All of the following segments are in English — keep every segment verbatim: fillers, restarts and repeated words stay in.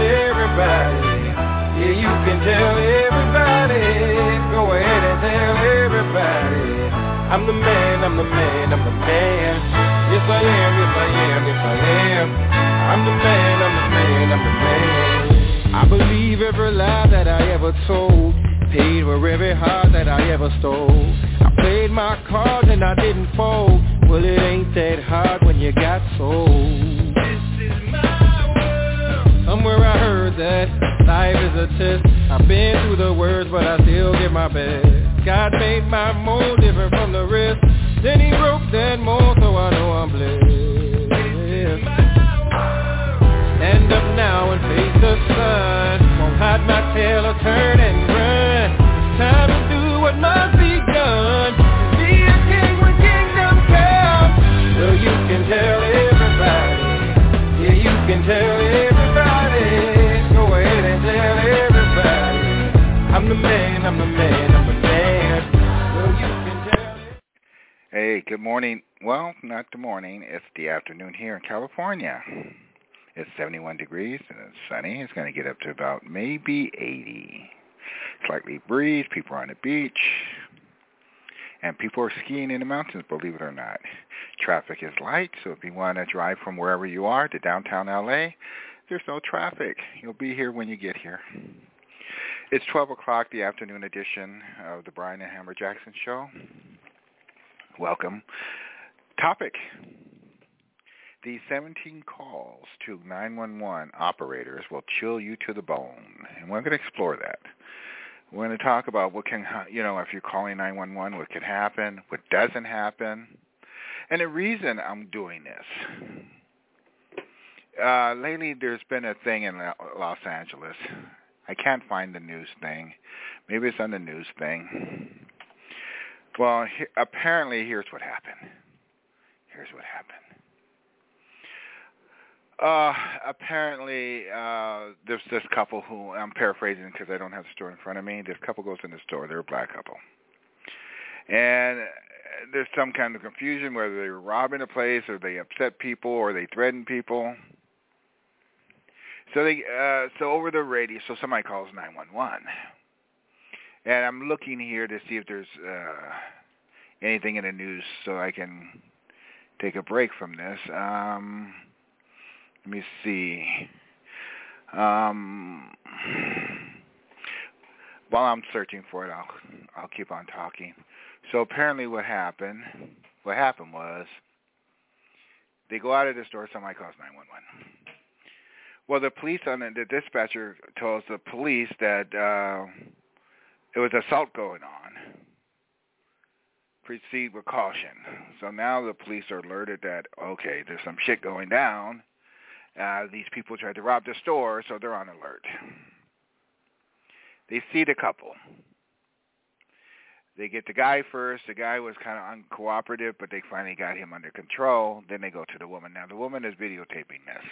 everybody. Yeah, you can tell everybody. Go ahead and tell everybody. I'm the man, I'm the man, I'm the man. Yes I am, yes I am, yes I am. I'm the man, I'm the man, I'm the man. I believe every lie that I ever told. Paid for every heart that I ever stole. I played my cards and I didn't fold. Well, it ain't that hard when you got sold. This is my world. Somewhere I heard that life is a test. I've been through the worst, but I still give my best. God made my mold different from the rest. Then he broke that mold, so I know I'm blessed. Stand up now and face the sun. Won't hide my tail or turn and run. It's time to do what must be done. Be a king when kingdom comes. Well, you can tell everybody. Yeah, you can tell everybody. Go ahead and tell everybody. I'm the man, I'm the man, I'm the man. Well, you can tell it. Hey, good morning. Well, not the morning. It's the afternoon here in California. It's seventy-one degrees and it's sunny. It's going to get up to about maybe eighty. Slightly breeze. People are on the beach. And people are skiing in the mountains, believe it or not. Traffic is light, so if you want to drive from wherever you are to downtown L A, there's no traffic. You'll be here when you get here. It's twelve o'clock, the afternoon edition of the Brian and Hammer Jackson Show. Welcome. Topic. The seventeen calls to nine one one operators will chill you to the bone, and we're going to explore that. We're going to talk about what can, you know, if you're calling nine one one, what can happen, what doesn't happen, and the reason I'm doing this. Uh, lately, there's been a thing in Los Angeles. I can't find the news thing. Maybe it's on the news thing. Well, he, apparently, here's what happened. Here's what happened. Uh, apparently, uh, there's this couple who, I'm paraphrasing because I don't have the store in front of me. This couple goes in the store. They're a black couple. And there's some kind of confusion whether they were robbing a place or they upset people or they threatened people. So they, uh, so over the radio, so somebody calls nine one one. And I'm looking here to see if there's uh, anything in the news so I can take a break from this. Um... Let me see. Um, while I'm searching for it, I'll I'll keep on talking. So apparently, what happened? What happened was they go out of the store. Somebody calls nine one one. Well, the police on the, the dispatcher tells the police that uh, it was assault going on. Proceed with caution. So now the police are alerted that okay, there's some shit going down. Uh, these people tried to rob the store, so they're on alert. They see the couple. They get the guy first. The guy was kind of uncooperative, but they finally got him under control. Then they go to the woman. Now, the woman is videotaping this.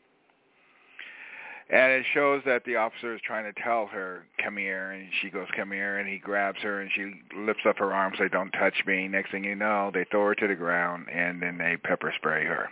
And it shows that the officer is trying to tell her, come here, and she goes, come here, and he grabs her, and she lifts up her arms, say, don't touch me. Next thing you know, they throw her to the ground, and then they pepper spray her.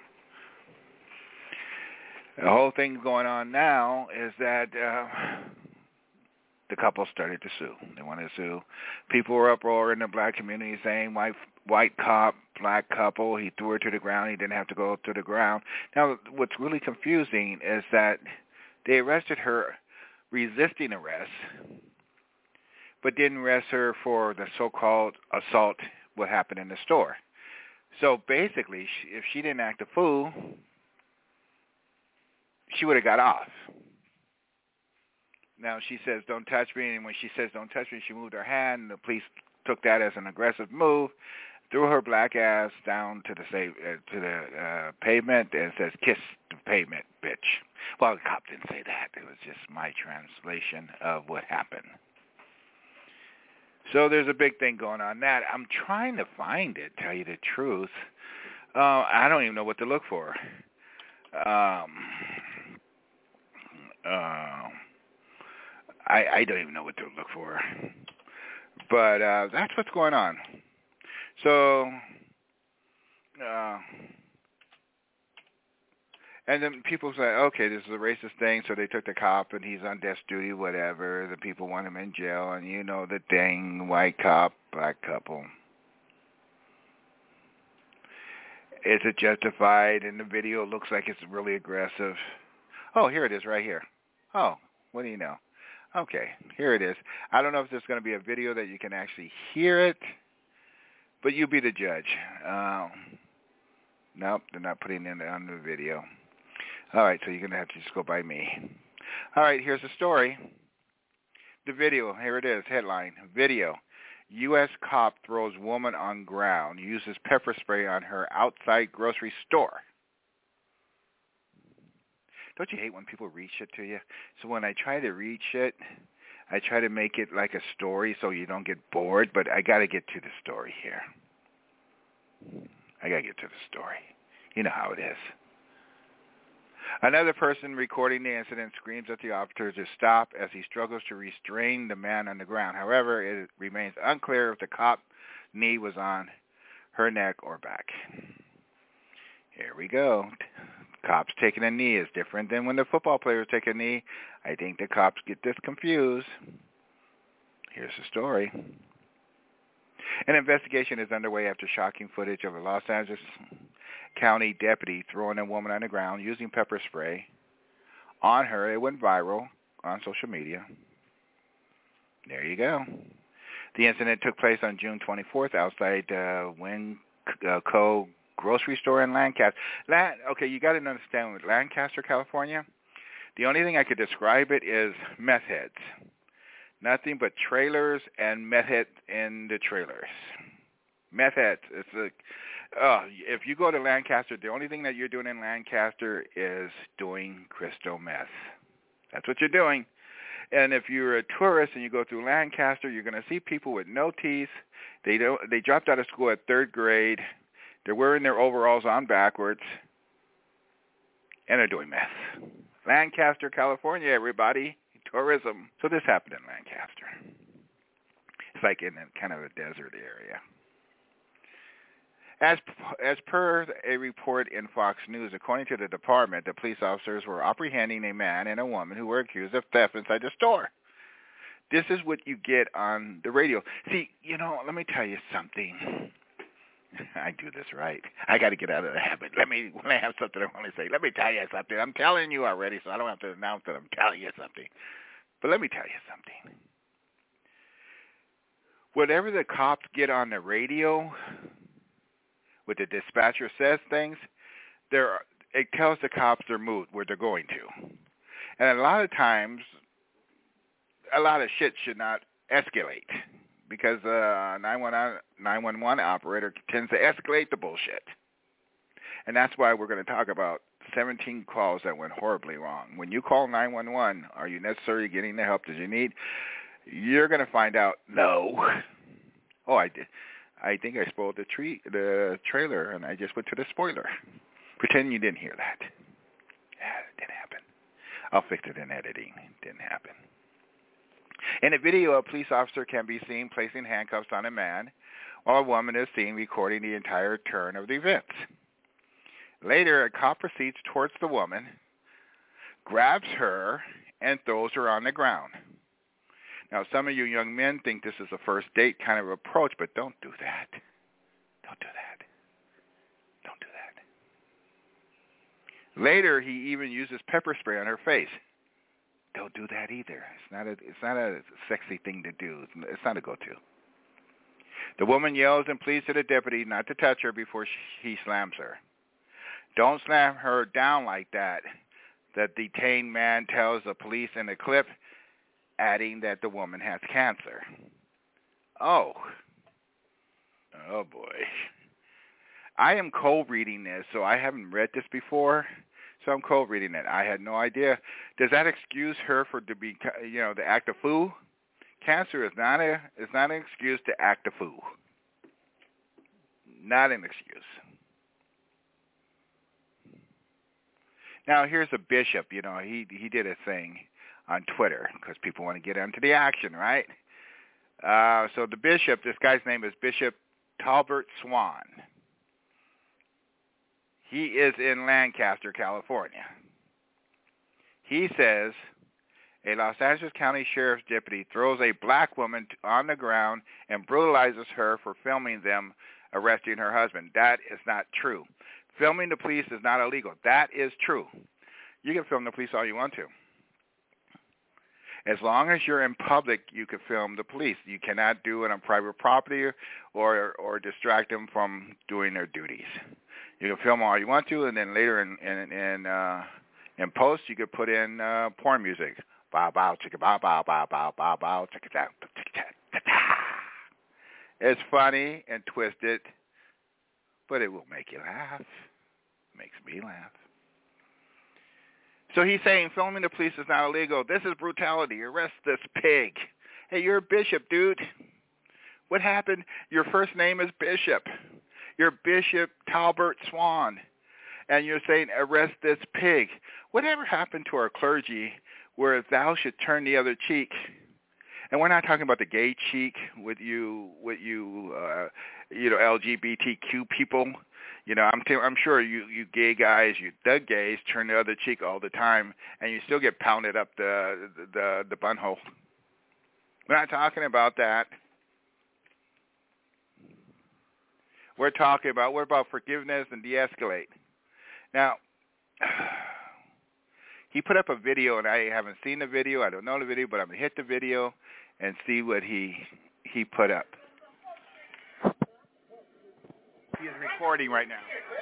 The whole thing going on now is that uh, the couple started to sue. They wanted to sue. People were uproar in the black community saying, white, white cop, black couple, he threw her to the ground, he didn't have to go to the ground. Now, what's really confusing is that they arrested her resisting arrest, but didn't arrest her for the so-called assault, what happened in the store. So basically, if she didn't act a fool, she would have got off. Now, she says, don't touch me, and when she says, don't touch me, she moved her hand, and the police took that as an aggressive move, threw her black ass down to the save, uh, to the uh, pavement, and says, kiss the pavement, bitch. Well, the cop didn't say that. It was just my translation of what happened. So there's a big thing going on that. I'm trying to find it, tell you the truth. Uh, I don't even know what to look for. Um... Uh, I, I don't even know what to look for. But uh, that's what's going on. So, uh, And then people say, okay, this is a racist thing, so they took the cop and he's on desk duty, whatever. The people want him in jail, and you know the dang white cop, black couple. Is it justified? In the video, it looks like it's really aggressive. Oh, here it is right here. Oh, what do you know? Okay, here it is. I don't know if there's going to be a video that you can actually hear it, but you be the judge. Um, nope, they're not putting it on the video. All right, so you're going to have to just go by me. All right, here's the story. The video, here it is, headline, video. U S cop throws woman on ground, uses pepper spray on her outside grocery store. Don't you hate when people read shit to you? So when I try to read shit, I try to make it like a story so you don't get bored, but I got to get to the story here. I got to get to the story. You know how it is. Another person recording the incident screams at the officer to stop as he struggles to restrain the man on the ground. However, it remains unclear if the cop's knee was on her neck or back. Here we go. Cops taking a knee is different than when the football players take a knee. I think the cops get this confused. Here's the story. An investigation is underway after shocking footage of a Los Angeles County deputy throwing a woman on the ground using pepper spray on her. It went viral on social media. There you go. The incident took place on June twenty-fourth outside uh, Winco grocery store in Lancaster. Lan- okay, you got to understand, with Lancaster, California, the only thing I could describe it is meth heads. Nothing but trailers and meth heads in the trailers. Meth heads. It's like, uh, if you go to Lancaster, the only thing that you're doing in Lancaster is doing crystal meth. That's what you're doing. And if you're a tourist and you go through Lancaster, you're going to see people with no teeth. They don't. They dropped out of school at third grade. They're wearing their overalls on backwards, and they're doing meth. Lancaster, California, everybody. Tourism. So this happened in Lancaster. It's like in a kind of a desert area. As as per a report in Fox News, according to the department, the police officers were apprehending a man and a woman who were accused of theft inside the store. This is what you get on the radio. See, you know, let me tell you something. I do this right. I got to get out of the habit. Let me, when I have something I want to say, let me tell you something. I'm telling you already, so I don't have to announce that I'm telling you something. But let me tell you something. Whatever the cops get on the radio, what the dispatcher says things, there it tells the cops their mood, where they're going to. And a lot of times, a lot of shit should not escalate, because a uh, nine one one operator tends to escalate the bullshit. And that's why we're going to talk about seventeen calls that went horribly wrong. When you call nine one one, are you necessarily getting the help that you need? You're going to find out, no. Oh, I did. I think I spoiled the tree, the trailer, and I just went to the spoiler. Pretend you didn't hear that. Yeah, it didn't happen. I'll fix it in editing. It didn't happen. In a video, a police officer can be seen placing handcuffs on a man, while a woman is seen recording the entire turn of the events. Later, a cop proceeds towards the woman, grabs her, and throws her on the ground. Now, some of you young men think this is a first date kind of approach, but don't do that. Don't do that. Don't do that. Later, he even uses pepper spray on her face. Don't do that either. It's not a, it's not a sexy thing to do. It's not a go-to. The woman yells and pleads to the deputy not to touch her before she, he slams her. Don't slam her down like that, the detained man tells the police in the clip, adding that the woman has cancer. Oh. Oh, boy. I am cold reading this, so I haven't read this before, so I'm cold reading it. I had no idea. Does that excuse her for to be, you know, to act a fool? Cancer is not a is not an excuse to act a fool. Not an excuse. Now, here's a bishop. You know, he he did a thing on Twitter because people want to get into the action, right? Uh, so the bishop, this guy's name is Bishop Talbert Swan. He is in Lancaster, California. He says a Los Angeles County Sheriff's deputy throws a black woman on the ground and brutalizes her for filming them arresting her husband. That is not true. Filming the police is not illegal. That is true. You can film the police all you want to. As long as you're in public, you can film the police. You cannot do it on private property or or distract them from doing their duties. You can film all you want to, and then later in in in, uh, in post, you could put in uh, porn music. Bow bow chicka bow bow bow bow bow bow chicka da chicka da da. It's funny and twisted, but it will make you laugh. Makes me laugh. So he's saying filming the police is not illegal. This is brutality. Arrest this pig. Hey, you're a bishop, dude. What happened? Your first name is Bishop. You're Bishop Talbert Swan. And you're saying arrest this pig. Whatever happened to our clergy where thou should turn the other cheek? And we're not talking about the gay cheek with you, with you, uh, you know, L G B T Q people. You know, I'm t- I'm sure you, you gay guys, you thug gays, turn the other cheek all the time, and you still get pounded up the the the bun hole. We're not talking about that. We're talking about we're about forgiveness and de-escalate. Now, he put up a video, and I haven't seen the video. I don't know the video, but I'm gonna hit the video and see what he he put up. He is recording right now.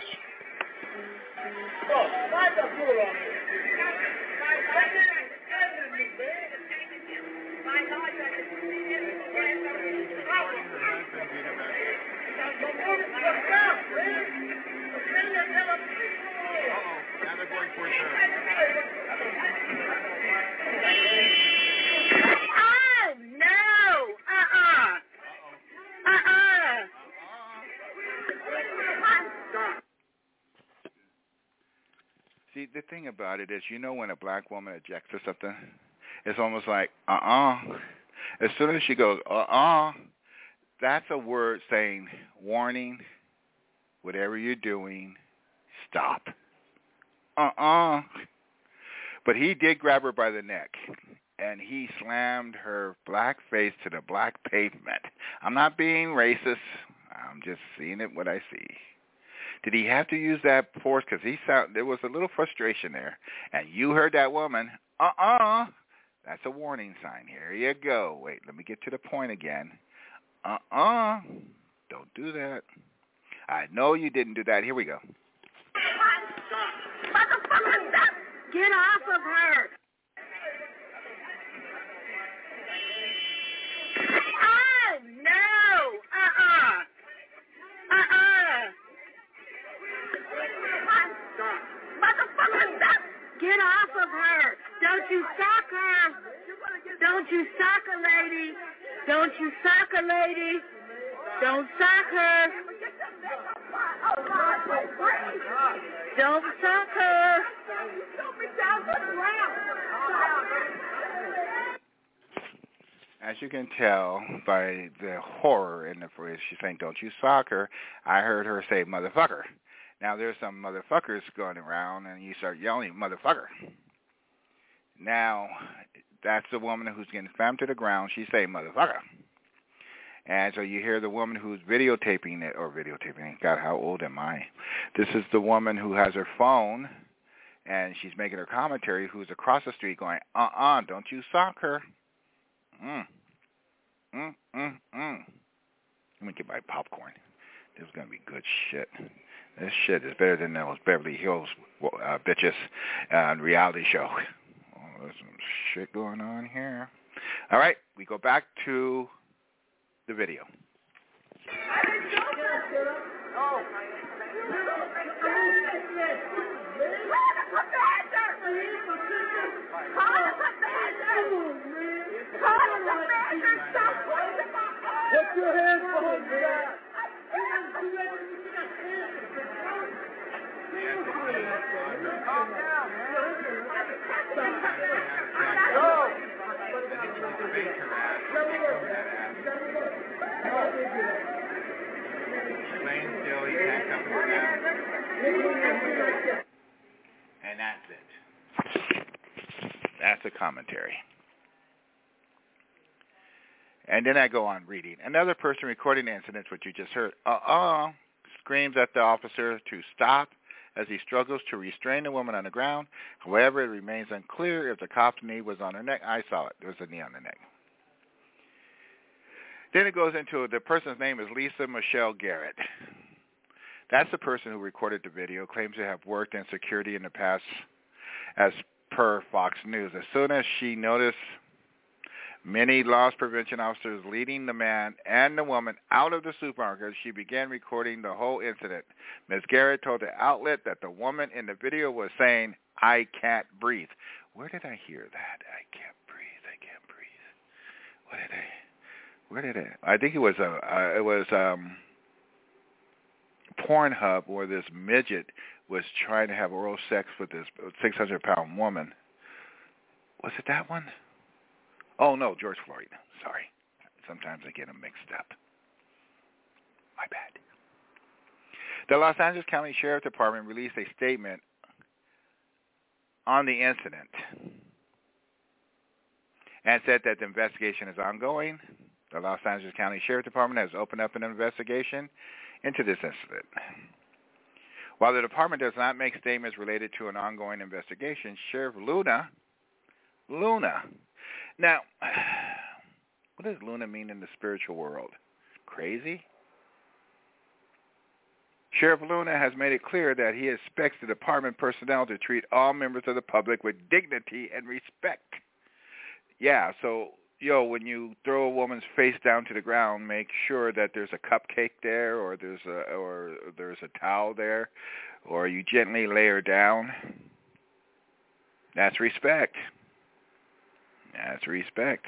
See, the thing about it is, you know, when a black woman objects to something, it's almost like, uh-uh. As soon as she goes, uh-uh, that's a word saying, warning, whatever you're doing, stop. Uh-uh. But he did grab her by the neck, and he slammed her black face to the black pavement. I'm not being racist. I'm just seeing it what I see. Did he have to use that force? Because he sound there was a little frustration there, and you heard that woman. Uh-uh. That's a warning sign. Here you go. Wait, let me get to the point again. Uh-uh. Don't do that. I know you didn't do that. Here we go. Motherfucker, stop! Get off of her! Oh, no! Uh-uh! Uh-uh! Motherfucker, stop! Get off of her! Don't you sock her! Don't you sock her, lady! Don't you sock her, lady! Don't sock her! Don't sock her! As you can tell by the horror in the phrase, she's saying, don't you sock her. I heard her say, motherfucker. Now, there's some motherfuckers going around, and you start yelling, motherfucker. Now, that's the woman who's getting slammed to the ground. She's saying, motherfucker. And so you hear the woman who's videotaping it, or videotaping it. God, how old am I? This is the woman who has her phone, and she's making her commentary, who's across the street going, uh-uh, don't you sock her. Mm. Mm, mm, mm. Let me get my popcorn. This is going to be good shit. This shit is better than those Beverly Hills uh, bitches uh, reality show. Oh, there's some shit going on here. All right, we go back to the video. Oh. Put your hands behind your back. Calm down, man. Go. Laying still, he can't come down. the commentary. And then I go on reading. Another person recording the incident, which you just heard, uh-uh, screams at the officer to stop as he struggles to restrain the woman on the ground. However, it remains unclear if the cop's knee was on her neck. I saw it. There was a knee on the neck. Then it goes into, the person's name is Lisa Michelle Garrett. That's the person who recorded the video, claims to have worked in security in the past as per Fox News. As soon as she noticed many loss prevention officers leading the man and the woman out of the supermarket, she began recording the whole incident. Miz Garrett told the outlet that the woman in the video was saying, "I can't breathe." Where did I hear that? I can't breathe. I can't breathe. What did I? Where did I? I think it was a. Uh, it was um, Pornhub, where this midget was trying to have oral sex with this six hundred pound woman. Was it that one? Oh, no, George Floyd. Sorry. Sometimes I get them mixed up. My bad. The Los Angeles County Sheriff Department released a statement on the incident and said that the investigation is ongoing. The Los Angeles County Sheriff Department has opened up an investigation into this incident. While the department does not make statements related to an ongoing investigation, Sheriff Luna, Luna, now, what does Luna mean in the spiritual world? Crazy? Sheriff Luna has made it clear that he expects the department personnel to treat all members of the public with dignity and respect. Yeah, so, yo, when you throw a woman's face down to the ground, make sure that there's a cupcake there, or there's a or there's a towel there, or you gently lay her down. That's respect. That's respect.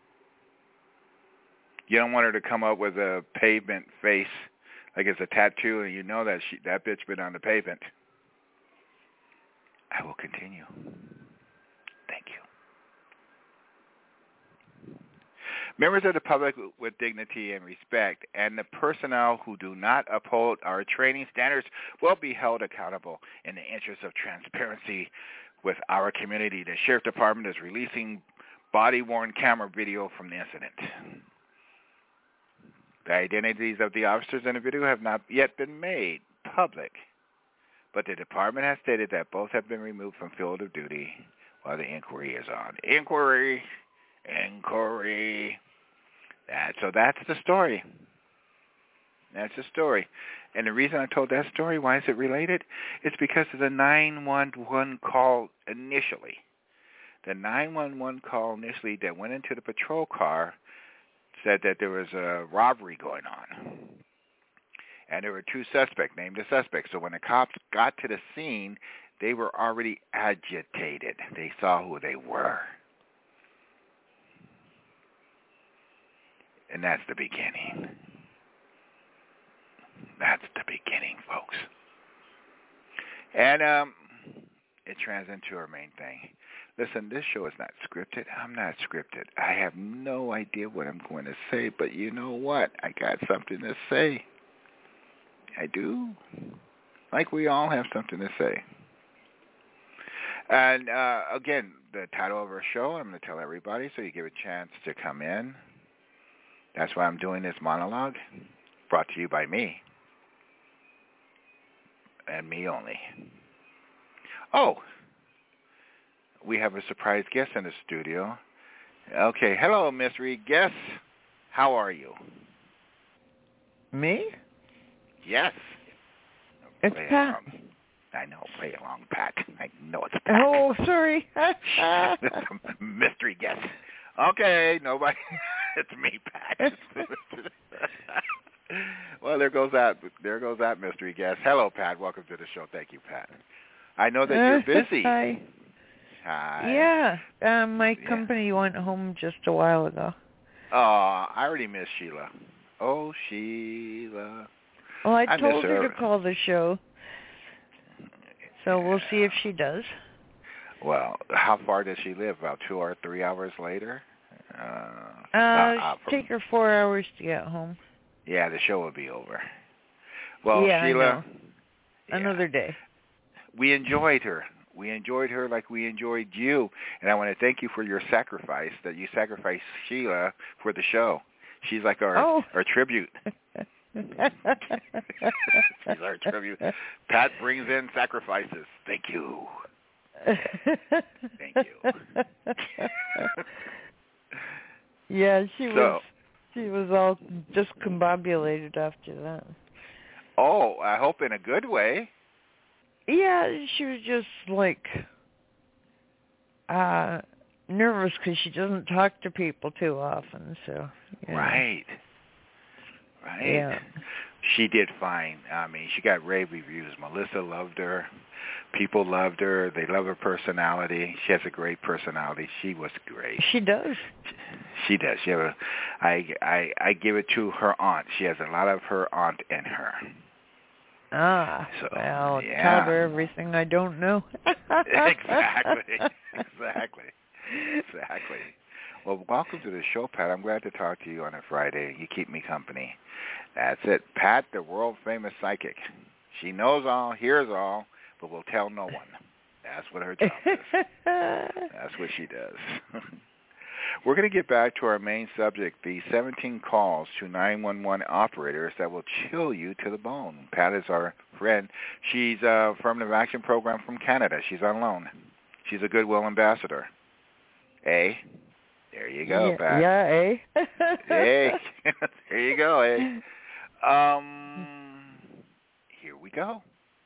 You don't want her to come up with a pavement face like it's a tattoo, and you know that she, that bitch been on the pavement. I will continue. Thank you. Members of the public with dignity and respect and the personnel who do not uphold our training standards will be held accountable in the interest of transparency with our community. The Sheriff Department is releasing body-worn camera video from the incident. The identities of the officers in the video have not yet been made public, but the department has stated that both have been removed from field of duty while the inquiry is on. Inquiry, inquiry. That, so that's the story. That's the story. And the reason I told that story, why is it related? It's because of the nine one one call initially. The nine one one call initially that went into the patrol car said that there was a robbery going on. And there were two suspects, named the suspects. So when the cops got to the scene, they were already agitated. They saw who they were. And that's the beginning. That's the beginning, folks. And um, it trans into our main thing. Listen, this show is not scripted. I'm not scripted. I have no idea what I'm going to say, but you know what? I got something to say. I do. Like we all have something to say. And, uh, again, the title of our show, I'm going to tell everybody so you give a chance to come in. That's why I'm doing this monologue, brought to you by me. And me only. Oh, we have a surprise guest in the studio. Okay, hello, mystery guest. How are you? Me? Yes. It's play Pat. Along. I know, play along, Pat. I know it's Pat. Oh, sorry. Mystery guest. Okay, nobody. It's me, Pat. Well, there goes that. There goes that mystery guest. Hello, Pat. Welcome to the show. Thank you, Pat. I know that you're busy. Hi. Hi. Yeah. Um, my Yeah. company went home just a while ago. Oh, I already miss Sheila. Oh, Sheila. Well, I, I told miss her her. to call the show. So we'll see if she does. Well, how far does she live? About two or three hours later? Uh, Uh, uh, from, take her four hours to get home. Yeah, the show will be over. Well, yeah, Sheila. I know. Yeah, Another day. we enjoyed her We enjoyed her like we enjoyed you. And I want to thank you for your sacrifice, that you sacrificed Sheila for the show. She's like our, oh. our tribute. She's our tribute. Pat brings in sacrifices. Thank you. Thank you. Yeah, she so, was she was all discombobulated after that. Oh, I hope in a good way. Yeah, she was just like uh nervous because she doesn't talk to people too often. So yeah. Right. Right. Yeah. She did fine. I mean, she got rave reviews. Melissa loved her. People loved her. They love her personality. She has a great personality. She was great. She does. She does. She have a, I, I, I give it to her aunt. She has a lot of her aunt in her. Ah, so, well, yeah. tell her everything I don't know. Exactly. Exactly. Exactly. Well, welcome to the show, Pat. I'm glad to talk to you on a Friday. You keep me company. That's it. Pat, the world-famous psychic. She knows all, hears all, but will tell no one. That's what her job is. That's what she does. We're going to get back to our main subject, the seventeen calls to nine one one operators that will chill you to the bone. Pat is our friend. She's uh, from the Action Program from Canada. She's on loan. She's a Goodwill ambassador. Eh? There you go, yeah, Pat. Yeah, eh? Hey, there you go, eh? Um, here we go.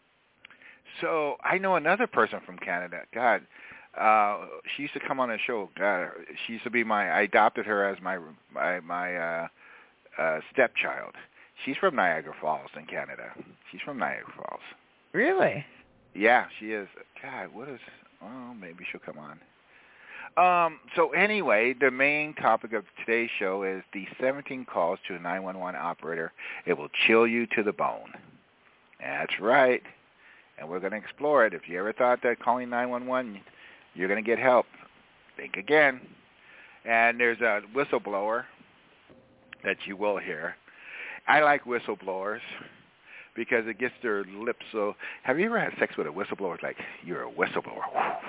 So I know another person from Canada. God, uh, she used to come on the show. God, she used to be my. I adopted her as my my my uh, uh, stepchild. She's from Niagara Falls in Canada. She's from Niagara Falls. Really? Yeah, she is. God, what is? Oh, maybe she'll come on. Um, so anyway, the main topic of today's show is the seventeen calls to a nine one one operator. It will chill you to the bone. That's right. And we're going to explore it. If you ever thought that calling nine one one, you're going to get help, think again. And there's a whistleblower that you will hear. I like whistleblowers because it gets their lips so... Have you ever had sex with a whistleblower? It's like, you're a whistleblower.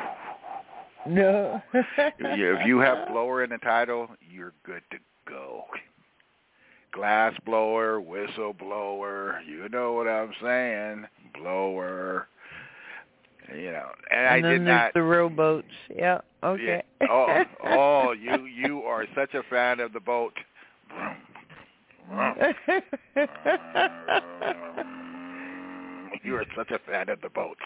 No. If you have blower in the title, you're good to go. Glass blower, whistleblower, you know what I'm saying? Blower. You know, and, and I then did there's not. the rowboats. Yeah. Okay. Yeah. Oh, oh, you you are such a fan of the boat. You are such a fan of the boat.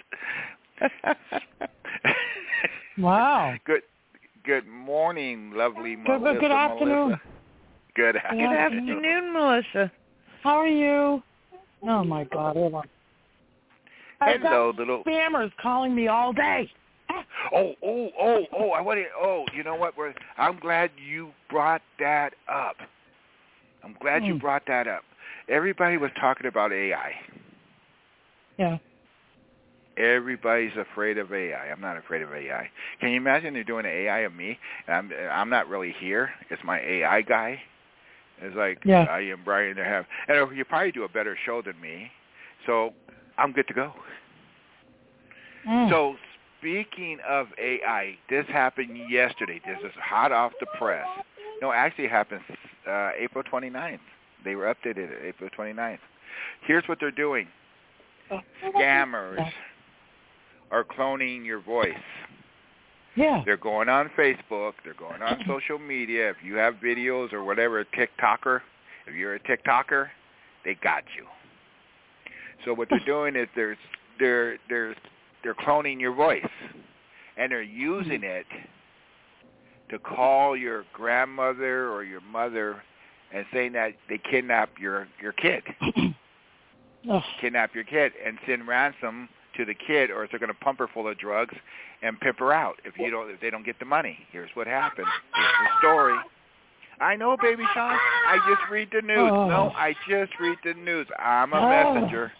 Wow. Good good morning, lovely Good, Melissa. good afternoon. Melissa. Good afternoon. Good afternoon, Melissa. How are you? Oh, my God. Hold on. I've Hello, got little... spammers calling me all day. Oh, oh, oh, oh, I want to... Oh, you know what? We're, I'm glad you brought that up. I'm glad you Hmm. brought that up. Everybody was talking about A I. Yeah. Everybody's afraid of A I. I'm not afraid of A I. Can you imagine they're doing an A I of me? And I'm I'm not really here. It's my A I guy. It's like, Yeah. I am Brian to have. And you probably do a better show than me. So I'm good to go. Mm. So speaking of A I, this happened yesterday. This is hot off the press. No, actually it happened uh, April twenty-ninth. They were updated at April twenty-ninth. Here's what they're doing. Scammers are cloning your voice. Yeah. They're going on Facebook. They're going on social media. If you have videos or whatever, a TikToker, if you're a TikToker, they got you. So what they're doing is they're they're they're they're cloning your voice, and they're using it to call your grandmother or your mother and saying that they kidnap your your kid, kidnap your kid, and send ransom to the kid, or they're going to pump her full of drugs and pimp her out if you don't if they don't get the money. Here's what happened. Here's the story. I know, baby Sean. I just read the news. Oh. No, I just read the news. I'm a Oh. messenger.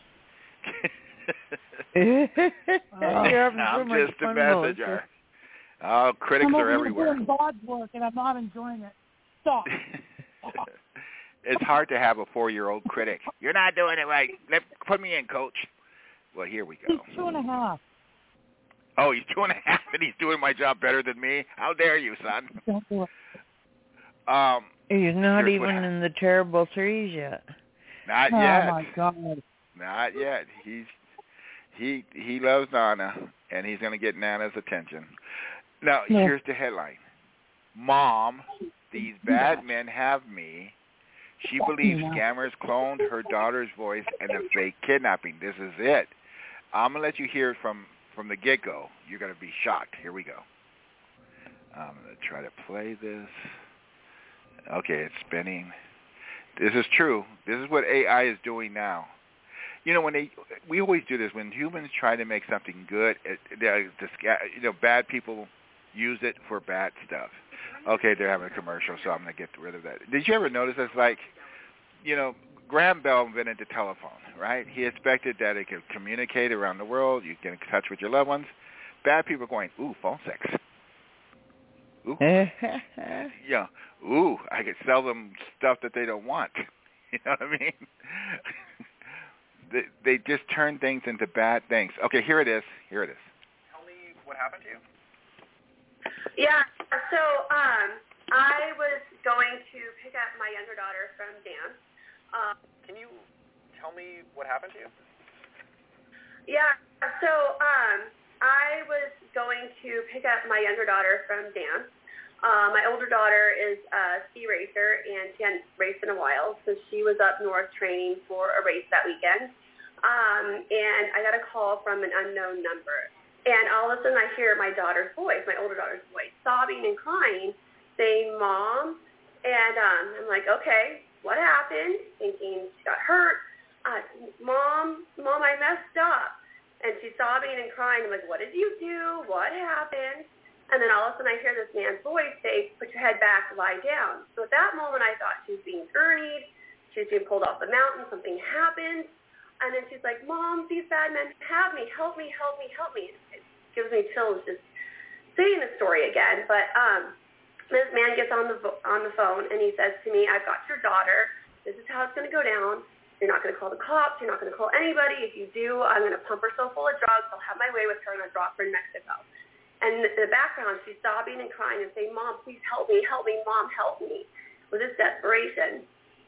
You're having so I'm much just a fun, messenger. Melissa. Oh, critics I'm are over here everywhere. doing God's work, and I'm not enjoying it. Stop. It's hard to have a four-year-old critic. You're not doing it right. Let, put me in, coach. Well, here we go. He's two and a half. Oh, he's two and a half, and he's doing my job better than me? How dare you, son? Um, He's not even in the terrible threes yet. Not oh yet. Oh, my God. Not yet. He's he he loves Nana, and he's going to get Nana's attention. Now, No. here's the headline. Mom, these bad men have me. She believes scammers cloned her daughter's voice and a fake kidnapping. This is it. I'm going to let you hear it from, from the get-go. You're going to be shocked. Here we go. I'm going to try to play this. Okay, it's spinning. This is true. This is what A I is doing now. You know, when they, we always do this. When humans try to make something good, it, they, you know, bad people use it for bad stuff. Okay, they're having a commercial, so I'm going to get rid of that. Did you ever notice it's like, you know, Graham Bell invented the telephone, right? He expected that it could communicate around the world. You get in touch with your loved ones. Bad people are going, ooh, phone sex. Ooh. Yeah. Ooh, I could sell them stuff that they don't want. You know what I mean? they, they just turn things into bad things. Okay, here it is. Here it is. Tell me what happened to you. Yeah, so um, I was going to pick up my younger daughter from dance. Um, Can you tell me what happened to you? Yeah, so um, I was going to pick up my younger daughter from dance. Uh, my older daughter is a ski racer, and she hadn't raced in a while, so she was up north training for a race that weekend. Um, and I got a call from an unknown number. And all of a sudden I hear my daughter's voice, my older daughter's voice, sobbing and crying, saying, Mom. And um, I'm like, okay, what happened? Thinking she got hurt. Uh, Mom, Mom, I messed up. And she's sobbing and crying. I'm like, what did you do? What happened? And then all of a sudden I hear this man's voice say, put your head back, lie down. So at that moment I thought she was being gurneyed. She was being pulled off the mountain. Something happened. And then she's like, Mom, these bad men have me. Help me, help me, help me. It gives me chills just saying the story again. But um, this man gets on the on the phone, and he says to me, I've got your daughter. This is how it's going to go down. You're not going to call the cops. You're not going to call anybody. If you do, I'm going to pump her so full of drugs. I'll have my way with her, and I'll drop her in Mexico. And in the background, she's sobbing and crying and saying, Mom, please help me, help me, Mom, help me. With this desperation,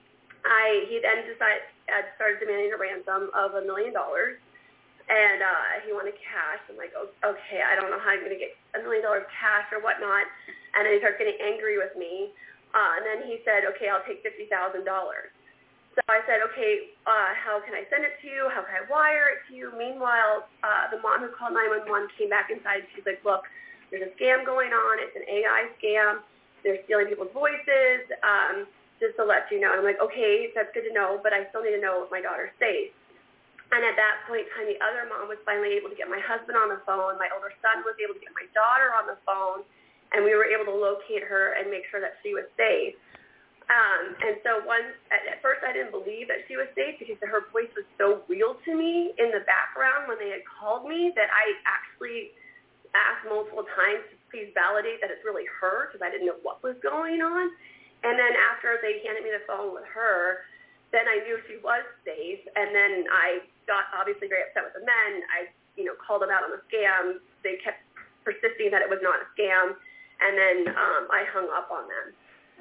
I he then decided, uh, started demanding a ransom of a million dollars, and uh, he wanted cash. I'm like, oh, okay, I don't know how I'm going to get a million dollars cash or whatnot. And then he starts getting angry with me, uh, and then he said, okay, I'll take fifty thousand dollars. So I said, okay, uh, how can I send it to you? How can I wire it to you? Meanwhile, uh, the mom who called nine one one came back inside. She's like, look, there's a scam going on. It's an A I scam. They're stealing people's voices. Um, just to let you know. And I'm like, okay, that's good to know, but I still need to know if my daughter's safe. And at that point in time, the other mom was finally able to get my husband on the phone. My older son was able to get my daughter on the phone, and we were able to locate her and make sure that she was safe. Um, and so once, at, at first I didn't believe that she was safe because her voice was so real to me in the background when they had called me that I actually asked multiple times to please validate that it's really her because I didn't know what was going on. And then after they handed me the phone with her, then I knew she was safe. And then I got obviously very upset with the men. I, you know, called them out on the scam. They kept persisting that it was not a scam. And then um, I hung up on them.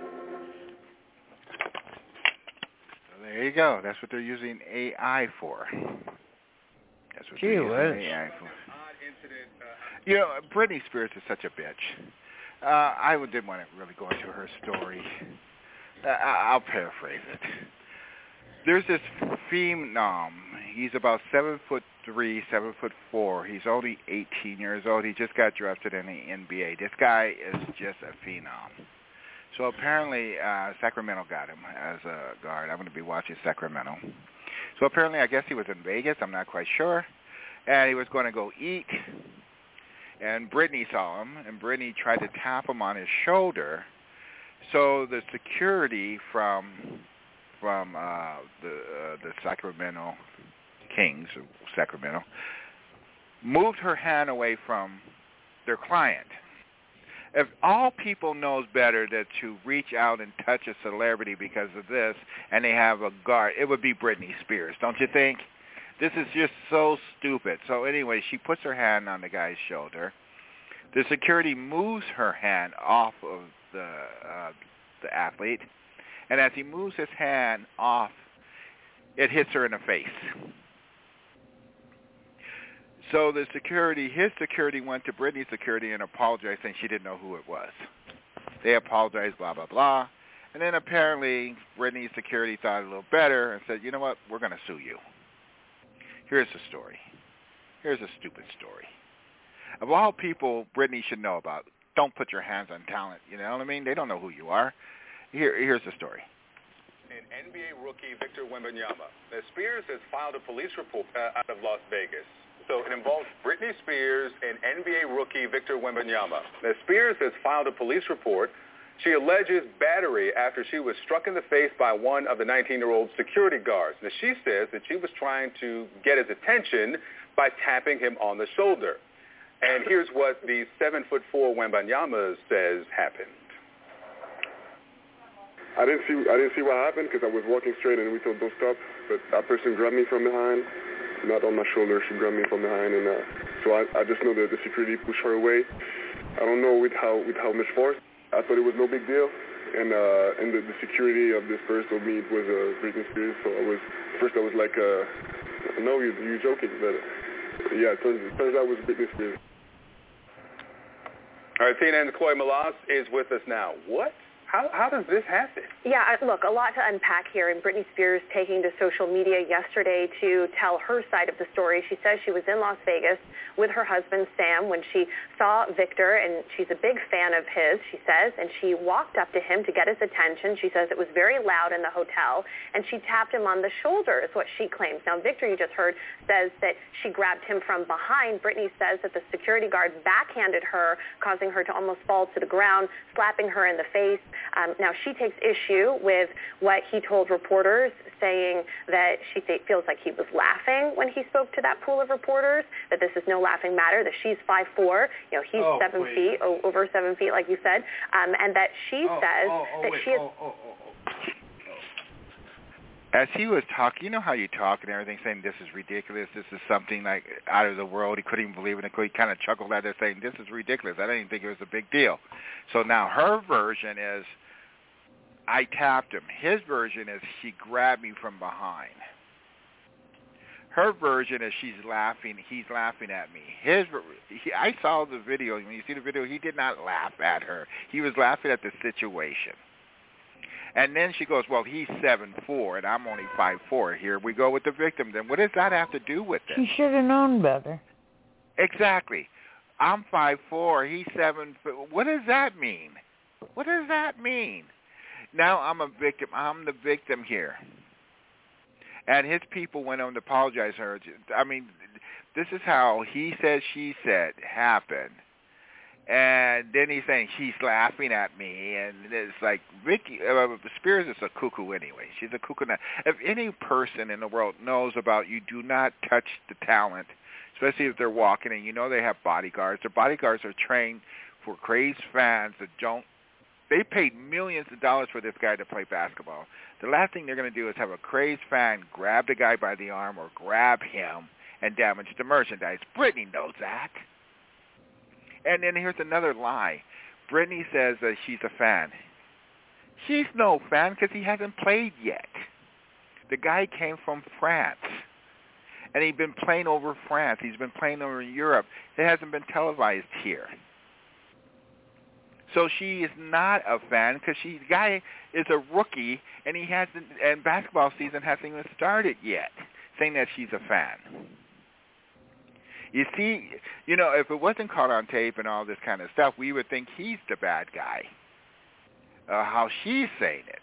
So there you go. That's what they're using A I for. That's what Gee they're using whiz. A I for. You know, Britney Spears is such a bitch. Uh, I didn't want to really go into her story. Uh, I'll paraphrase it. There's this phenom. He's about seven foot three, seven foot four. He's only eighteen years old. He just got drafted in the N B A. This guy is just a phenom. So apparently, uh, Sacramento got him as a guard. I'm going to be watching Sacramento. So apparently, I guess he was in Vegas. I'm not quite sure. And he was going to go eat. And Brittany saw him, and Brittany tried to tap him on his shoulder. So the security from from uh, the uh, the Sacramento Kings, Sacramento, moved her hand away from their client. If all people knows better than to reach out and touch a celebrity because of this, and they have a guard, it would be Britney Spears, don't you think? This is just so stupid. So anyway, she puts her hand on the guy's shoulder. The security moves her hand off of the uh, the athlete, and as he moves his hand off, it hits her in the face. So the security, his security went to Brittany's security and apologized, saying she didn't know who it was. They apologized, blah, blah, blah. And then apparently Brittany's security thought a little better and said, you know what, we're going to sue you. Here's the story. Here's a stupid story. Of all people Brittany should know about, don't put your hands on talent. You know what I mean? They don't know who you are. Here, here's the story. And N B A rookie Victor Wembanyama. Now, Spears has filed a police report uh, out of Las Vegas. So it involves Britney Spears and N B A rookie Victor Wembanyama. Now, Spears has filed a police report. She alleges battery after she was struck in the face by one of the nineteen-year-old security guards. Now, she says that she was trying to get his attention by tapping him on the shoulder. And here's what the seven foot four Wembanyama says happened. I didn't see I didn't see what happened because I was walking straight and we told don't stop. But that person grabbed me from behind, not on my shoulder. She grabbed me from behind, and uh, so I, I just know that the security pushed her away. I don't know with how with how much force. I thought it was no big deal, and uh, and the, the security of this person told me it was uh, Britney Spears. So I was first I was like, uh, no, you you're joking, but uh, yeah, it turns, it turns out it was Britney Spears. All right, C N N's Chloe Melas is with us now. What? How how does this happen? Yeah, look, a lot to unpack here. And Britney Spears taking to social media yesterday to tell her side of the story. She says she was in Las Vegas with her husband, Sam, when she saw Victor, and she's a big fan of his, she says, and she walked up to him to get his attention. She says it was very loud in the hotel, and she tapped him on the shoulder, is what she claims. Now, Victor, you just heard, says that she grabbed him from behind. Britney says that the security guard backhanded her, causing her to almost fall to the ground, slapping her in the face. Um, now, she takes issue with what he told reporters, saying that she th- feels like he was laughing when he spoke to that pool of reporters, that this is no laughing matter, that she's five foot four, you know, he's oh, seven please. feet, o- over seven feet, like you said, um, and that she oh, says oh, oh, that wait. she is... Oh, oh, oh, oh. As he was talking, you know how you talk and everything, saying this is ridiculous, this is something like out of the world, he couldn't even believe it, he kind of chuckled at it saying, this is ridiculous, I didn't even think it was a big deal. So now her version is, I tapped him. His version is she grabbed me from behind. Her version is she's laughing, he's laughing at me. His, he, I saw the video, when you see the video, he did not laugh at her. He was laughing at the situation. And then she goes, well, he's seven foot four, and I'm only five foot four. Here we go with the victim. Then what does that have to do with it? She should have known better. Exactly. I'm five foot four, he's seven foot. What does that mean? What does that mean? Now I'm a victim. I'm the victim here. And his people went on to apologize to her. I mean, this is how he said, she said happened. And then he's saying she's laughing at me, and it's like Vicky uh, Spears is a cuckoo anyway. She's a cuckoo. Now. If any person in the world knows about you, do not touch the talent, especially if they're walking and you know they have bodyguards. Their bodyguards are trained for crazed fans that don't. They paid millions of dollars for this guy to play basketball. The last thing they're going to do is have a crazed fan grab the guy by the arm or grab him and damage the merchandise. Britney knows that. And then here's another lie. Britney says that she's a fan. She's no fan because he hasn't played yet. The guy came from France, and he's been playing over France. He's been playing over in Europe. It hasn't been televised here. So she is not a fan because she the guy is a rookie, and he hasn't. And basketball season hasn't even started yet. Saying that she's a fan. You see, you know, if it wasn't caught on tape and all this kind of stuff, we would think he's the bad guy. Uh, how she's saying it.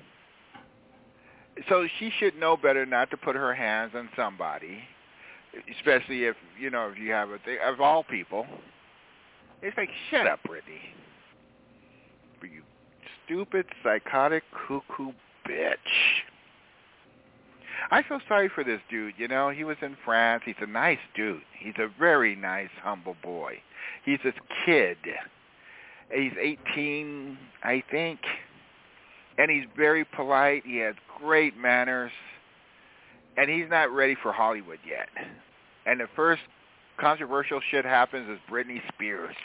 So she should know better not to put her hands on somebody, especially if, you know, if you have a thing, of all people. It's like, shut up, Brittany. You stupid, psychotic, cuckoo bitch. I feel sorry for this dude, you know. He was in France. He's a nice dude. He's a very nice, humble boy. He's this kid. He's eighteen, I think. And he's very polite. He has great manners. and he's not ready for Hollywood yet. And the first controversial shit happens is Britney Spears.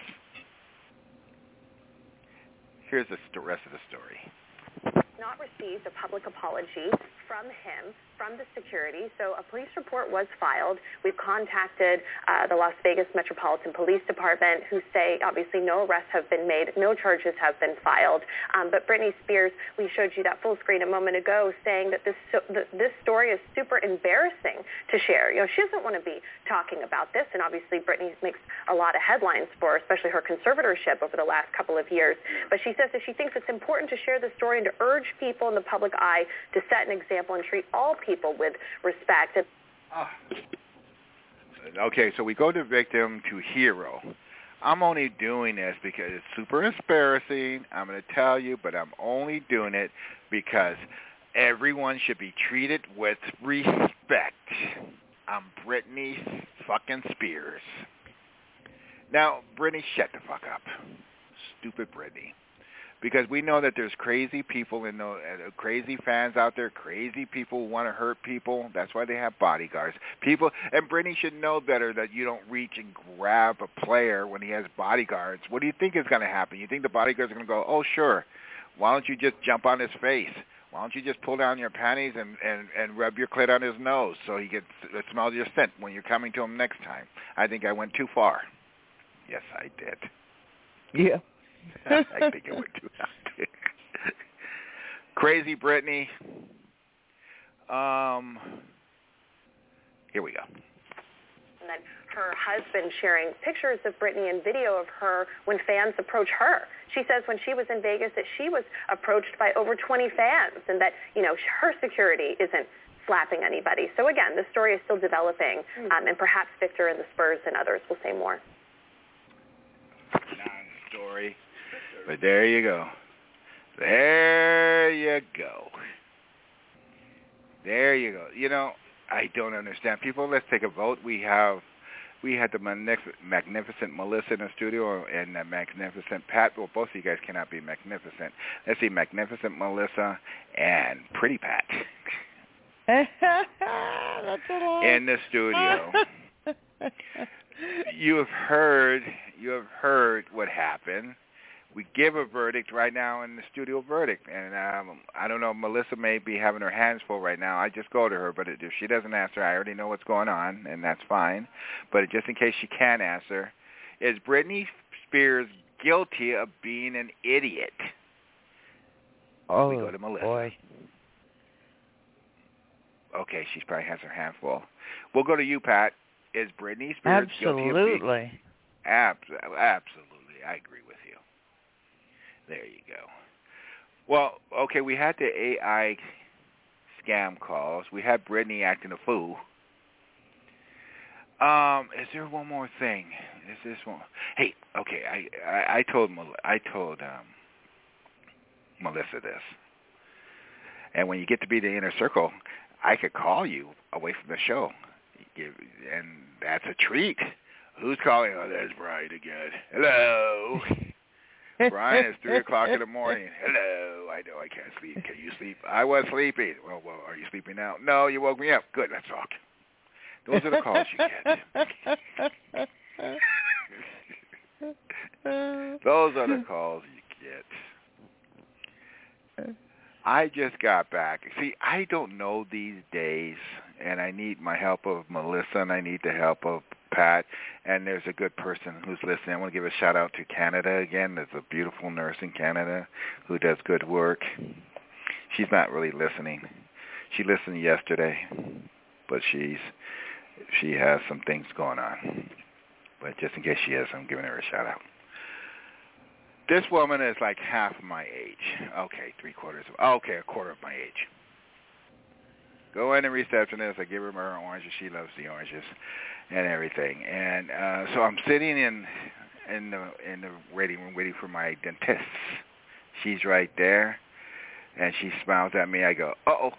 Here's the st- rest of the story. Not received a public apology from him, from the security. So a police report was filed. We've contacted uh, the Las Vegas Metropolitan Police Department, who say obviously no arrests have been made, no charges have been filed. Um, but Britney Spears, we showed you that full screen a moment ago, saying that this so, the, this story is super embarrassing to share. You know, she doesn't want to be talking about this, and obviously Britney makes a lot of headlines for, especially her conservatorship over the last couple of years. But she says that she thinks it's important to share the story and to urge people in the public eye to set an example and treat all people with respect. Ah. Okay, so we go to victim to hero. I'm only doing this because it's super embarrassing. I'm going to tell you, but I'm only doing it because everyone should be treated with respect. I'm Britney fucking Spears. Now, Britney, shut the fuck up. Stupid Britney. Because we know that there's crazy people and uh, crazy fans out there, crazy people who want to hurt people. That's why they have bodyguards. People, and Britney should know better that you don't reach and grab a player when he has bodyguards. What do you think is going to happen? You think the bodyguards are going to go, oh, sure, why don't you just jump on his face? Why don't you just pull down your panties and, and, and rub your clit on his nose so he gets uh, smells your scent when you're coming to him next time? I think I went too far. Yes, I did. Yeah. I think it went too far. Crazy Britney. Um, here we go. And then her husband sharing pictures of Britney and video of her when fans approach her. She says when she was in Vegas that she was approached by over twenty fans and that, you know, her security isn't slapping anybody. So again, the story is still developing, um, and perhaps Victor and the Spurs and others will say more. Non-story. But there you go. There you go. There you go. You know, I don't understand. People, let's take a vote. We have, we had the magnif- magnificent Melissa in the studio and the magnificent Pat. Well, both of you guys cannot be magnificent. Let's see, magnificent Melissa and pretty Pat. That's a lot. In the studio. You have heard, you have heard what happened. We give a verdict right now in the studio verdict, and um, I don't know, Melissa may be having her hands full right now. I just go to her, but if she doesn't answer, I already know what's going on, and that's fine. But just in case she can answer, is Britney Spears guilty of being an idiot? Oh, we go to Melissa. Boy. Okay, she probably has her hand full. We'll go to you, Pat. Is Britney Spears Absolutely. guilty of being... Absolutely. Absolutely. I agree with you. There you go. Well, okay, we had the A I scam calls. We had Britney acting a fool. Um, is there one more thing? Is this one? Hey, okay, I I, I told Mel- I told um, Melissa this. And when you get to be the inner circle, I could call you away from the show, and that's a treat. Who's calling? Oh, there's Brian again. Hello. Brian, it's three o'clock in the morning. Hello. I know I can't sleep. Can you sleep? I was sleeping. Well, well, are you sleeping now? No, you woke me up. Good, let's talk. Those are the calls you get. Those are the calls you get. I just got back. See, I don't know these days, and I need my help of Melissa, and I need the help of Pat, and there's a good person who's listening. I want to give a shout-out to Canada again. There's a beautiful nurse in Canada who does good work. She's not really listening. She listened yesterday, but she's she has some things going on. But just in case she is, I'm giving her a shout-out. This woman is like half my age. Okay, three quarters of, okay, a quarter of my age. Go in and receptionist. I give her her oranges. She loves the oranges and everything. And uh, so I'm sitting in in the in the waiting room waiting for my dentist. She's right there, and she smiles at me. I go, uh-oh.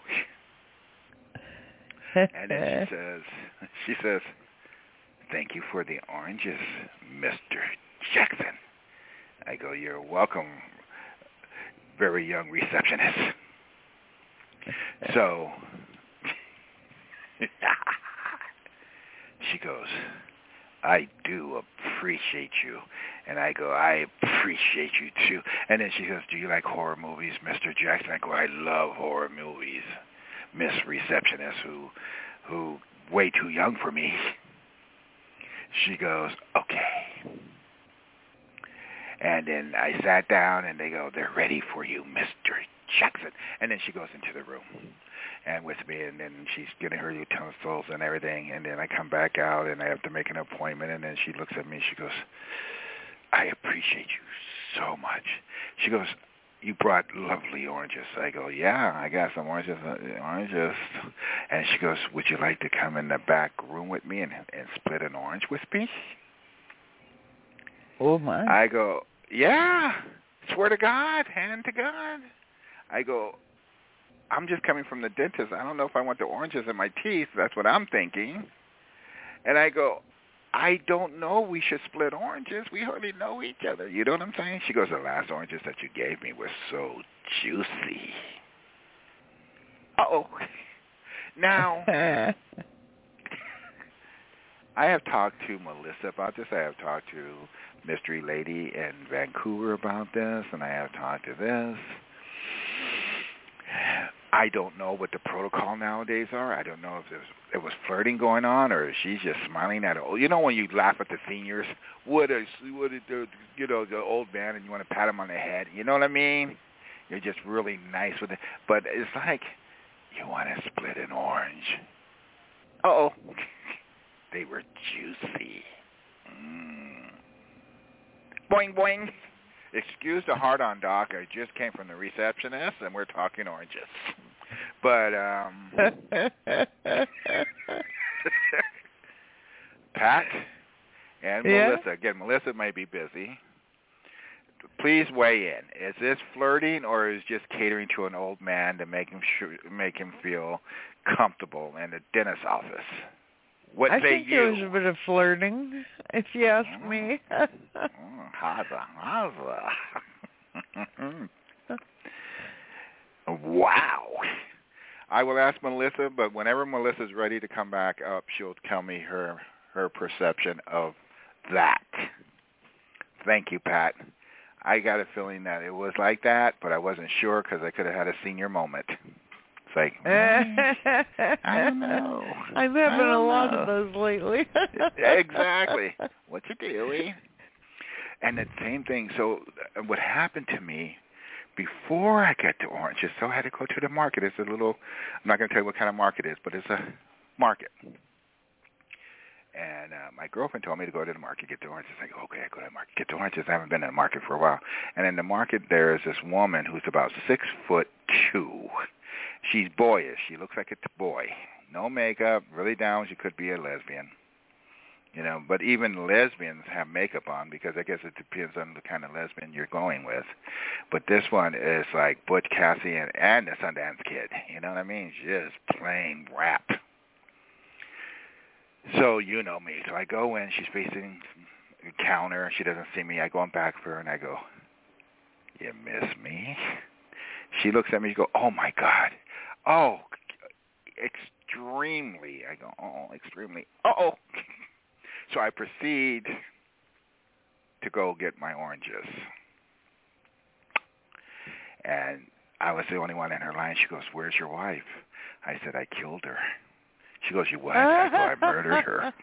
And then she says, she says, thank you for the oranges, Mister Jackson. I go, you're welcome, very young receptionist. So She goes, I do appreciate you. And I go, I appreciate you too. And then she goes, do you like horror movies, Mister Jackson? I go, I love horror movies. Miss Receptionist, who, who way too young for me. She goes, okay. And then I sat down, and they go, they're ready for you, Mister Jackson. And then she goes into the room and with me, and then she's getting her utensils and everything. And then I come back out, and I have to make an appointment. And then she looks at me. She goes, I appreciate you so much. She goes, you brought lovely oranges. I go, yeah, I got some oranges. Uh, oranges. And she goes, would you like to come in the back room with me and, and split an orange with me? Oh, my. I go, yeah, swear to God, hand to God. I go, I'm just coming from the dentist. I don't know if I want the oranges in my teeth. That's what I'm thinking. And I go, I don't know we should split oranges. We hardly know each other. You know what I'm saying? She goes, the last oranges that you gave me were so juicy. Uh-oh. Now, I have talked to Melissa about this. I have talked to Mystery Lady in Vancouver about this, and I have talked to this. I don't know what the protocol nowadays are. I don't know if there's, there was flirting going on, or if she's just smiling at it. You know when you laugh at the seniors, what is, what is the, you know, the old man, and you want to pat him on the head. You know what I mean? You're just really nice with it. But it's like, you want to split an orange. Uh-oh. They were juicy. Mm. Boing, boing. Excuse the hard-on, Doc. I just came from the receptionist, and we're talking oranges. But, um... Pat and yeah? Melissa. Again, Melissa may be busy. Please weigh in. Is this flirting, or is just catering to an old man to make him sh- make him feel comfortable in the dentist's office? What I say think you? there was a bit of flirting, if you ask oh. me. oh, haza, haza. Wow. I will ask Melissa, but whenever Melissa's ready to come back up, she'll tell me her, her perception of that. Thank you, Pat. I got a feeling that it was like that, but I wasn't sure because I could have had a senior moment. It's like, mm, I don't know. I'm having a know. lot of those lately. Exactly. What you doing? And the same thing. So what happened to me before I got to oranges, so I had to go to the market. It's a little, I'm not going to tell you what kind of market it is, but it's a market. And uh, my girlfriend told me to go to the market, get the oranges. I go, okay, I go to the market, get the oranges. I haven't been in the market for a while. And in the market, there is this woman who's about six foot two. She's boyish. She looks like a boy. No makeup, really down. She could be a lesbian. You know, but even lesbians have makeup on because I guess it depends on the kind of lesbian you're going with. But this one is like Butch Cassidy and, and the Sundance Kid. You know what I mean? Just plain rap. So you know me. So I go in. She's facing the counter. She doesn't see me. I go on back for her, and I go, you miss me? She looks at me. She goes, oh, my God. Oh, extremely. I go, oh, extremely. Uh-oh. So I proceed to go get my oranges. And I was the only one in her line. She goes, where's your wife? I said, I killed her. She goes, you what? I go, I murdered her.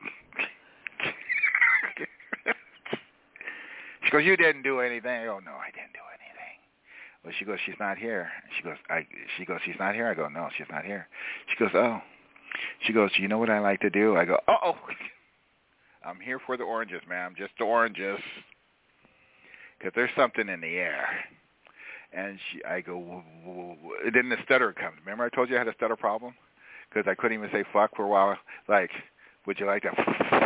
She goes, you didn't do anything. I go, no, I didn't do anything. Well, she goes, she's not here. She goes, I. She goes, she's not here. I go, no, she's not here. She goes, oh. She goes, you know what I like to do? I go, uh-oh. I'm here for the oranges, ma'am, just the oranges, because there's something in the air. And she, I go, whoa, whoa, whoa. Then the stutter comes. Remember I told you I had a stutter problem? Because I couldn't even say fuck for a while. Like, would you like to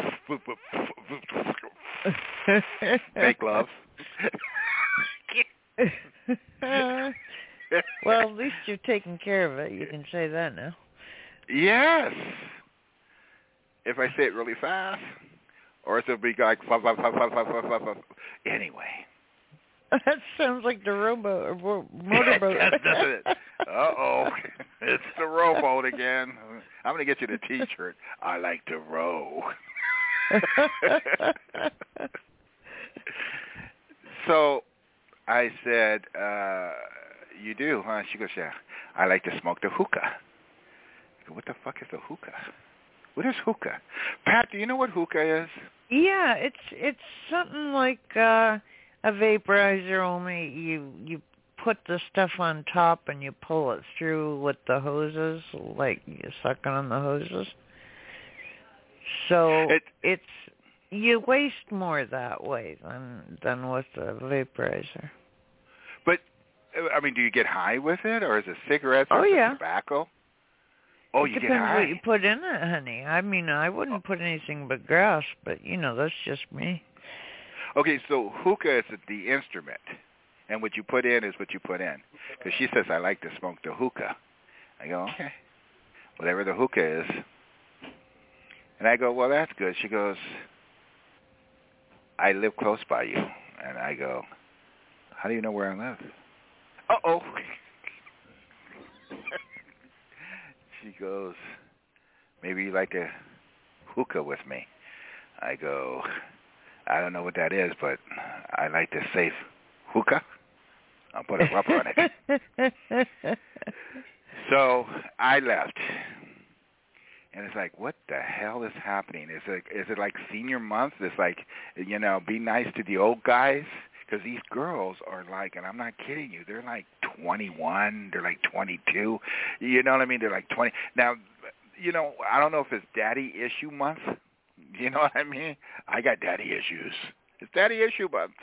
make love? Well, at least you're taking care of it. You can say that now. Yes. If I say it really fast. Or it'll be like, fuff, fuff, fuff, fuff, fuff, fuff, fuff. Anyway. That sounds like the rowboat or motorboat. Uh-oh. It's the rowboat again. I'm going to get you the T-shirt. I like to row. So I said, uh, you do, huh? She goes, yeah. I like to smoke the hookah. I go, what the fuck is a hookah? What is hookah? Pat, do you know what hookah is? Yeah, it's it's something like uh, a vaporizer, only you you put the stuff on top and you pull it through with the hoses, like you're sucking on the hoses. So it, it's you waste more that way than than with the vaporizer. But I mean, do you get high with it, or is it cigarettes or oh, is it yeah. tobacco? Oh, it you get depends high. what you put in it, honey. I mean, I wouldn't put anything but grass, but you know, that's just me. Okay, so hookah is the instrument, and what you put in is what you put in. Because she says, I like to smoke the hookah. I go, okay, whatever the hookah is. And I go, well, that's good. She goes, I live close by you. And I go, how do you know where I live? Uh-oh. She goes, maybe you like a hookah with me. I go, I don't know what that is, but I like to say hookah. I'll put a rubber on it. So I left. And it's like, what the hell is happening? Is it, is it like senior month? It's like, you know, be nice to the old guys? Because these girls are like, and I'm not kidding you, they're like twenty-one, they're like twenty-two. You know what I mean? They're like twenty. Now, you know, I don't know if it's daddy issue month. You know what I mean? I got daddy issues. It's daddy issue month.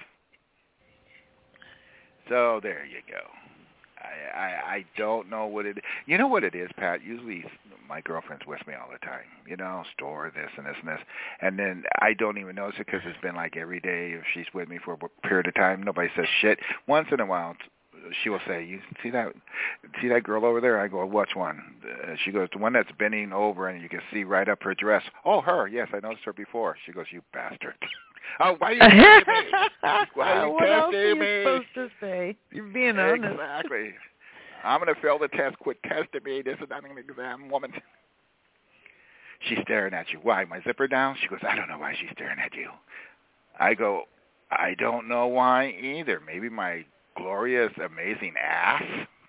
So there you go. I, I I don't know what it is. You know what it is, Pat? Usually my girlfriend's with me all the time. You know, store this and this and this. And then I don't even notice it because it's been like every day if she's with me for a period of time. Nobody says shit. Once in a while, she will say, you see that see that girl over there? I go, which one? Uh, she goes, the one that's bending over and you can see right up her dress. Oh, her. Yes, I noticed her before. She goes, you bastard. Oh, why are you testing me? Why are you what testing else are you me? supposed to say? You're being honest. Exactly. I'm going to fail the test. Quit testing me. This is not an exam, woman. She's staring at you. Why? My zipper down? She goes, I don't know why she's staring at you. I go, I don't know why either. Maybe my glorious, amazing ass.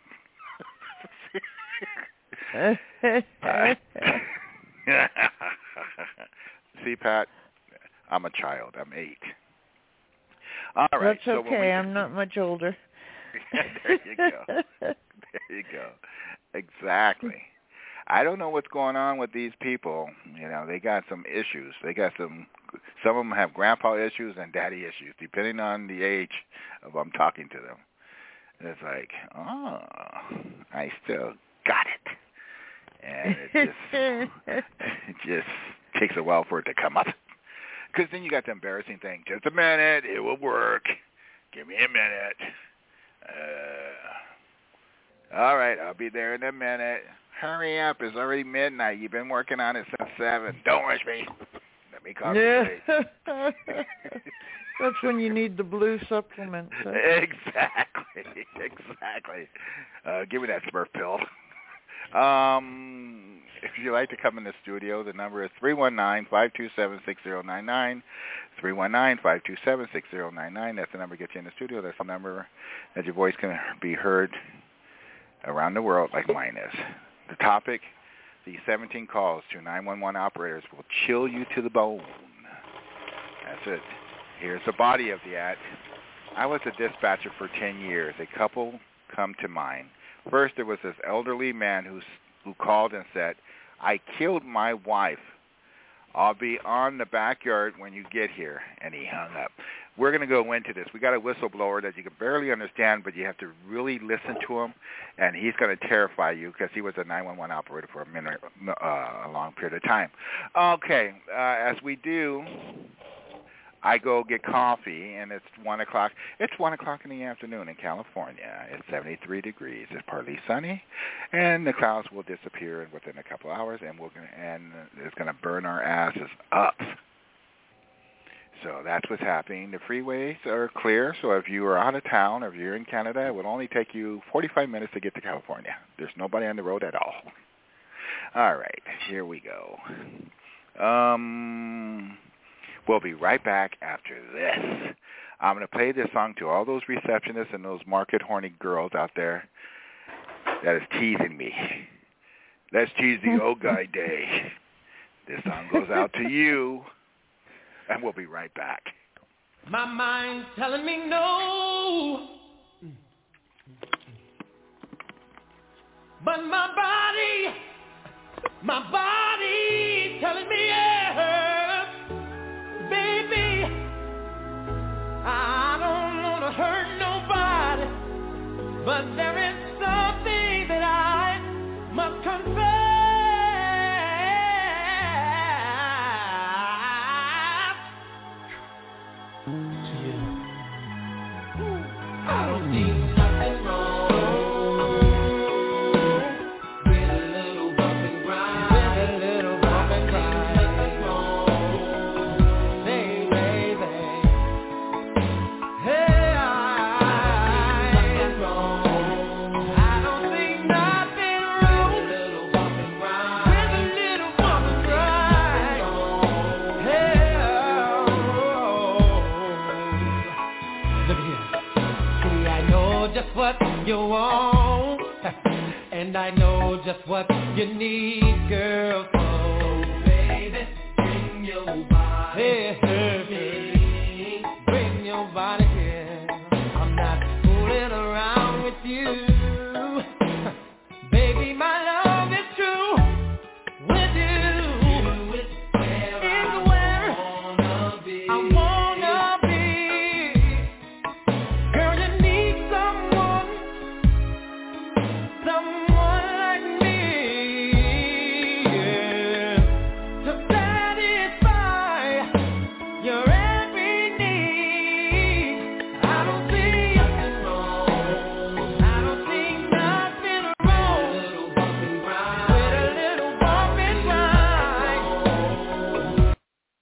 See, Pat, I'm a child. I'm eight. All right. That's so okay. we, I'm not much older. There you go. There you go. Exactly. I don't know what's going on with these people. You know, they got some issues. They got some, some of them have grandpa issues and daddy issues, depending on the age of I'm talking to them. And it's like, oh, I still got it. And it just, it just takes a while for it to come up. Because then you got the embarrassing thing. Just a minute, it will work. Give me a minute. Uh, all right, I'll be there in a minute. Hurry up, it's already midnight. You've been working on it since seven. Don't rush me. Let me concentrate. Yeah. That's when you need the blue supplements. Huh? Exactly, exactly. Uh, give me that Smurf pill. Um, if you'd like to come in the studio, the number is three one nine, five two seven, six zero nine nine, three one nine, five two seven, six zero nine nine. That's the number to get you in the studio. That's the number that your voice can be heard around the world like mine is. The topic, the seventeen calls to nine one one operators will chill you to the bone. That's it. Here's the body of the ad. I was a dispatcher for ten years. A couple come to mind. First, there was this elderly man who who called and said, I killed my wife. I'll be on the backyard when you get here. And he hung up. We're going to go into this. We got a whistleblower that you can barely understand, but you have to really listen to him, and he's going to terrify you because he was a nine one one operator for a minute, uh, a long period of time. Okay, uh, as we do, I go get coffee, and it's one o'clock. It's one o'clock in the afternoon in California. It's seventy-three degrees. It's partly sunny, and the clouds will disappear within a couple hours, and we're gonna, and it's going to burn our asses up. So that's what's happening. The freeways are clear, so if you are out of town, or if you're in Canada, it will only take you forty-five minutes to get to California. There's nobody on the road at all. All right, here we go. Um, we'll be right back after this. I'm going to play this song to all those receptionists and those market horny girls out there that is teasing me. Let's tease the old guy day. This song goes out to you. And we'll be right back. My mind's telling me no, but my body, my body telling me yes. Baby, I don't want to hurt nobody, but there is something that I must confess. I don't see nothing wrong with a little bump and grind, with a little bump and grind. Nothing wrong, hey baby, hey I, nothing wrong. I don't see nothing wrong with a little bump and grind, with a little bump and grind. Hey oh, look at here. I know just what you want, and I know just what you need, girl. So, baby, bring your body, hey, hey, bring your body here. I'm not fooling around with you, baby. My love is true with you. It's where I wanna be. I wanna be. Girl, you need someone, someone like me, yeah, to satisfy your every need. I don't see nothing wrong, I don't see nothing wrong with a little bump and grind, with a little bump and grind.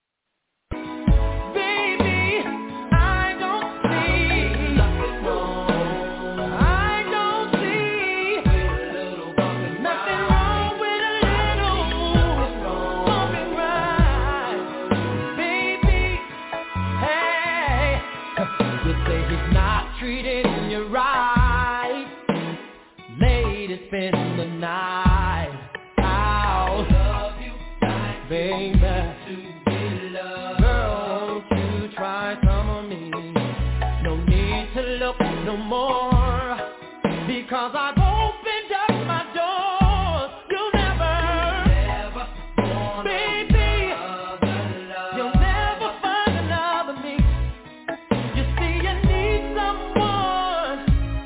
Baby, I don't see nothing wrong, I don't see nothing wrong with a little bump and grind. Baby, hey, you say he's not treating you right, lady, spend the night out, love you, baby, to be loved. Girl, won't you try some of me? No need to look no more, because I've opened up my doors. You'll never, never baby, you'll never find another me. You see, you need someone,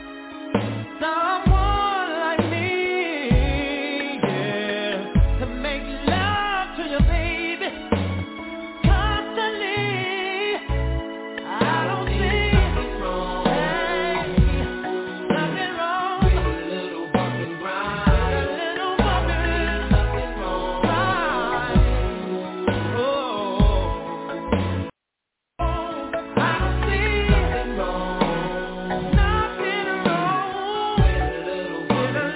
someone like me, yeah, to make love to you, baby, constantly. I don't see nothing wrong, hey, nothing wrong with a little bump and grind, with a little bump and nothing wrong, oh, I don't see nothing wrong, nothing wrong with a little bump and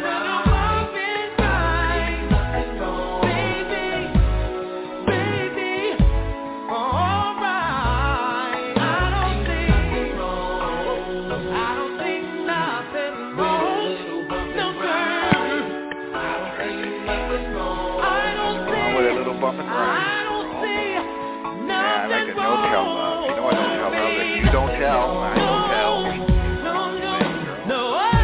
grind, nothing wrong, baby, baby, all right. I don't see nothing wrong, I don't see nothing wrong, no girl, I don't see nothing wrong, I don't see, With a little bump and grind. I don't see Yeah, I like nothing the no-tell love. You know what no-tell love is? You don't tell, I don't tell. no, no, no,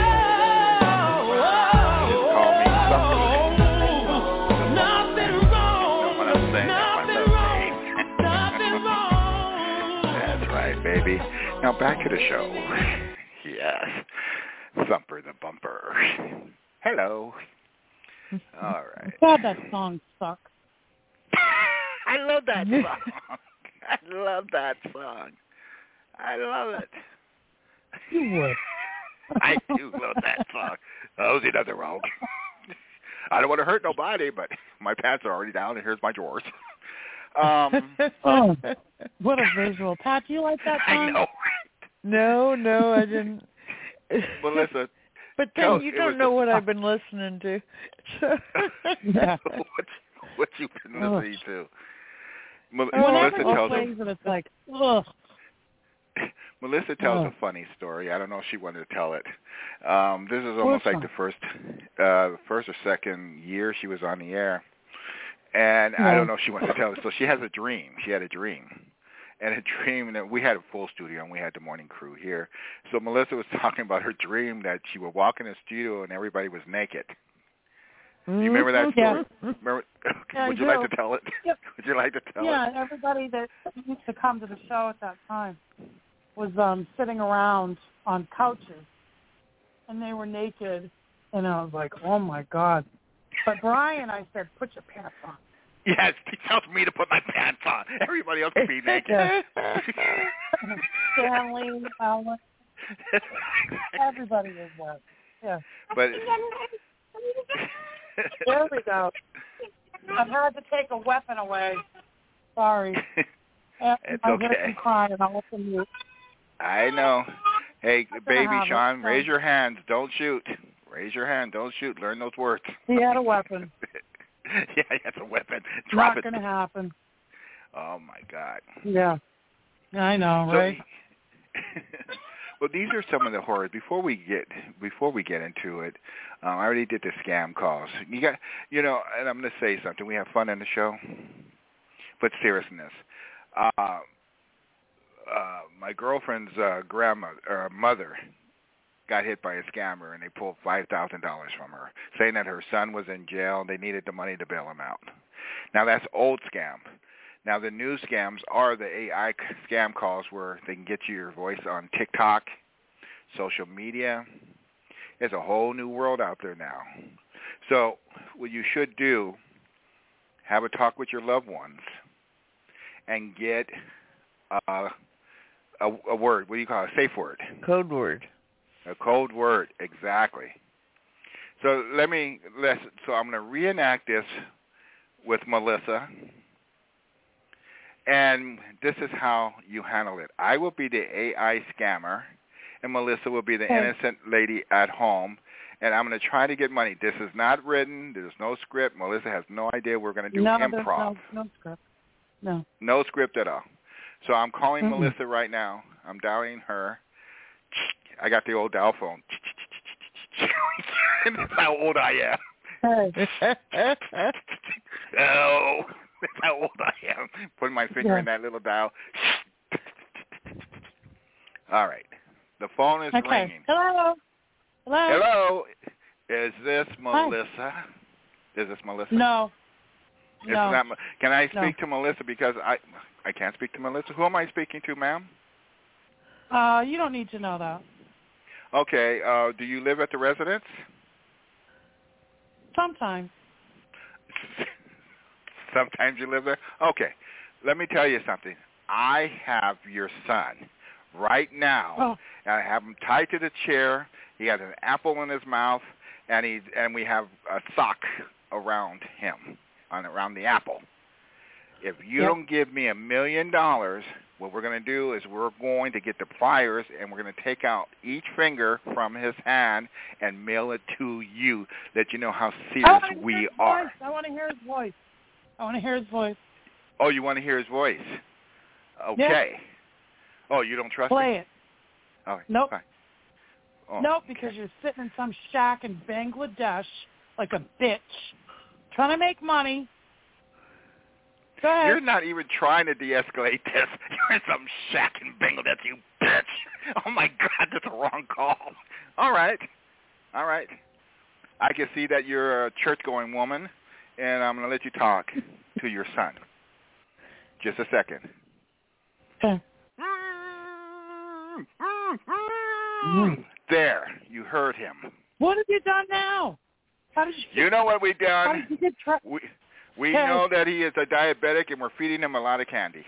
Just call me something. nothing wrong, What I'm saying, that's my nothing love wrong, name. nothing wrong. That's right, baby. Now back to the show. Yes. Thumper the Bumper. Hello. All right. God, that song sucks. I love that song. I love that song. I love it. You would. I do love that song. Oh, see nothing wrong. I don't want to hurt nobody, but my pants are already down, and here's my drawers. Um, Oh, What a visual. Pat, do you like that song? I know. No, no, I didn't. Melissa. But then tell, you don't know a, what I've been listening to. Yeah. what, what you've been listening to. Mel- Whenever Melissa he tells plays it, it's like, ugh. Melissa tells Ugh. a funny story. I don't know if she wanted to tell it. Um, this is almost like not? the first, uh, first or second year she was on the air, and Yeah. I don't know if she wants to tell it. So she has a dream. She had a dream, and a dream that we had a full studio and we had the morning crew here. So Melissa was talking about her dream that she would walk in the studio and everybody was naked. Do you remember that story? Yeah. Remember? Yeah, Would I you do. like to tell it? Yep. Would you like to tell yeah, it? Yeah, everybody that used to come to the show at that time was um, sitting around on couches, and they were naked, and I was like, oh, my God. But Brian, I said, put your pants on. Yes, he tells me to put my pants on. Everybody else can be naked. Stanley, Alan, everybody was there. Yeah. But there we go. I've had to take a weapon away. Sorry. It's I okay. heard you crying. I'll listen to you. I know. Hey, baby have Sean, it. raise your hands. Don't shoot. Raise your hand. Don't shoot. Learn those words. He had a weapon. Yeah, that's a weapon. Drop Not it. going to happen. Oh, my God. Yeah. I know, So, right? well, these are some of the horrors. Before we get before we get into it, um, I already did the scam calls. You got, you know, and I'm going to say something. We have fun in the show, but seriousness. Uh, uh, my girlfriend's uh, grandmother or mother got hit by a scammer, and they pulled five thousand dollars from her, saying that her son was in jail and they needed the money to bail him out. Now, that's old scam. Now, the new scams are the A I scam calls where they can get you your voice on TikTok, social media. There's a whole new world out there now. So what you should do, have a talk with your loved ones and get uh, a, a word. What do you call it? A safe word. Code word. A code word, exactly. So let me, let's, so I'm going to reenact this with Melissa. And this is how you handle it. I will be the A I scammer, and Melissa will be the okay. innocent lady at home. And I'm going to try to get money. This is not written. There's no script. Melissa has no idea. We're going to do no, improv. No, no script. No. No script at all. So I'm calling Mm-mm. Melissa right now. I'm dialing her. I got the old dial phone. That's how old I am. Hey. Oh, that's how old I am. Putting my finger Yeah. in that little dial. All right. The phone is Okay. ringing. Hello. Hello. Hello. Is this Melissa? Hi. Is this Melissa? No. It's no. not, can I speak No. to Melissa because I I can't speak to Melissa? Who am I speaking to, ma'am? Uh, you don't need to know that. Okay. Uh, do you live at the residence? Sometimes. Sometimes you live there? Okay. Let me tell you something. I have your son right now, Oh. and I have him tied to the chair. He has an apple in his mouth, and he and we have a sock around him, on around the apple. If you Yep. don't give me a million dollars, what we're going to do is we're going to get the pliers, and we're going to take out each finger from his hand and mail it to you, let you know how I serious wanna hear we his are. voice. I want to hear his voice. I want to hear his voice. Oh, you want to hear his voice? Okay. Oh, you don't trust Play me? it. All right. Nope. Fine. Oh, Nope, because you're sitting in some shack in Bangladesh like a bitch, trying to make money. Go ahead. You're not even trying to de-escalate this. You're in some shack in Bangladesh, you bitch. Oh, my God, that's a wrong call. All right. All right. I can see that you're a church-going woman, and I'm going to let you talk to your son. Just a second. Okay. There. You heard him. What have you done now? How did you? You know what we've How done? did you get tra- We, we Okay. know that he is a diabetic, and we're feeding him a lot of candy.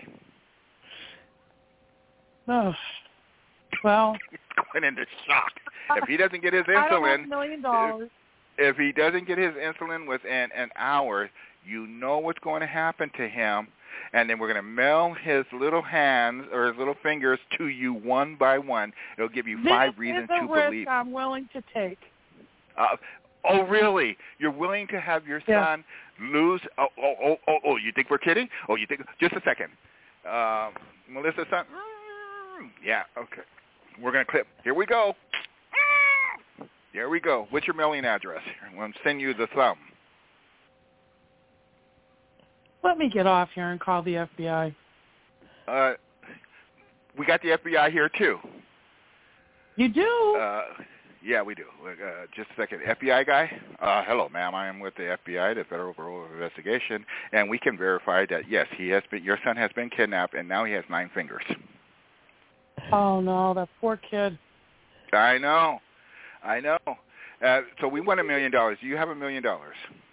Oh. Well, He's going into shock. If he doesn't get his I don't have insulin, a million dollars. if, if he doesn't get his insulin within an hour, you know what's going to happen to him. and then we're going to mail his little hands or his little fingers to you one by one. It'll give you five this reasons is a to risk believe. I'm willing to take. Uh, oh, really? You're willing to have your yeah. son lose? Oh, oh, oh, oh, oh, you think we're kidding? Oh, you think? Just a second. Uh, Melissa's son? Yeah, okay. We're going to clip. Here we go. Here we go. What's your mailing address? I'm going to send you the thumb. Let me get off here and call the F B I. Uh, we got the F B I here, too. You do? Uh, yeah, we do. Uh, just a second. F B I guy? Uh, hello, ma'am. I am with the F B I, the Federal Bureau of Investigation, and we can verify that, yes, he has been, your son has been kidnapped, and now he has nine fingers. Oh, no, that poor kid. I know. I know. Uh, so we want a million dollars. Do you have a million dollars?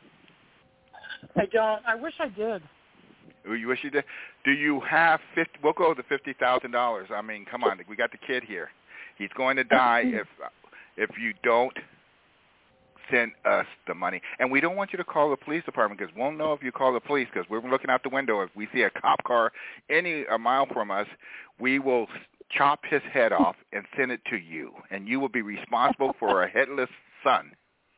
I don't. I wish I did. You wish you did? Do you have fifty? We'll go to fifty thousand dollars. I mean, come on. We got the kid here. He's going to die if if you don't send us the money. And we don't want you to call the police department because we'll know if you call the police because we're looking out the window. If we see a cop car any a mile from us, we will chop his head off and send it to you, and you will be responsible for a headless son.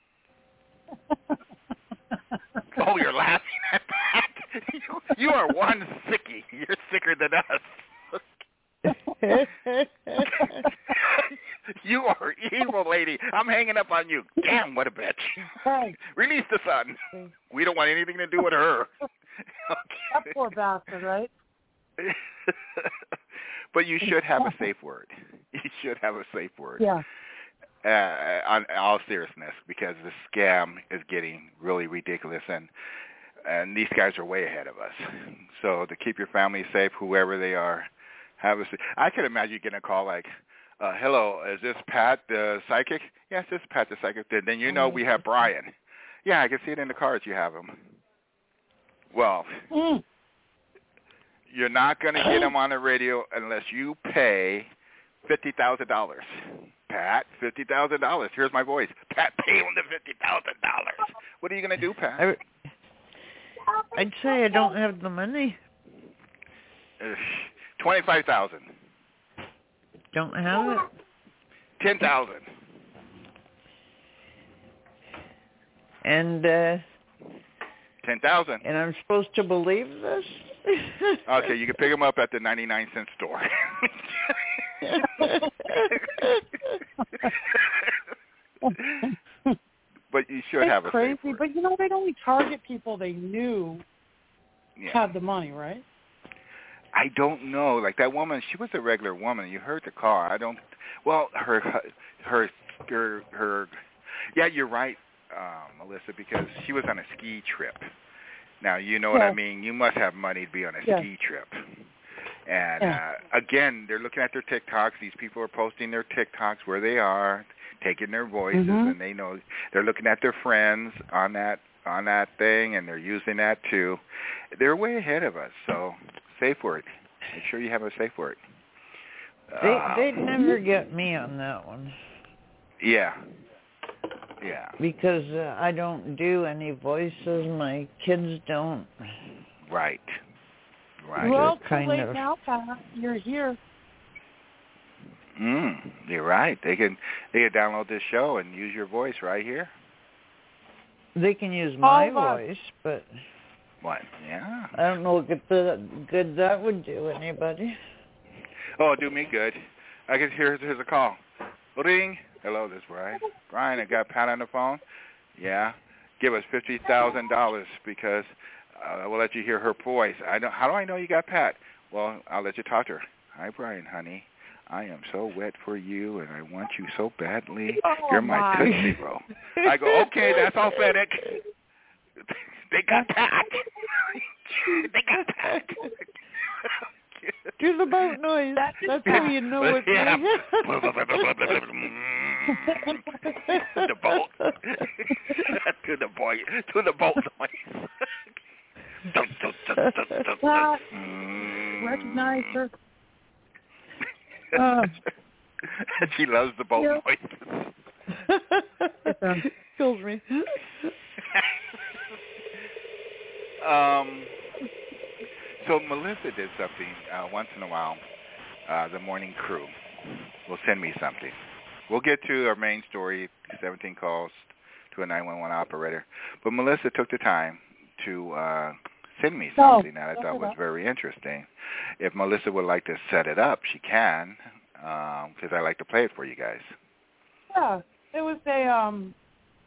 Oh, you're laughing at that? You, you are one sickie. You're sicker than us. You are evil, lady. I'm hanging up on you. Damn, what a bitch. Hey. Release the son. We don't want anything to do with her. Okay. That poor bastard, right? But you should have a safe word. You should have a safe word. Yeah. Uh, on all seriousness, because the scam is getting really ridiculous, and and these guys are way ahead of us. So to keep your family safe, whoever they are, have a. I could imagine you getting a call like, uh, "Hello, is this Pat the psychic?" Yes, this is Pat the psychic. Then you know we have Brian. Yeah, I can see it in the cards. You have him. Well, mm. you're not going to get him on the radio unless you pay fifty thousand dollars. Pat, fifty thousand dollars. Here's my voice. Pat, pay him the fifty thousand dollars. What are you going to do, Pat? I, I'd say I don't have the money. Uh, twenty-five thousand dollars. Don't have it. ten thousand dollars. And, uh... ten thousand dollars. And I'm supposed to believe this? Okay, you can pick them up at the ninety-nine cent store. But you should it's have a crazy, safe word. But you know, they'd only target people they knew yeah. had the money, right? I don't know. Like that woman, she was a regular woman. You heard the call. I don't. Well, her, her, her, her. Yeah, you're right, uh, Melissa, because she was on a ski trip. Now you know what yeah. I mean. You must have money to be on a yeah. ski trip. And yeah. uh, again, they're looking at their TikToks. These people are posting their TikToks where they are, taking their voices, mm-hmm. and they know they're looking at their friends on that on that thing, and they're using that too. They're way ahead of us. So, safe word. Make sure you have a safe word. They uh, they'd never get me on that one. Yeah. Yeah. Because uh, I don't do any voices. My kids don't. Right. Right. Well, too kind late of. now, Pat. You're here. Mm, you're right. They can they can download this show and use your voice right here. They can use my All of voice, but what? Yeah. I don't know what good, good that would do anybody. Oh, do me good. I can hear here's a call. Ring. Hello, this is Brian. Brian, I got Pat on the phone. Yeah. Give us fifty thousand dollars because uh, we'll let you hear her voice. I don't. How do I know you got Pat? Well, I'll let you talk to her. Hi, Brian, honey. I am so wet for you, and I want you so badly. Oh, You're my, my. Tootsie Roll. I go, okay, that's authentic. They got Pat. They got Pat. Do the boat noise. That's, That's how you know it's yeah. me. The boat. to the boy. To the boat noise. Pat, recognize her. Uh, she loves the boat yeah. noises. Kills me. um. So Melissa did something uh, once in a while. Uh, the morning crew will send me something. We'll get to our main story, seventeen calls to a nine one one operator. But Melissa took the time to uh, send me something oh, that I thought was very interesting. If Melissa would like to set it up, she can, because um, I like to play it for you guys. Yeah, it was a, um,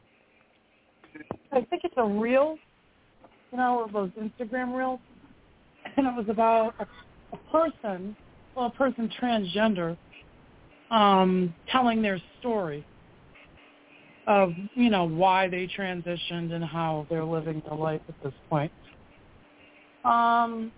I think it's a reel, you know, those Instagram reels, and it was about a, a person, well, a person transgender, um, telling their story of, you know, why they transitioned and how they're living their life at this point. Um,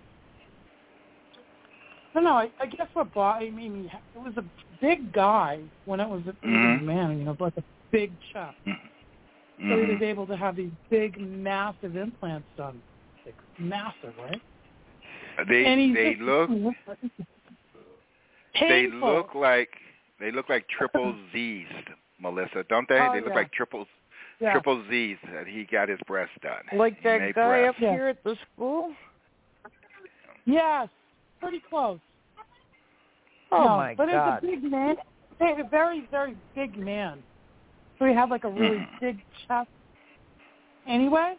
I don't know, I, I guess what bought, I mean, it was a big guy when it was a, mm-hmm. it was a man, you know, like a big chest. Mm-hmm. So he was able to have these big, massive implants done. Like, massive, right? They they just, look they painful. look like they look like triple Z's, Melissa, don't they? Oh, they look yeah. like triple yeah. triple Z's that he got his breast done. Like that guy breasts. up yeah. here at the school? Yes, pretty close. Oh no, my but God! But it's a big man, a very very big man. So he had like a really mm. big chest. Anyway,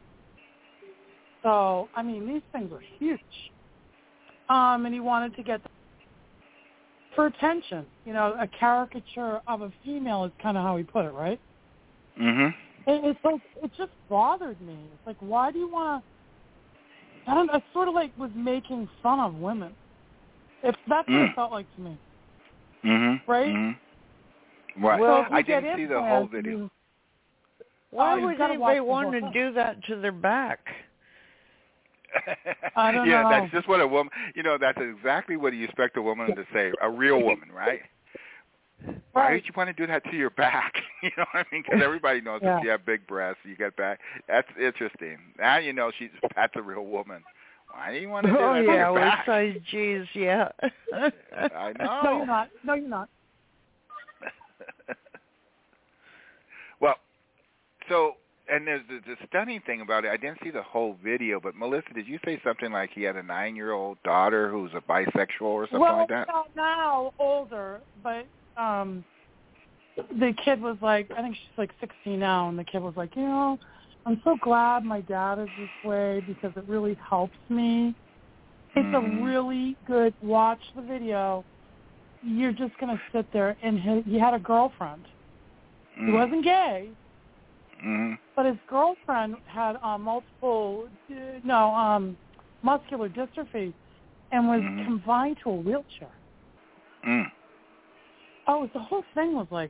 so I mean these things are huge. Um, and he wanted to get for attention. You know, a caricature of a female is kind of how he put it, right? Mhm. It, it's like it just bothered me. It's like, why do you want to? I don't. It's sort of like was making fun of women. If that's mm. what it felt like to me. Mhm. Right. Mhm. Right. Well, I didn't see the whole video. You, Why oh, would anybody want to do that to their back? I don't yeah, know. that's just what a woman. You know, that's exactly what you expect a woman to say. A real woman, right? Right. Why would you want to do that to your back? You know what I mean? Because everybody knows yeah. if you have big breasts, you get back. That's interesting. Now you know she's that's a real woman. Why do you want to do oh, that yeah, to your with back? size G's, yeah. I know. No, you're not. No, you're not. Well, so, and there's the, the stunning thing about it, I didn't see the whole video, but Melissa, did you say something like he had a nine-year-old daughter who's a bisexual or something well, like that? Well, now older, but um, the kid was like, I think she's like sixteen now, and the kid was like, you know, I'm so glad my dad is this way because it really helps me. It's mm. a really good, watch the video. You're just going to sit there, and he, he had a girlfriend. Mm. He wasn't gay, mm-hmm. but his girlfriend had uh, multiple, uh, no, um, muscular dystrophy and was mm-hmm. confined to a wheelchair. Mm. Oh, the whole thing was like,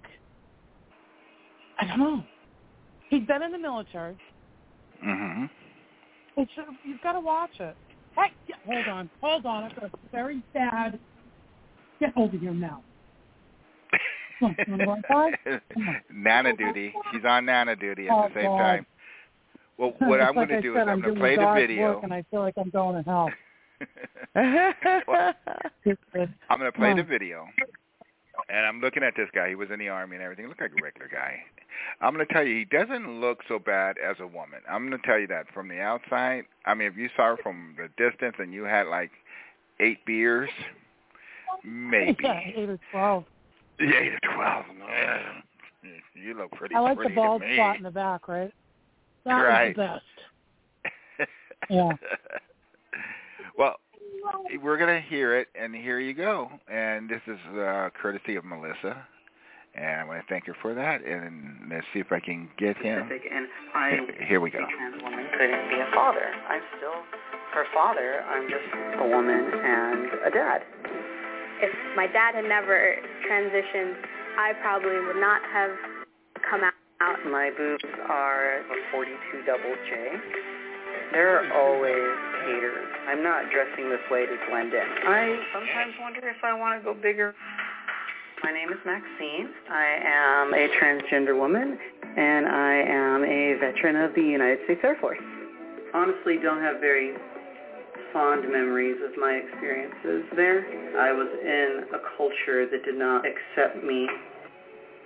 I don't know. He'd been in the military. Mm-hmm. It's, you've got to watch it. Hey, yeah, hold on, hold on. I've got a very bad. Get over here now. Come on, come on, come on. Nana duty. She's on Nana duty at oh, the same God. time. Well, what I'm like going to do said, is I'm, I'm going to play the video. Work and I feel like I'm going to hell. well, I'm going to play oh. the video. And I'm looking at this guy. He was in the Army and everything. He looked like a regular guy. I'm going to tell you, he doesn't look so bad as a woman. I'm going to tell you that from the outside. I mean, if you saw her from the distance and you had like eight beers, maybe. Yeah, eight or twelve. Yeah, eight or twelve. You look pretty I like pretty the bald to me. spot in the back, right? That right. was the best. Yeah. Well, we're going to hear it, and here you go. And this is uh, courtesy of Melissa, and I want to thank her for that. And let's see if I can get him. And I, here, here we go. A trans woman couldn't be a father. I'm still her father. I'm just a woman and a dad. If my dad had never transitioned, I probably would not have come out. My boobs are a forty-two double J. There are always haters. I'm not dressing this way to blend in. I sometimes wonder if I want to go bigger. My name is Maxine. I am a transgender woman, and I am a veteran of the United States Air Force. Honestly, don't have very fond memories of my experiences there. I was in a culture that did not accept me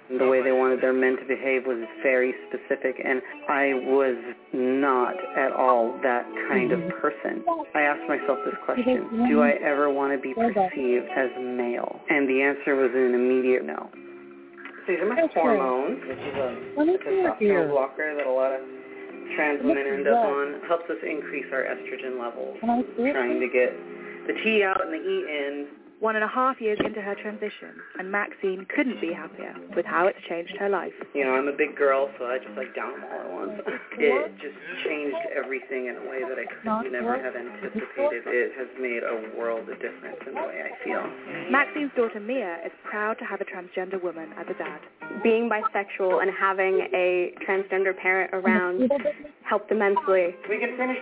The way they wanted their men to behave was very specific, and I was not at all that kind of person. I asked myself this question: do I ever want to be perceived as male? And the answer was an immediate no. These are my hormones, which is a, a testosterone blocker that a lot of trans women end up on. Helps us increase our estrogen levels. Trying to get the T out and the E in. One and a half years into her transition, and Maxine couldn't be happier with how it's changed her life. You know, I'm a big girl, so I just like down them all at once. It just changed everything in a way that I could never have anticipated. It has made a world of difference in the way I feel. Maxine's daughter Mia is proud to have a transgender woman as a dad. Being bisexual and having a transgender parent around helped immensely. We can finish.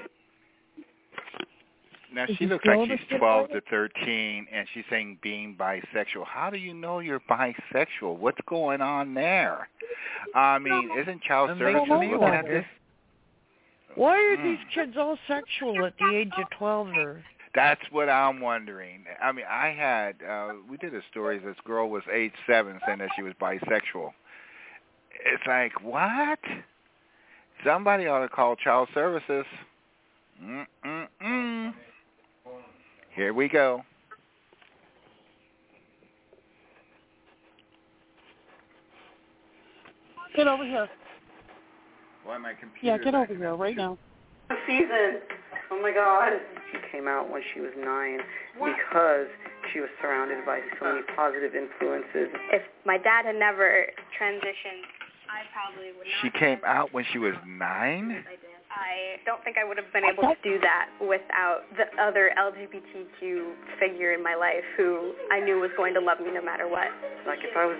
Now, she looks like she's twelve to thirteen, and she's saying being bisexual. How do you know you're bisexual? What's going on there? I mean, isn't child services looking at this? Why are mm. these kids all sexual at the age of twelve? Or? That's what I'm wondering. I mean, I had, uh, we did a story, this girl was age seven saying that she was bisexual. It's like, what? Somebody ought to call child services. Mm-mm-mm. Here we go. Get over here. Why my computer? Yeah, get over here right now. Season. Oh my God. She came out when she was nine because she was surrounded by so many positive influences. If my dad had never transitioned, I probably would not. She came out when she was nine? I don't think I would have been able to do that without the other L G B T Q figure in my life who I knew was going to love me no matter what. Like if I was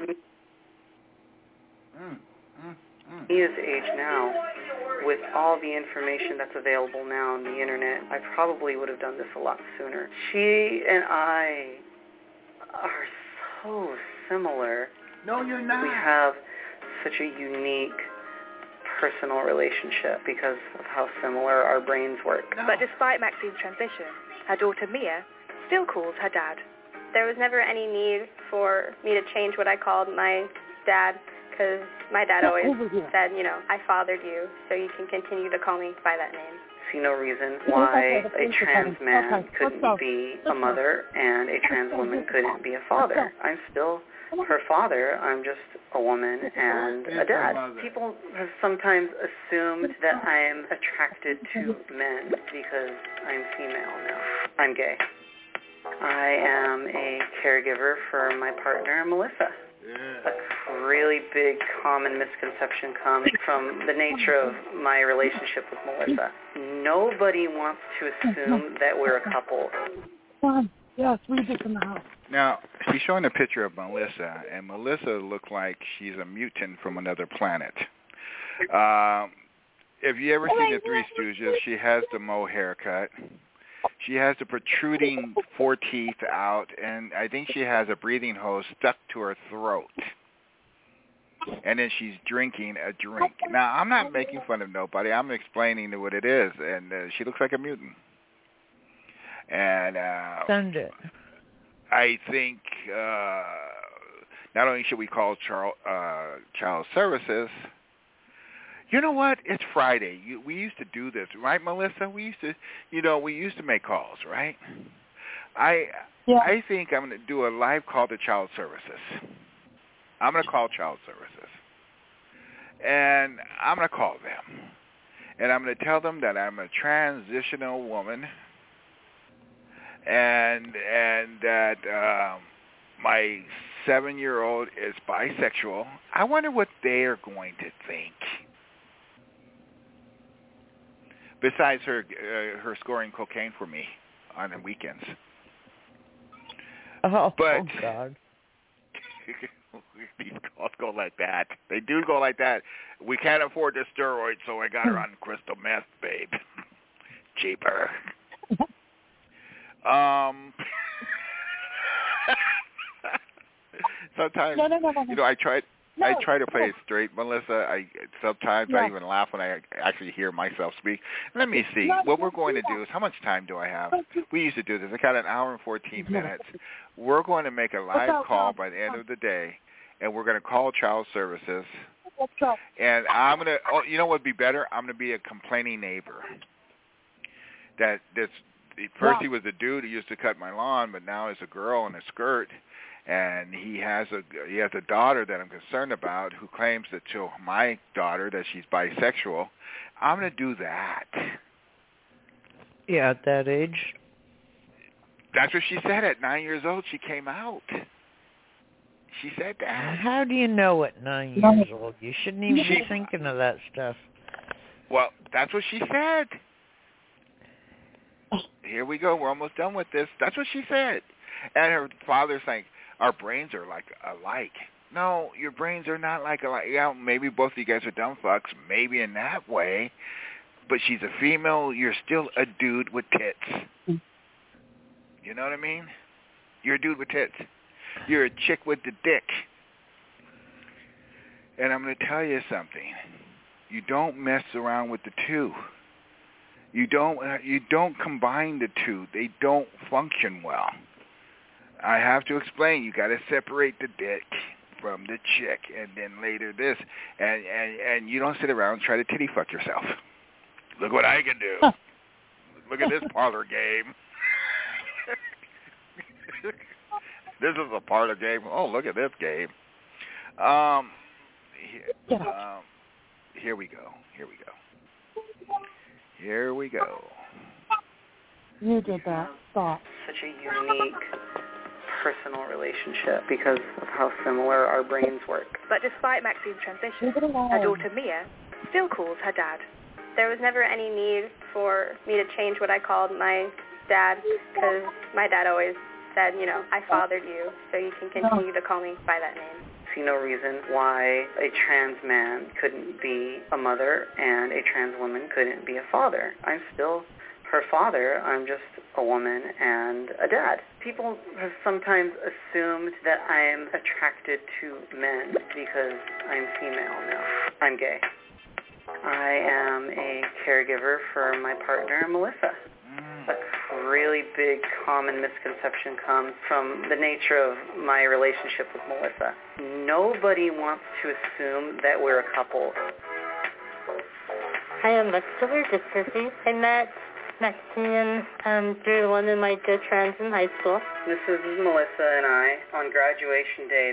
mm, mm, mm. Mia's age now, with all the information that's available now on the internet, I probably would have done this a lot sooner. She and I are so similar. No, you're not. We have such a unique personal relationship because of how similar our brains work. No. But despite Maxine's transition, her daughter Mia still calls her dad. There was never any need for me to change what I called my dad because my dad always said, you know, I fathered you, so you can continue to call me by that name. See no reason why a trans man couldn't be a mother and a trans woman couldn't be a father. I'm still her father. I'm just a woman and a dad. People have sometimes assumed that I'm attracted to men because I'm female now. I'm gay. I am a caregiver for my partner, Melissa. A really big common misconception comes from the nature of my relationship with Melissa. Nobody wants to assume that we're a couple. Yes, we did in the house. Now, she's showing a picture of Melissa, and Melissa looks like she's a mutant from another planet. Um, if you ever seen the Three Stooges, she has the Moe haircut. She has the protruding four teeth out, and I think she has a breathing hose stuck to her throat. And then she's drinking a drink. Now, I'm not making fun of nobody. I'm explaining what it is, and uh, she looks like a mutant. And uh, Send it. I think uh, not only should we call child, uh, child services, you know what? It's Friday. You, we used to do this, right, Melissa? We used to, you know, we used to make calls, right? I yeah. I think I'm going to do a live call to child services. I'm going to call child services. And I'm going to call them. And I'm going to tell them that I'm a transitional woman and and that um, my seven-year-old is bisexual. I wonder what they are going to think. Besides her uh, her scoring cocaine for me on the weekends. Oh, but, oh God. These calls go like that. They do go like that. We can't afford the steroids, so I got her on crystal meth, babe. Cheaper. Um, sometimes, no, no, no, no, no. you know, I try, no, I try to play no. it straight, Melissa. I sometimes yeah. I even laugh when I actually hear myself speak. Let me see. No, what no, we're going no. to do is, how much time do I have? We used to do this. I got an hour and fourteen minutes. We're going to make a live call by the end of the day, and we're going to call child services. Let's go. And I'm going to, oh, you know what would be better? I'm going to be a complaining neighbor. That this, first wow. he was a dude who used to cut my lawn, but now he's a girl in a skirt. And he has a he has a daughter that I'm concerned about who claims that to my daughter that she's bisexual. I'm going to do that. Yeah, at that age. That's what she said at nine years old. She came out. She said that. How do you know at nine years old? You shouldn't even she, be thinking of that stuff. Well, that's what she said. Here we go. We're almost done with this. That's what she said. And her father's saying, our brains are like alike. No, your brains are not like alike. Yeah, maybe both of you guys are dumb fucks, maybe in that way. But she's a female. You're still a dude with tits. You know what I mean? You're a dude with tits. You're a chick with the dick. And I'm going to tell you something. You don't mess around with the two. You don't. You don't combine the two. They don't function well. I have to explain. You got to separate the dick from the chick, and then later this, and and and you don't sit around and try to titty fuck yourself. Look what I can do. Look at this parlor game. This is a parlor game. Oh, look at this game. Um, here, um, here we go. Here we go. Here we go. You did that. Stop. Such a unique personal relationship because of how similar our brains work. But despite Maxine's transition, Leave it alone. her daughter Mia still calls her dad. There was never any need for me to change what I called my dad because my dad always said, you know, I fathered you, so you can continue to call me by that name. I see no reason why a trans man couldn't be a mother and a trans woman couldn't be a father. I'm still her father. I'm just a woman and a dad. People have sometimes assumed that I'm attracted to men because I'm female now. I'm gay. I am a caregiver for my partner, Melissa. A really big common misconception comes from the nature of my relationship with Melissa. Nobody wants to assume that we're a couple. I am Victor Dixie. I met Maxine um, through one of my good friends in high school. This is Melissa and I on graduation day.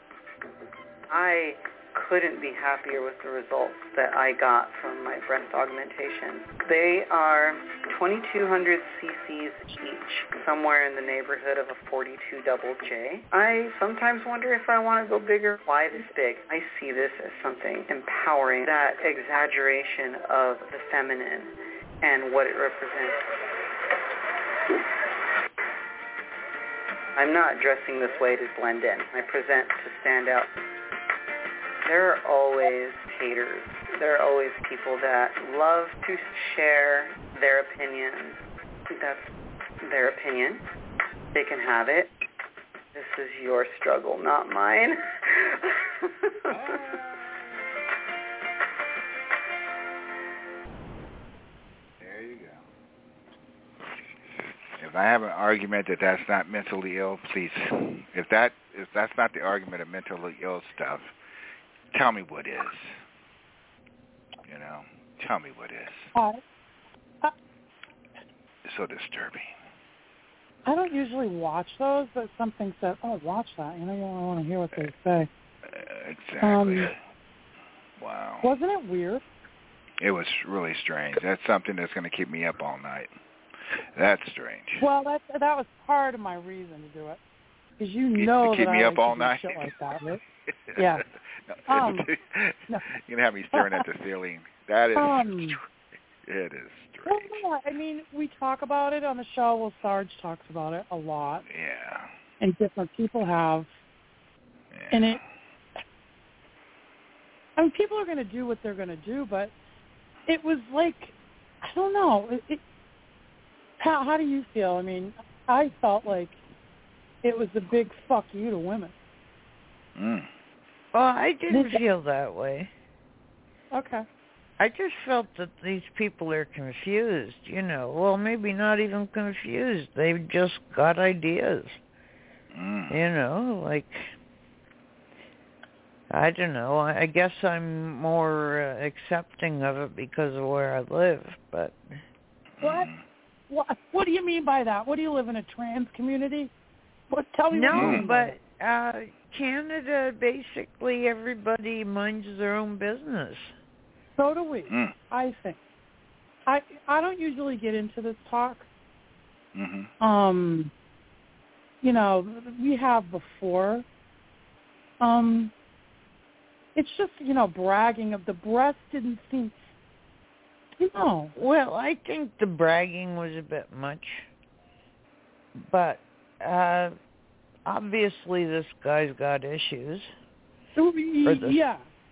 I couldn't be happier with the results that I got from my breast augmentation. They are twenty-two hundred cc's each, somewhere in the neighborhood of a forty-two double J. I sometimes wonder if I want to go bigger. Why this big? I see this as something empowering, that exaggeration of the feminine and what it represents. I'm not dressing this way to blend in. I present to stand out. There are always haters. There are always people that love to share their opinions. That's their opinion. They can have it. This is your struggle, not mine. There you go. If I have an argument that that's not mentally ill, please. If that if that's not the argument of mentally ill stuff, tell me what is. You know, tell me what is. Uh, uh, it's so disturbing. I don't usually watch those, but something said, "Oh, watch that." You know, I want to hear what they say. Uh, exactly. Um, wow. Wasn't it weird? It was really strange. That's something that's going to keep me up all night. That's strange. Well, that that was part of my reason to do it, because you know to keep that me I up like all to do night. shit like that, right? Yeah. no, Um, no. You're going to have me staring at the ceiling. That is, Um, it is well, strange. no, I mean, we talk about it on the show. Well, Sarge talks about it a lot. Yeah. And different people have. Yeah. And it, I mean, people are going to do what they're going to do, but it was like, I don't know. It, it, how, how do you feel? I mean, I felt like it was a big fuck you to women. Mm. Well, I didn't feel that way. Okay. I just felt that these people are confused, you know. Well, maybe not even confused. They've just got ideas. Mm. You know, like I don't know. I guess I'm more uh, accepting of it because of where I live, but... What? What? What do you mean by that? What do you live in, a trans community? What? Tell me. No, what you mean but uh, Canada, basically everybody minds their own business. So do we. Mm. I think. I I don't usually get into this talk. Mm-hmm. Um, you know, we have before. Um, it's just, you know, bragging of the breast didn't seem. You know. Well, I think the bragging was a bit much, but uh, obviously this guy's got issues. The, yeah.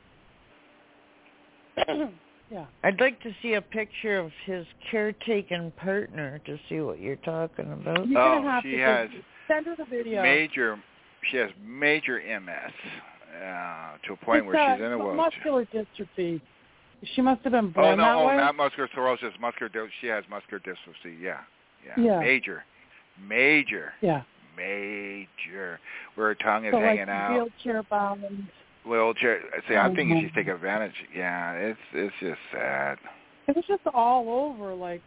Yeah. I'd like to see a picture of his caretaking partner to see what you're talking about. You're oh, have she to has send her the video. major. She has major M S uh, to a point it's, where uh, she's in a wheelchair. Muscular dystrophy. She must have been Oh born no, that oh, way. not muscular sclerosis. Muscular. She has muscular dystrophy. Yeah, yeah. Yeah. Major, major. Yeah. Major. Where her tongue is so hanging like out. Wheelchair bound. Wheelchair. See, I'm Mm-hmm. thinking she's taking advantage. Yeah, it's it's just sad. It was just all over. Like,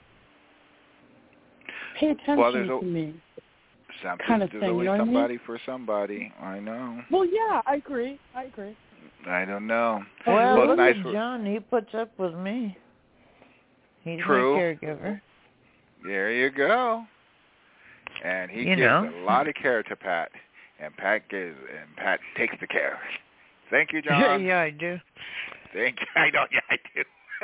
pay attention well, there's to a, me. Something, Kind of there's thing, always you know what I mean? somebody for somebody. I know. Well, yeah, I agree. I agree. I don't know. Well, well look nice at for, John. He puts up with me. He's True. my caregiver. There you go. And he you gives know. a lot of care to Pat, and Pat gives and Pat takes the care. Thank you, John. yeah, I do. Thank you. I know. Yeah, I do.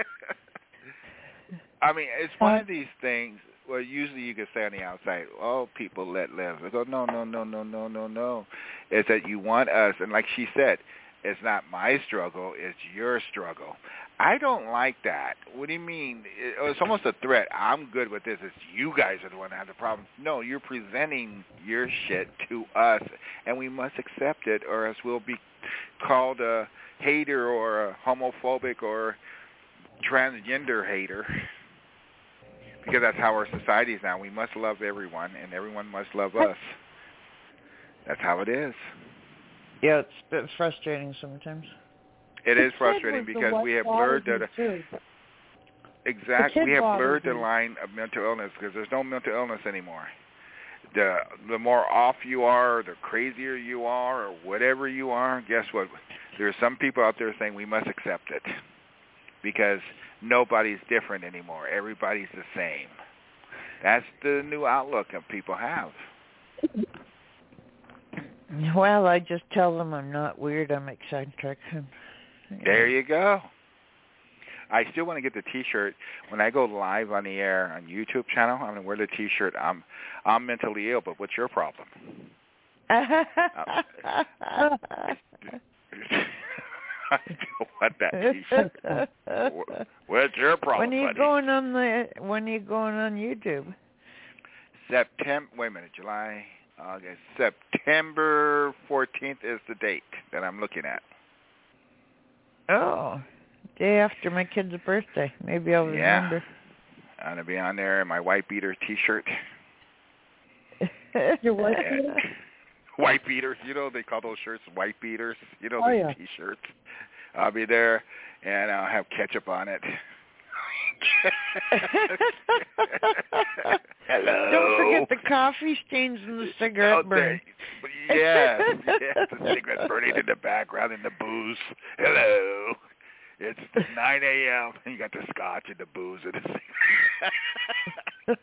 I mean, it's one of these things. Well, usually you can say on the outside, "Oh, people let live." I go, "No, no, no, no, no, no, no." It's that you want us, and like she said, it's not my struggle; it's your struggle. I don't like that. What do you mean? It's almost a threat. I'm good with this. It's you guys are the one that have the problem. No, you're presenting your shit to us, and we must accept it, or else we'll be called a hater or a homophobic or transgender hater. Because that's how our society is now. We must love everyone, and everyone must love us. That's how it is. Yeah, it's a bit frustrating sometimes. It is frustrating because we have blurred the exactly we have blurred the line of mental illness because there's no mental illness anymore. The the more off you are, the crazier you are, or whatever you are, guess what? There are some people out there saying we must accept it because nobody's different anymore. Everybody's the same. That's the new outlook that people have. Well, I just tell them I'm not weird, I'm eccentric. There you go. I still want to get the T-shirt. When I go live on the air on YouTube channel, I'm going to wear the T-shirt. I'm I'm mentally ill, but what's your problem? I still want that T-shirt. What's your problem, When are you buddy? going on the? When are you going on YouTube? September. Wait a minute. July, August, September fourteenth is the date that I'm looking at. Oh, day after my kid's birthday. Maybe I'll Yeah. remember. I'm going to be on there in my white beater T-shirt. Your white beater? White beaters. You know, they call those shirts white beaters. You know, oh, the yeah. T-shirts. I'll be there, and I'll have ketchup on it. Hello. Don't forget the coffee stains and the cigarette Oh, burn. Yes, yes, the cigarette burning in the background and the booze. Hello. It's nine a.m. and you got the scotch and the booze and the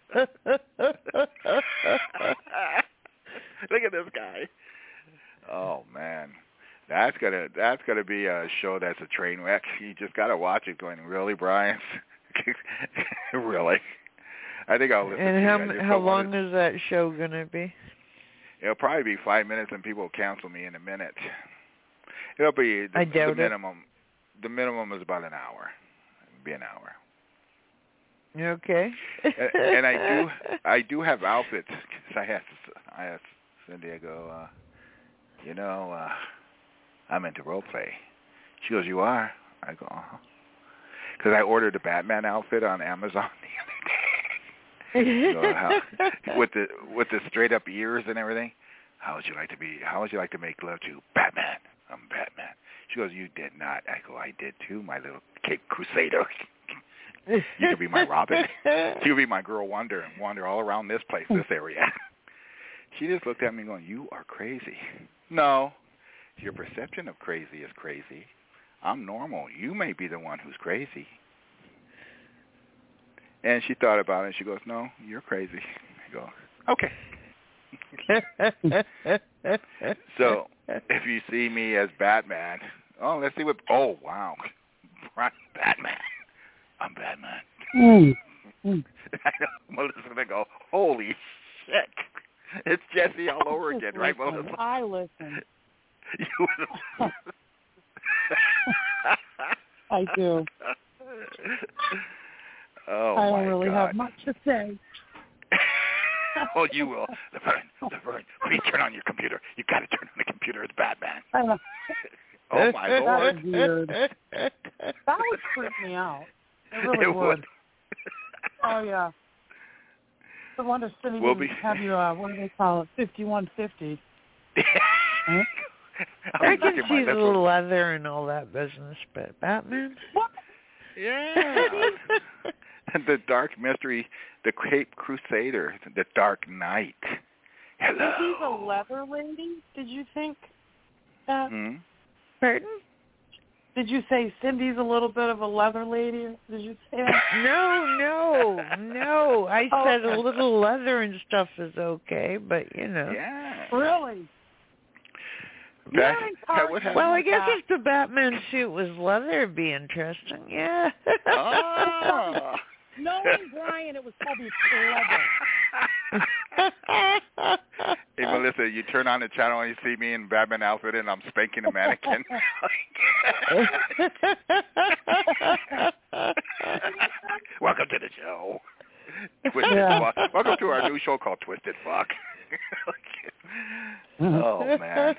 Look at this guy. Oh man, that's gonna that's gonna be a show that's a train wreck. You just gotta watch it. Going, really, Brian? Really? I think I'll listen. And to how you. how long is that show gonna be? It'll probably be five minutes, and people will cancel me in a minute. It'll be the, I doubt the it. minimum. The minimum is about an hour. It'll be an hour. Okay. and, and I do, I do have outfits. Cause I asked, I asked Cindy. I go, uh, you know, uh, I'm into role play. She goes, you are? I go, uh-huh. Because I ordered a Batman outfit on Amazon the other day. So how, with the with the straight up ears and everything. How would you like to be? How would you like to make love to Batman? I'm Batman. She goes, you did not. I go, I did too, my little Cape Crusader. You could be my Robin. She could be my girl Wonder and wander all around this place, this area. She just looked at me going, you are crazy. No, your perception of crazy is crazy. I'm normal. You may be the one who's crazy. And she thought about it, and she goes, no, you're crazy. I go, okay. So if you see me as Batman, oh, let's see what, oh, wow, Batman. I'm Batman. Mm. Mm. Melissa's going to go, holy shit. It's Jesse all over again, right, Melissa? I listen. You I do. Oh, I don't my really God. have much to say. Oh, you will. Laverne, Laverne, please turn on your computer. You got to turn on the computer. It's Batman. I know. Oh, my That Lord. was weird. That would freak me out. It really It would. would. Oh, yeah. I wonder if Cindy We'll didn't be... have you, uh, what do they call it, fifty-one fifty. Huh? I can see the leather and all that business, but Batman? What? Yeah. The Dark Mystery, the Cape Crusader, the Dark Knight. Hello. Is he the leather lady? Did you think that? Hmm? Pardon? Did you say Cindy's a little bit of a leather lady? Did you say that? No, no, no. I Oh, said okay. a little leather and stuff is okay, but, you know. Yeah. Really? That, that would have Well, I guess that. if the Batman suit was leather, it'd be interesting. Yeah. Oh. Knowing Brian, it was probably leather. Hey, Melissa, you turn on the channel and you see me in Batman outfit and I'm spanking a mannequin. Welcome to the show. Twisted Yeah. Fuck. Welcome to our new show called Twisted Fuck. Oh, man.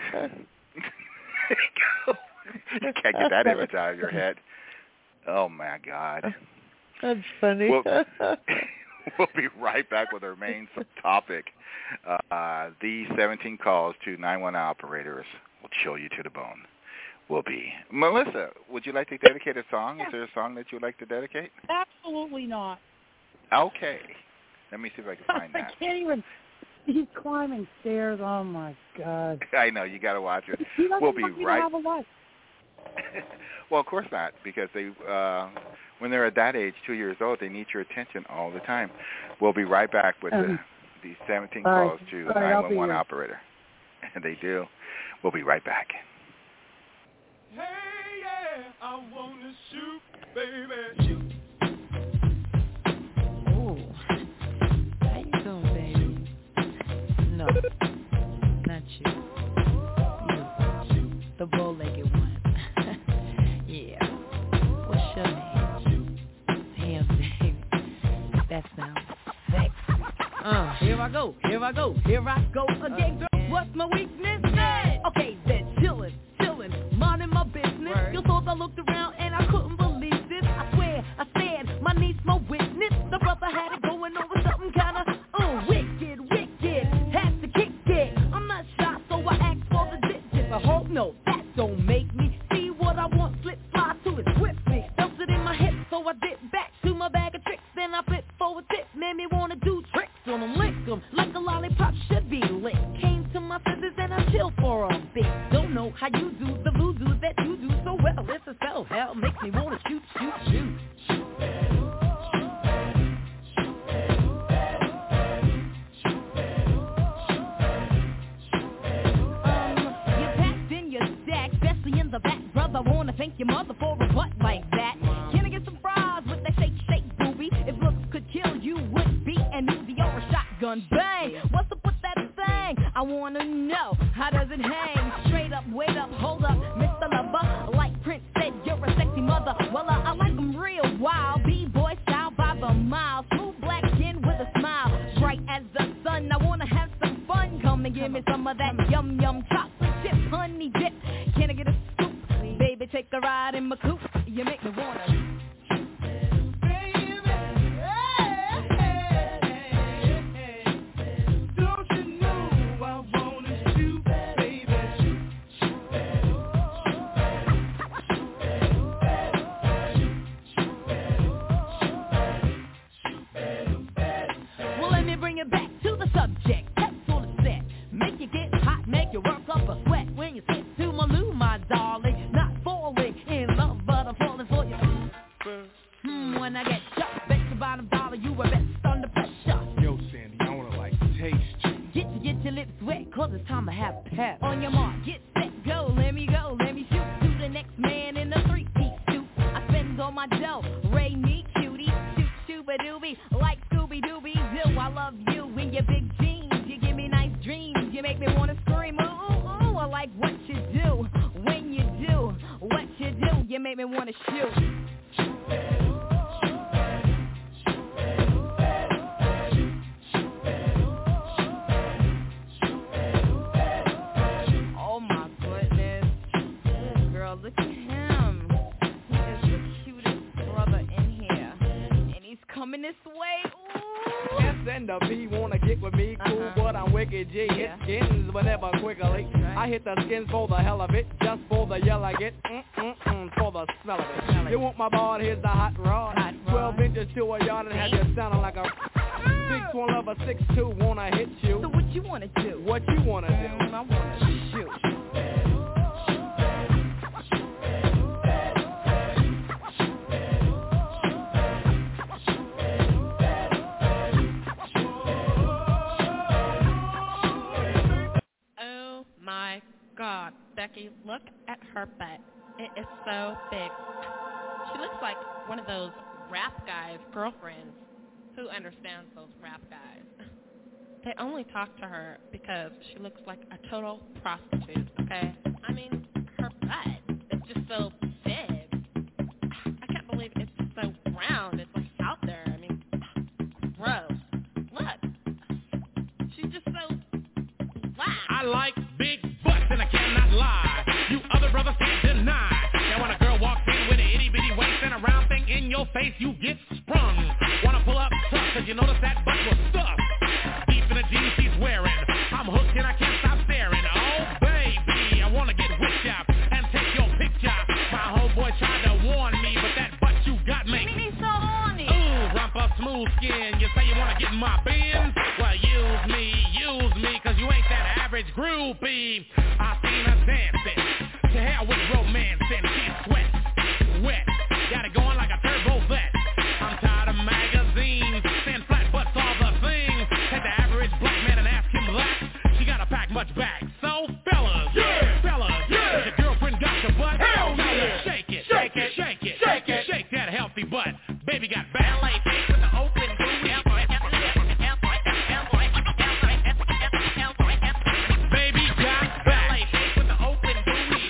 You can't get that image out of your head. Oh, my God. That's funny. We'll, we'll be right back with our main topic. Uh, these seventeen calls to nine one one operators will chill you to the bone. Will be. Melissa, would you like to dedicate a song? Is there a song that you would like to dedicate? Absolutely not. Okay. Let me see if I can find I that. can't even. He's climbing stairs. Oh, my God. I know. You got to watch it. He doesn't We'll be want me right. to have a life. Well, of course not, because they, uh, when they're at that age, two years old, they need your attention all the time. We'll be right back with Um, the, the seventeen all right. calls to All right, I'll be nine one one here. operator. And they do. We'll be right back. Hey, yeah, I want to shoot, baby. Shoot. Oh, how you doing, baby? No, not you. You, the bow-legged one. Yeah. What's your name? Damn, baby. That sounds sexy. Uh, here I go, here I go, here I go again, girl. What's my weakness? Hey. Okay, then chillin', chillin', minding my business. Word. You thought I looked around and I couldn't believe this. I swear, I said, my niece, my witness. The brother had it going over something kinda, uh, wicked, wicked. Had to kick it. I'm not shy, so I asked for the digits. I hope no, that don't make me see what I want. Slip, slide to it swiftly. Felt it in my hip, so I dip back to my bag of tricks. Then I flip for a tip, made me wanna do tricks on them, lick them like a lollipop should be licked. Came to my senses and I chill for a bit. Don't know how you do the voodoo that you do so well. It's a spell, hell makes me wanna shoot, shoot, shoot. The back, brother, wanna thank your mother for a butt like that. Can I get some fries with that shake, shake, booby? If looks could kill you, would be an Uzi or a shotgun. Bang! What's up with that thing? I wanna know, how does it hang? Straight up, wait up, hold up, Mister Lover. Like Prince said, you're a sexy mother. Well, uh, I like them real wild. B-boy style by the mile. Smooth black skin with a smile. Bright as the sun, I wanna have some fun. Come and give me some of that yum yum chocolate chip honey dip. Can I get a baby, take a ride in my coupe. You make me wanna. Hmm, when I get shot, bet your bottom dollar you were best under pressure. Yo, Sandy, I wanna like taste you. Get to get your lips wet, cause it's time to have pep. On your mark, get set, go, let me go, let me shoot to the next man in a three-piece suit. I spend all my dough, Ray me cutie, shoot shooba-dooby, like Scooby-Dooby-Doo. I love you in your big jeans, you give me nice dreams, you make me wanna scream, ooh, ooh, ooh. I like what you do, when you do, what you do, you make me wanna shoot. Look at him. He is the cutest brother in here. And he's coming this way. Ooh. S and the P wanna get with me, cool, uh-huh. But I'm wicked G. Yeah. Hit skins whenever quickly. Right. I hit the skins for the hell of it, just for the yell I get, mm-mm-mm, for the smell of it. Smell you it. Want my ball, here's the hot rod. Hot twelve rod. Inches to a yard and have you sounding like a six one lover, six two, wanna hit you. So what you wanna do? What you wanna do? Mm, I wanna shoot. My God, Becky, look at her butt. It is so big. She looks like one of those rap guys' girlfriends. Who understands those rap guys? They only talk to her because she looks like a total prostitute, okay? I mean, her butt is just so big. I can't believe it's just so round. It's like out there. I mean, gross. Look. She's just so wow. I like big butts and I cannot lie. You other brothers can't deny. Now when a girl walks in with an itty bitty waist and a round thing in your face, you get sprung. Wanna pull up tough cause you notice that butt was stuffed deep in the jeans she's wearing. I'm hooked and I can't stop staring. Oh baby, I wanna get whipped up and take your picture. My homeboy tried to warn me, but that butt you got makes me so horny. Ooh, rumpa smooth skin. You say you wanna get in my bins? Well, use me, use me, cause you ain't that average groupie. I seen her dancing. To hell with romance and she's sweat, wet. Got it going like a turbo vet. I'm tired of magazines, thin flat butts, all the things. Take the average black man and ask him that. She gotta pack much back. So fellas, yeah, fellas, yeah. Your girlfriend got your butt. Hell yeah. Shake it, shake it, shake it, shake it, shake that healthy butt. Baby got ballet feet with the open booty. Baby got ballet feet with the open booty.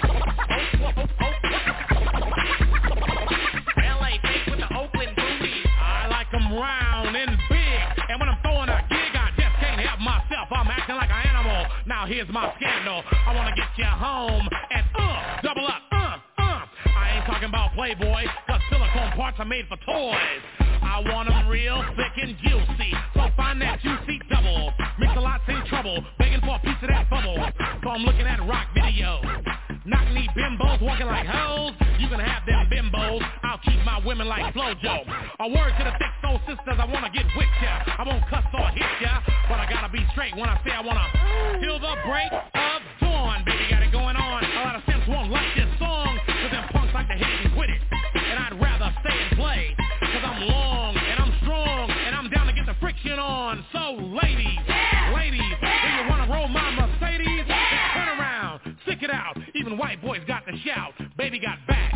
Ballet feet with the open booty. I like them round and big, and when I'm throwing a gig, I just can't help myself. I'm acting like an animal. Now here's my scandal. I wanna get you home and uh, double up, uh, uh. I ain't talking about Playboy, cause silicone parts are made for toys. I want them real thick and juicy, so find that juicy double. Mix a lot's in trouble, begging for a piece of that bubble. So I'm looking at rock videos. Knock-knee bimbos walking like hoes. You can have them bimbos. I'll keep my women like Flojo. A word to the thick soul sisters, I wanna get with ya. I won't cuss or hit ya, but I gotta be straight when I say I wanna till the break of dawn. Baby got it going on. A lot of simps won't like this song, cause them punks like to hit it and quit it. And I'd rather stay and play, cause I'm long and I'm strong and I'm down to get the friction on. So ladies, yeah. ladies, yeah. do you wanna roll my Mercedes? Yeah. Just turn around, stick it out. Even white boys got to shout. Baby got back.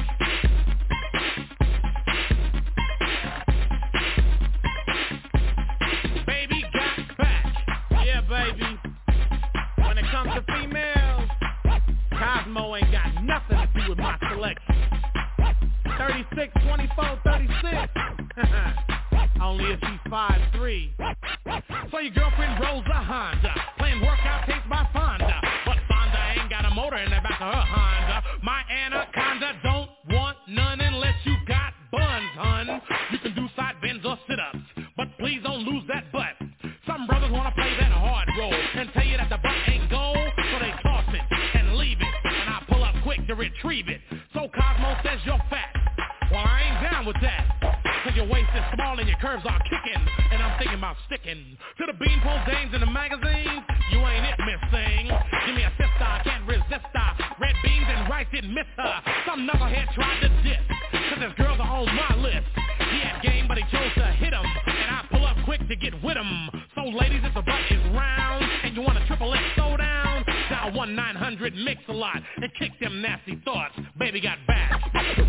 Baby got back. Yeah, baby. When it comes to females, Cosmo ain't got nothing to do with my selection. thirty-six, twenty-four, thirty-six. Only if she's five three. So your girlfriend rolls a Honda, playing workout tapes by Fonda. But Fonda ain't got a motor in the back of her Honda. My Anaconda don't want none unless you got buns, hun. You can do side bends or sit-ups, but please don't lose that butt. Some brothers wanna play that hard role and tell you that the butt ain't gold, so they toss it and leave it, and I pull up quick to retrieve it. So Cosmo says you're fat. Well, I ain't down with that, cause your waist is small and your curves are kicking, and I'm thinking about sticking to the beanpole dames in the magazines. You ain't it, Miss Thing. Give me a sister, I can't resist her. Red beans and rice didn't miss her. Some knucklehead tried to diss. Cause his girls are on my list. He had game, but he chose to hit 'em, and I pull up quick to get with 'em. So ladies, if the butt is round and you want a triple X throw down, dial one nine hundred mix a lot and kick them nasty thoughts. Baby got back.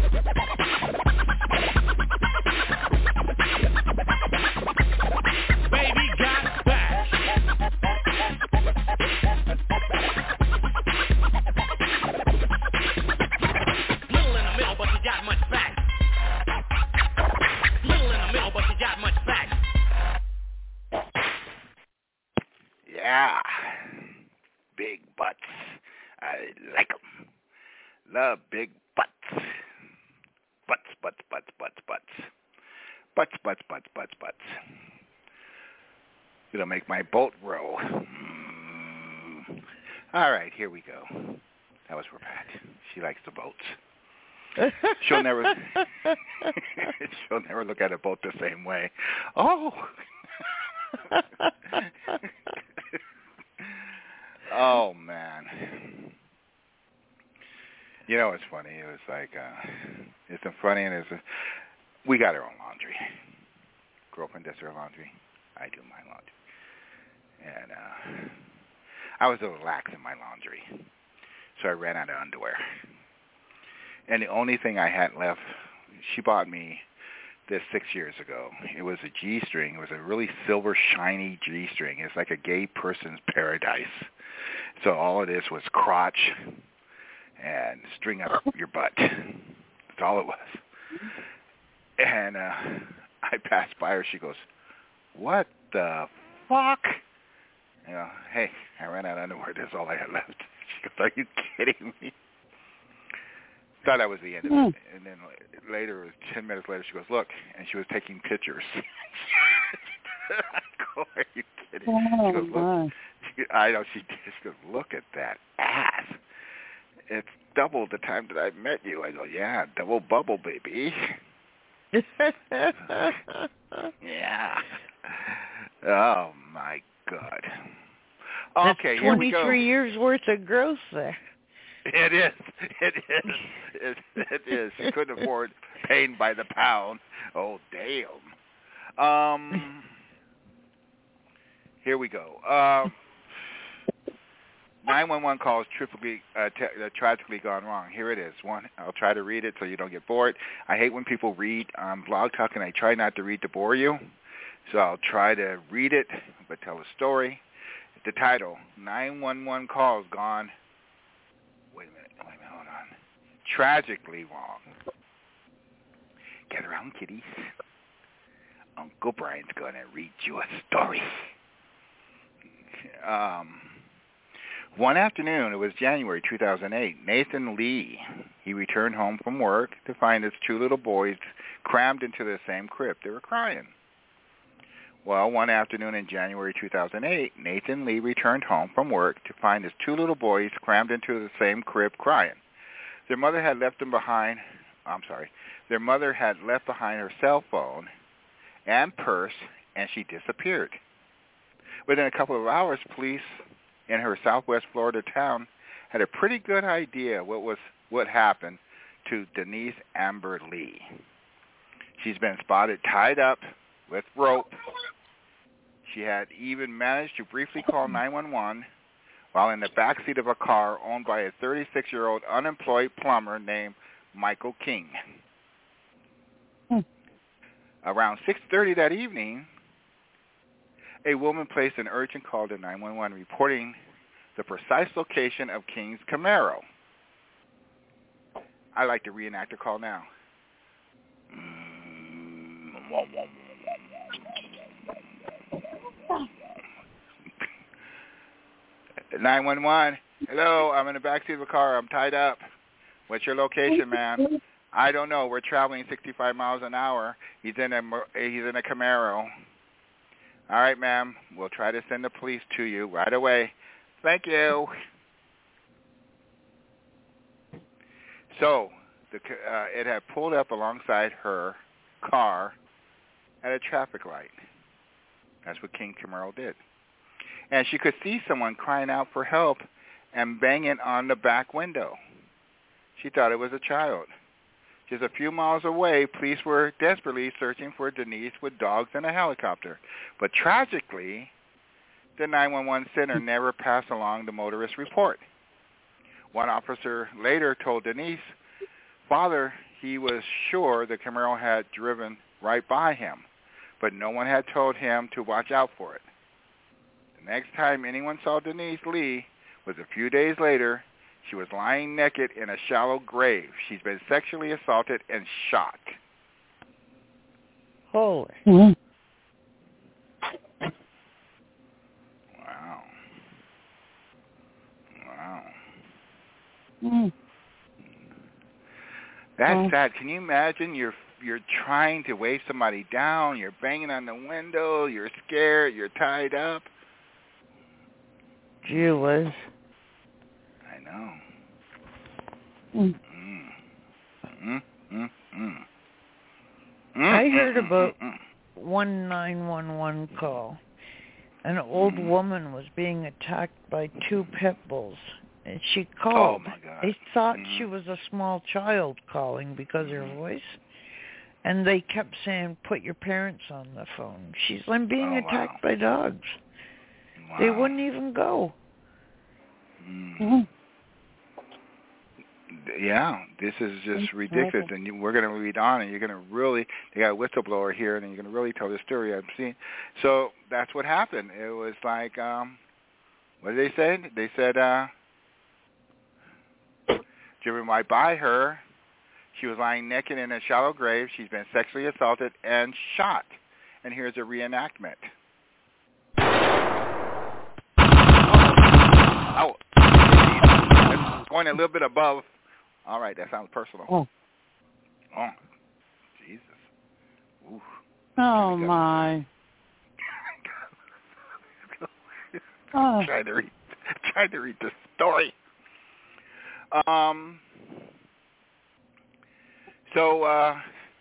Baby got back. Little in the middle, but she got much back. Little in the middle, but she got much back. Yeah. Big butts. I like 'em. Love big butts. Butts, butts, butts, butts, butts. Butts, butts, butts, butts, butts. It'll make my boat row. Mm. All right, here we go. That was for Pat. She likes the boats. She'll never she'll never look at a boat the same way. Oh. Oh man. You know what's funny? It was like uh it's funny and it's a, we got our own laundry. Girlfriend does her laundry. I do my laundry. And uh I was a little lax in my laundry. So I ran out of underwear. And the only thing I had left, she bought me this six years ago. It was a G-string. It was a really silver, shiny G-string. It's like a gay person's paradise. So all it is was crotch and string up your butt. That's all it was. And uh, I passed by her. She goes, "What the fuck?" You know, hey, I ran out of underwear. That's all I had left. She goes, "Are you kidding me?" Thought that was the end of it. And then later, it was ten minutes later, she goes, "Look," and she was taking pictures. I go, "Are you kidding?" Oh, she goes, "Look." She, I know, she did. She goes, "Look at that ass. It's double the time that I met you." I go, "Yeah, double bubble, baby." Yeah. Oh, my God. Okay, That's here we go. twenty-three years worth of growth there. It is. It is. It, it is. She couldn't afford paying by the pound. Oh, damn. Um, here we go. Uh, nine one one calls triply, uh, t- uh, tragically gone wrong. Here it is. One, I'll try to read it so you don't get bored. I hate when people read um, Blog Talk, and I try not to read to bore you. So I'll try to read it, but tell a story. The title, nine one one calls gone. Wait a minute. Wait a minute. Hold on. Tragically wrong. Get around, kiddies. Uncle Brian's going to read you a story. Um, one afternoon, it was January two thousand eight, Nathan Lee, he returned home from work to find his two little boys crammed into the same crib. They were crying. Well, one afternoon in January two thousand eight, Nathan Lee returned home from work to find his two little boys crammed into the same crib crying. Their mother had left them behind, I'm sorry, their mother had left behind her cell phone and purse, and she disappeared. Within a couple of hours, police in her southwest Florida town had a pretty good idea what was what happened to Denise Amber Lee. She's been spotted tied up with rope. She had even managed to briefly call nine one one while in the backseat of a car owned by a thirty-six-year-old unemployed plumber named Michael King. Hmm. Around six thirty that evening, a woman placed an urgent call to nine one one reporting the precise location of King's Camaro. I'd like to reenact the call now. nine one one, hello, I'm in the backseat of a car. I'm tied up. What's your location, ma'am? I don't know. We're traveling sixty-five miles an hour. He's in a he's in a Camaro. All right, ma'am. We'll try to send the police to you right away. Thank you. So the, uh, it had pulled up alongside her car at a traffic light. That's what King Camaro did. And she could see someone crying out for help and banging on the back window. She thought it was a child. Just a few miles away, police were desperately searching for Denise with dogs and a helicopter. But tragically, the nine one one center never passed along the motorist report. One officer later told Denise, Father, he was sure the Camaro had driven right by him, but no one had told him to watch out for it. The next time anyone saw Denise Lee was a few days later. She was lying naked in a shallow grave. She's been sexually assaulted and shot. Holy. Mm-hmm. Wow. Wow. Mm. That's Oh. sad. Can you imagine you're you're trying to wave somebody down, you're banging on the window, you're scared, you're tied up? Gee whiz. I know. Mm. Mm. Mm, mm, mm. I heard mm, about mm, mm. one nine one one call. An old Mm. woman was being attacked by two pit bulls, and she called. Oh, my God. They thought Mm. she was a small child calling because of her voice, and they kept saying, put your parents on the phone. She's I'm being Oh, attacked wow. by dogs. Wow. They wouldn't even go. Mm. Mm. Yeah, this is just ridiculous, and you, we're going to read on, and you're going to really, they got a whistleblower here, and you're going to really tell the story I've seen. So that's what happened. It was like, um, what did they say? They said, uh, driven right by her, she was lying naked in a shallow grave. She's been sexually assaulted and shot. And here's a reenactment. Oh, oh. Going a little bit above. All right, that sounds personal. Oh, Oh, Jesus. Ooh. oh my. Oh. Trying to read, trying to read the story. Um. So uh,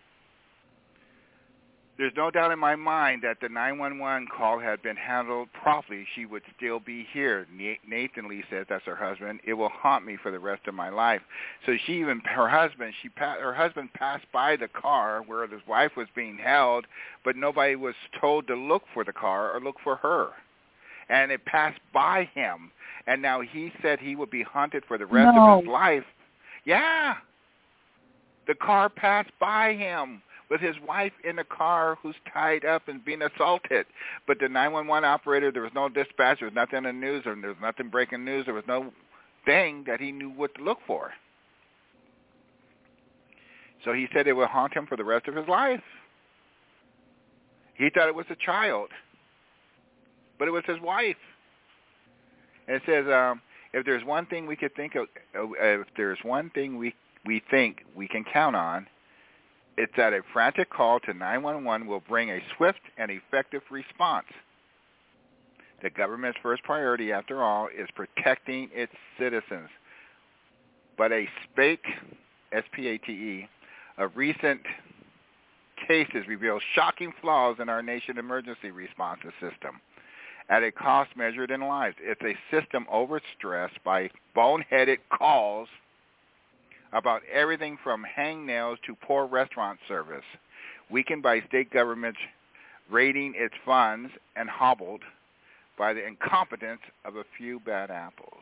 there's no doubt in my mind that the nine one one call had been handled properly. She would still be here. Nathan Lee says, that's her husband. It will haunt me for the rest of my life. So she even, her husband, she her husband passed by the car where his wife was being held, but nobody was told to look for the car or look for her. And it passed by him. And now he said he would be haunted for the rest no. of his life. Yeah. The car passed by him with his wife in the car who's tied up and being assaulted. But the nine one one operator, there was no dispatch, there was nothing in the news, or there was nothing breaking news, there was no thing that he knew what to look for. So he said it would haunt him for the rest of his life. He thought it was a child, but it was his wife. And it says, um, if there's one thing we could think of, uh, if there's one thing we we think we can count on, it's that a frantic call to nine one one will bring a swift and effective response. The government's first priority, after all, is protecting its citizens. But a spate, S P A T E, of recent cases reveal shocking flaws in our nation's emergency response system at a cost measured in lives. It's a system overstressed by boneheaded calls about everything from hangnails to poor restaurant service, weakened by state governments raiding its funds and hobbled by the incompetence of a few bad apples.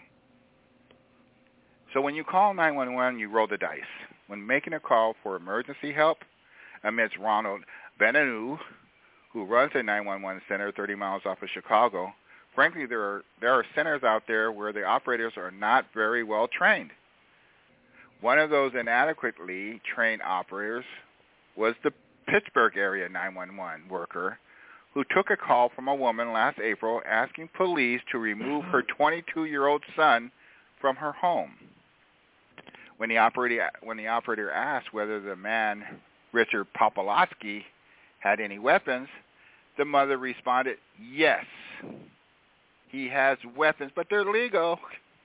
So when you call nine one one, you roll the dice. When making a call for emergency help, amidst Ronald Benanu, who runs a nine one one center thirty miles off of Chicago, frankly, there are, there are centers out there where the operators are not very well trained. One of those inadequately trained operators was the Pittsburgh area nine one one worker who took a call from a woman last April asking police to remove her twenty-two-year-old son from her home. When the operator, when the operator asked whether the man, Richard Popolowski, had any weapons, the mother responded, yes, he has weapons, but they're legal.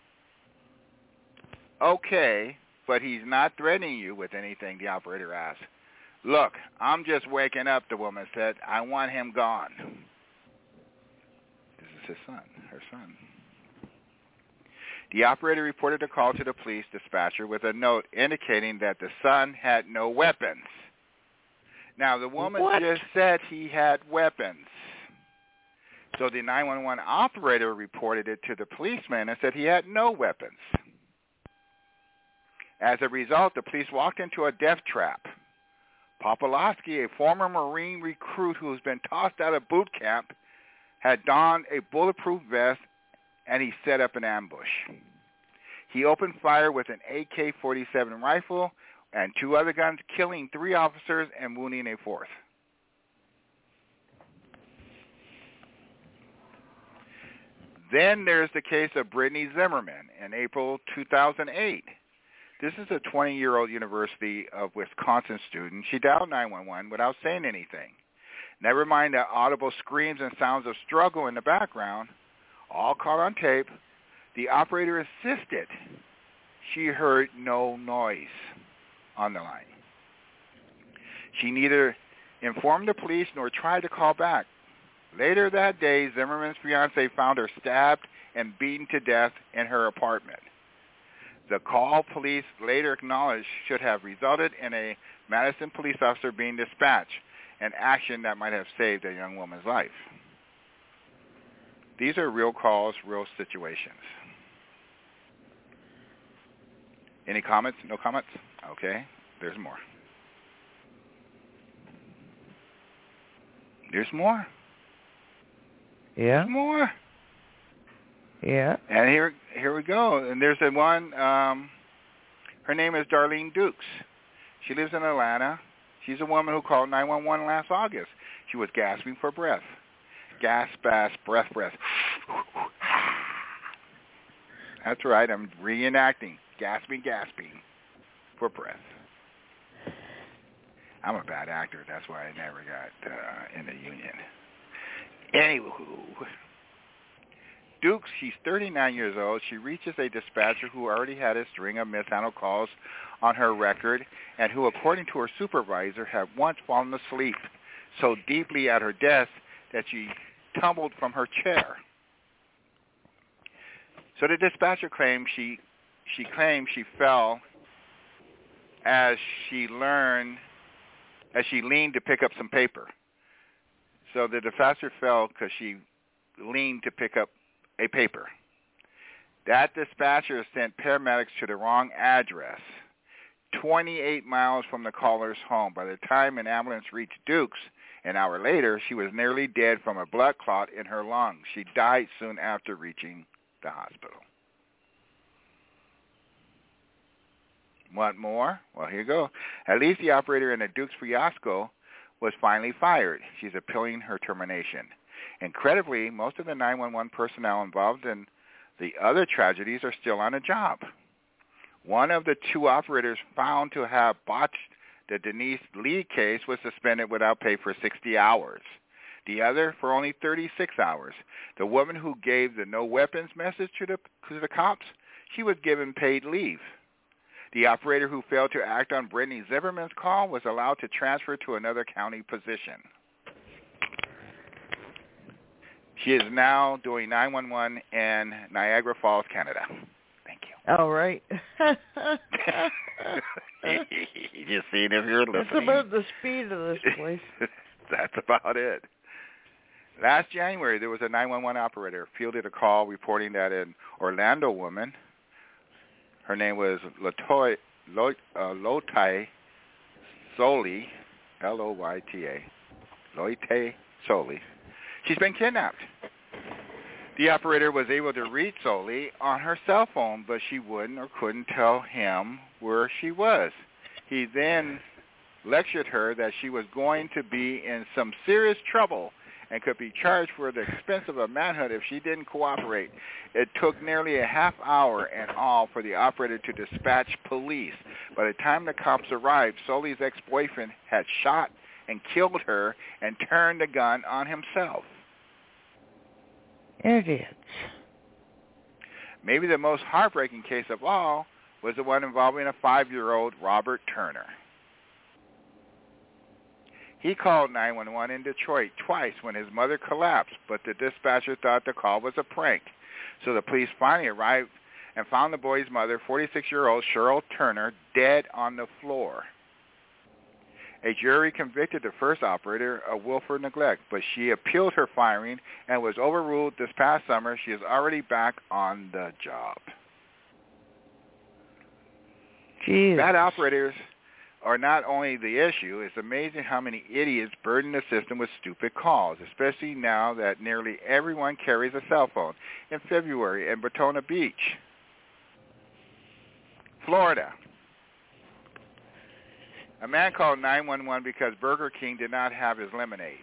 Okay, but he's not threatening you with anything, the operator asked. Look, I'm just waking up, the woman said. I want him gone. This is his son, her son. The operator reported a call to the police dispatcher with a note indicating that the son had no weapons. Now, the woman What? just said he had weapons. So the nine one one operator reported it to the policeman and said he had no weapons. As a result, the police walked into a death trap. Popolowski, a former Marine recruit who has been tossed out of boot camp, had donned a bulletproof vest and he set up an ambush. He opened fire with an A K forty-seven rifle and two other guns, killing three officers and wounding a fourth. Then there's the case of Brittany Zimmerman in April two thousand eight. This is a twenty-year-old University of Wisconsin student. She dialed nine one one without saying anything. Never mind the audible screams and sounds of struggle in the background, all caught on tape. The operator insisted she heard no noise on the line. She neither informed the police nor tried to call back. Later that day, Zimmerman's fiancé found her stabbed and beaten to death in her apartment. The call police later acknowledged should have resulted in a Madison police officer being dispatched, an action that might have saved a young woman's life. These are real calls, real situations. Any comments? No comments? Okay, there's more. There's more. Yeah. There's more. Yeah. And here here we go. And there's a one, um, her name is Darlene Dukes. She lives in Atlanta. She's a woman who called nine one one last August. She was gasping for breath. Gasp, gasp, breath, breath. That's right, I'm reenacting. Gasping, gasping for breath. I'm a bad actor. That's why I never got uh, in the union. Anywho, Dukes, she's thirty-nine years old. She reaches a dispatcher who already had a string of mishandled calls on her record and who, according to her supervisor, had once fallen asleep so deeply at her desk that she tumbled from her chair. So the dispatcher claimed she she claimed she fell as she learned as she leaned to pick up some paper. So the dispatcher fell because she leaned to pick up a paper. That dispatcher sent paramedics to the wrong address, twenty-eight miles from the caller's home. By the time an ambulance reached Dukes, an hour later, she was nearly dead from a blood clot in her lungs. She died soon after reaching the hospital. Want more? Well, here you go. At least the operator in the Dukes fiasco was finally fired. She's appealing her termination. Incredibly, most of the nine one one personnel involved in the other tragedies are still on the job. One of the two operators found to have botched the Denise Lee case was suspended without pay for sixty hours. The other for only thirty-six hours. The woman who gave the no weapons message to the, to the cops, she was given paid leave. The operator who failed to act on Brittany Zimmerman's call was allowed to transfer to another county position. She is now doing nine one one in Niagara Falls, Canada. Thank you. All right. You just see it if you're listening. It's about the speed of this place. That's about it. Last January, there was a nine one one operator fielded a call reporting that an Orlando woman, her name was Lotoy, Lot, uh, Lotai Soli, L O Y T A, Loite Soli. She's been kidnapped. The operator was able to reach Soli on her cell phone, but she wouldn't or couldn't tell him where she was. He then lectured her that she was going to be in some serious trouble and could be charged for the expense of a manhunt if she didn't cooperate. It took nearly a half hour in all for the operator to dispatch police. By the time the cops arrived, Soli's ex-boyfriend had shot and killed her and turned the gun on himself. Idiots. Maybe the most heartbreaking case of all was the one involving a five-year-old Robert Turner. He called nine one one in Detroit twice when his mother collapsed, but the dispatcher thought the call was a prank. So the police finally arrived and found the boy's mother, forty-six-year-old Cheryl Turner, dead on the floor. A jury convicted the first operator of willful neglect, but she appealed her firing and was overruled this past summer. She is already back on the job. Jeez. Bad operators are not only the issue, it's amazing how many idiots burden the system with stupid calls, especially now that nearly everyone carries a cell phone. In February in Daytona Beach, Florida, a man called nine one one because Burger King did not have his lemonade.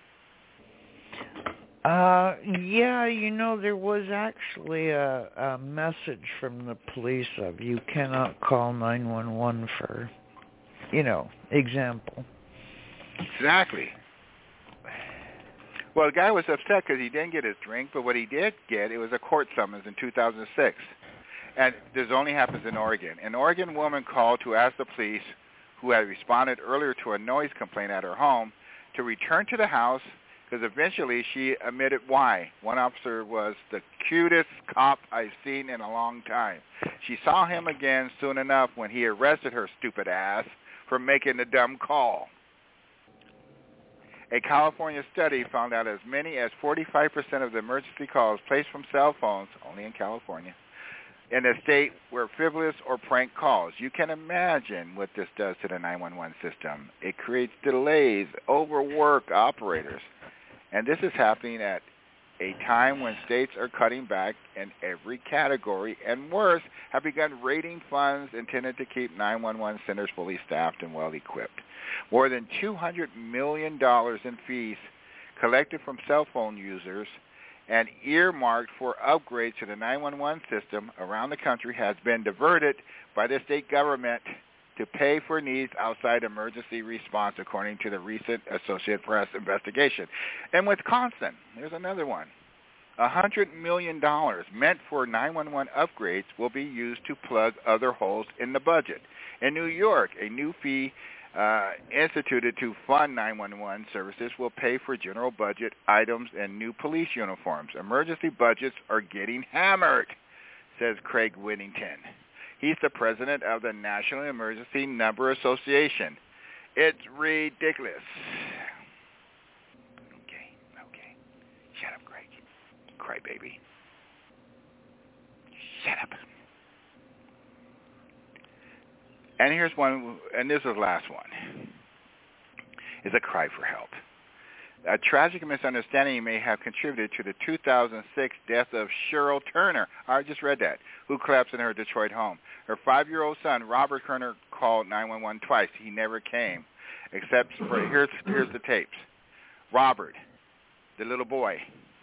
Uh, yeah, you know, there was actually a, a message from the police of you cannot call nine one one for, you know, example. Exactly. Well, the guy was upset because he didn't get his drink, but what he did get, it was a court summons in two thousand six. And this only happens in Oregon. An Oregon woman called to ask the police, who had responded earlier to a noise complaint at her home, to return to the house because eventually she admitted why. One officer was the cutest cop I've seen in a long time. She saw him again soon enough when he arrested her stupid ass for making the dumb call. A California study found out as many as forty-five percent of the emergency calls placed from cell phones, only in California, in the state were frivolous or prank calls. You can imagine what this does to the nine one one system. It creates delays, overwork operators. And this is happening at a time when states are cutting back in every category and worse, have begun raiding funds intended to keep nine one one centers fully staffed and well-equipped. More than two hundred million dollars in fees collected from cell phone users and earmarked for upgrades to the nine one one system around the country has been diverted by the state government to pay for needs outside emergency response, according to the recent Associated Press investigation. In Wisconsin, there's another one. one hundred million dollars meant for nine one one upgrades will be used to plug other holes in the budget. In New York, a new fee uh, instituted to fund nine one one services will pay for general budget items and new police uniforms. Emergency budgets are getting hammered, says Craig Whittington. He's the president of the National Emergency Number Association. It's ridiculous. Okay, okay. Shut up, Craig. Crybaby. Shut up. And here's one, and this is the last one. It's a cry for help. A tragic misunderstanding may have contributed to the two thousand six death of Cheryl Turner. I just read that, who collapsed in her Detroit home. Her five-year-old son, Robert Turner, called nine one one twice. He never came, except for, here's, here's the tapes. Robert, the little boy,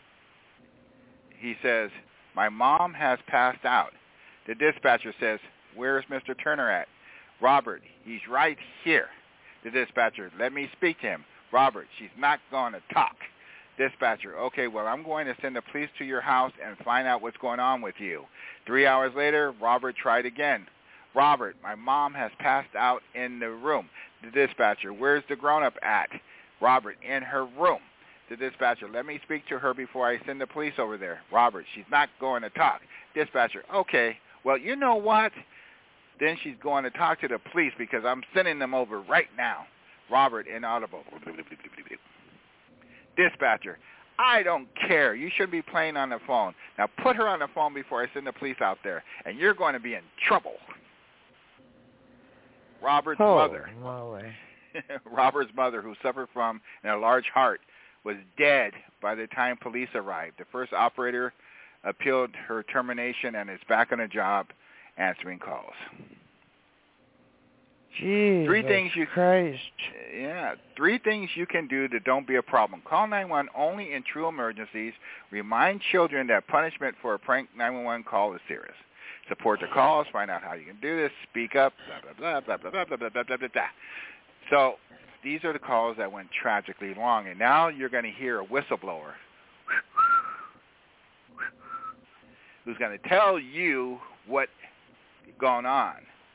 he says, my mom has passed out. The dispatcher says, where's Mister Turner at? Robert, he's right here. The dispatcher, let me speak to him. Robert, she's not going to talk. Dispatcher, okay, well, I'm going to send the police to your house and find out what's going on with you. Three hours later, Robert tried again. Robert, my mom has passed out in the room. The dispatcher, where's the grown-up at? Robert, in her room. The dispatcher, let me speak to her before I send the police over there. Robert, she's not going to talk. Dispatcher, okay, well, you know what? Then she's going to talk to the police because I'm sending them over right now. Robert, inaudible. Dispatcher, I don't care. You shouldn't be playing on the phone. Now put her on the phone before I send the police out there, and you're going to be in trouble. Robert's oh, mother, Molly. Robert's mother, who suffered from an enlarged heart, was dead by the time police arrived. The first operator appealed her termination and is back on the job answering calls. Jesus three things you, Christ. Yeah, three things you can do to don't be a problem. Call nine one one only in true emergencies. Remind children that punishment for a prank nine one one call is serious. Support the calls. Find out how you can do this. Speak up. Blah, blah, blah, blah, blah, blah, blah, blah, blah, blah. So these are the calls that went tragically wrong. And now you're going to hear a whistleblower who's going to tell you what's going on.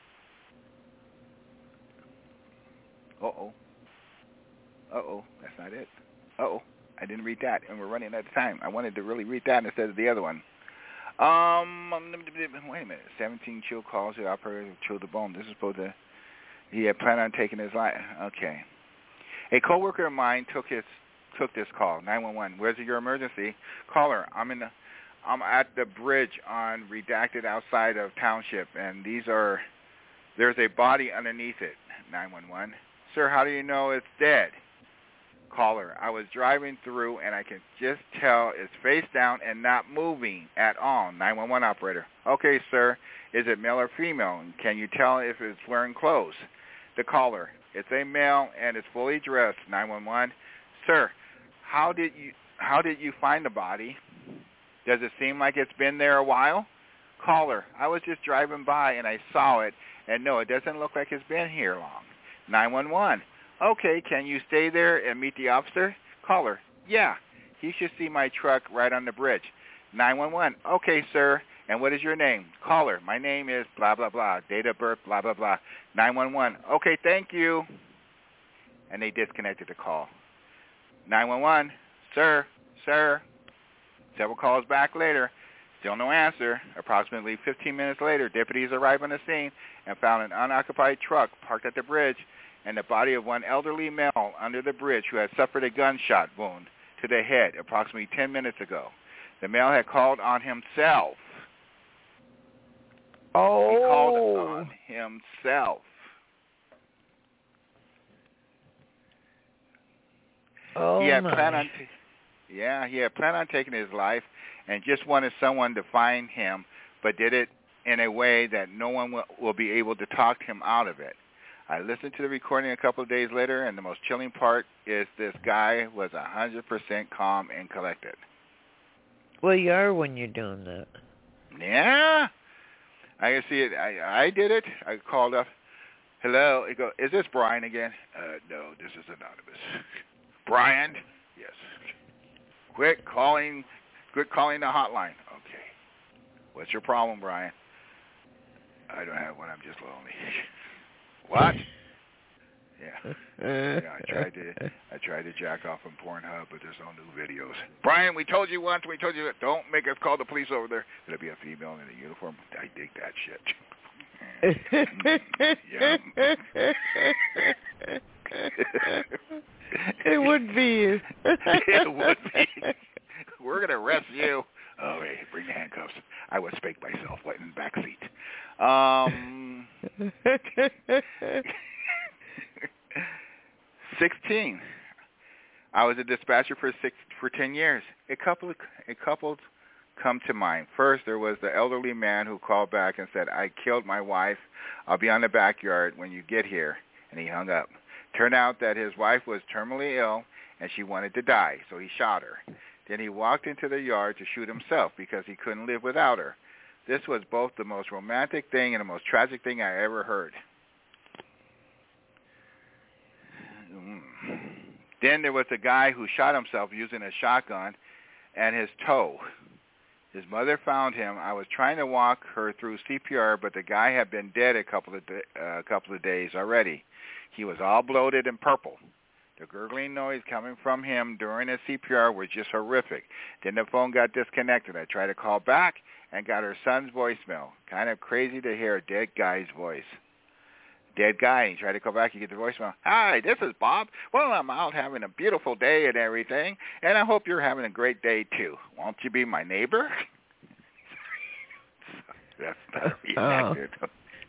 Uh-oh. Uh-oh. That's not it. Uh-oh. I didn't read that, and we're running out of time. I wanted to really read that instead of the other one. Um, wait a minute. seventeen chill calls. The operator chilled the bone. This is supposed to. He had planned on taking his life. Okay. A coworker of mine took his took this call. nine one one. Where's your emergency? Caller, I'm in the. I'm at the bridge on Redacted outside of Township, and these are. There's a body underneath it. nine one one. Sir, how do you know it's dead? Caller, I was driving through and I can just tell it's face down and not moving at all. nine one one operator. Okay, sir. Is it male or female? Can you tell if it's wearing clothes? The caller, it's a male and it's fully dressed. nine one one. Sir, how did you how did you find the body? Does it seem like it's been there a while? Caller, I was just driving by and I saw it, and no, it doesn't look like it's been here long. nine one one. Okay, can you stay there and meet the officer? Caller, yeah. He should see my truck right on the bridge. nine one one. Okay, sir. And what is your name? Caller, my name is blah, blah, blah. Date of birth, blah, blah, blah. nine one one. Okay, thank you. And they disconnected the call. nine one one. Sir, sir. Several calls back later. Still no answer. Approximately fifteen minutes later, deputies arrived on the scene and found an unoccupied truck parked at the bridge and the body of one elderly male under the bridge who had suffered a gunshot wound to the head approximately ten minutes ago. The male had called on himself. Oh. He called on himself. Oh, he had my. planned on t- yeah, he had planned on taking his life and just wanted someone to find him, but did it in a way that no one will, will be able to talk him out of it. I listened to the recording a couple of days later, and the most chilling part is this guy was one hundred percent calm and collected. Well, you are when you're doing that. Yeah. I can see it. I, I did it. I called up. Hello. I go, is this Brian again? Uh, no, this is anonymous. Brian? Yes. Quit calling. Quit calling the hotline. Okay. What's your problem, Brian? I don't have one. I'm just lonely. What? Yeah. Yeah, I tried to I tried to jack off on Pornhub, but there's no new videos. Brian, we told you once, we told you that don't make us call the police over there. There'll be a female in a uniform. I dig that shit. Yeah. It would be. It would be. We're gonna arrest you. Oh, hey, bring the handcuffs. I would spank myself right in the back seat. Um, sixteen. I was a dispatcher for six for ten years. A couple of a couple come to mind. First, there was the elderly man who called back and said, "I killed my wife. I'll be on the backyard when you get here," and he hung up. Turned out that his wife was terminally ill and she wanted to die, so he shot her. Then he walked into the yard to shoot himself because he couldn't live without her. This was both the most romantic thing and the most tragic thing I ever heard. Mm. Then there was a guy who shot himself using a shotgun and his toe. His mother found him. I was trying to walk her through C P R, but the guy had been dead a couple of uh, a couple of days already. He was all bloated and purple. The gurgling noise coming from him during his C P R was just horrific. Then the phone got disconnected. I tried to call back and got her son's voicemail. Kind of crazy to hear a dead guy's voice. Dead guy. You try to call back, you get the voicemail. Hi, this is Bob. Well, I'm out having a beautiful day and everything, and I hope you're having a great day too. Won't you be my neighbor? That's not reenacted. Oh.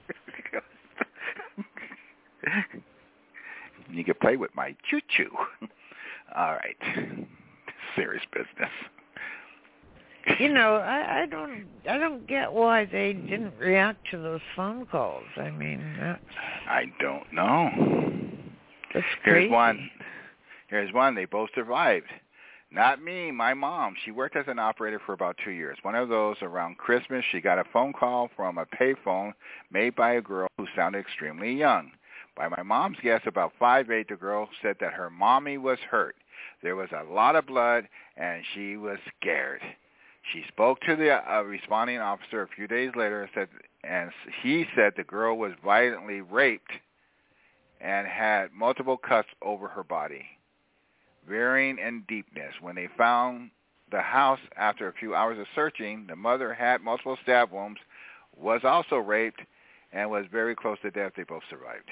You can play with my choo-choo. All right. Serious business. You know, I, I don't I don't get why they didn't react to those phone calls. I mean, that's... I don't know. That's crazy. Here's one. Here's one. They both survived. Not me, my mom. She worked as an operator for about two years. One of those around Christmas, she got a phone call from a payphone made by a girl who sounded extremely young. By my mom's guess, about five eight, the girl said that her mommy was hurt. There was a lot of blood, and she was scared. She spoke to the uh, responding officer a few days later and said, and he said the girl was violently raped and had multiple cuts over her body, varying in deepness. When they found the house after a few hours of searching. The mother had multiple stab wounds, was also raped, and was very close to death. They both survived.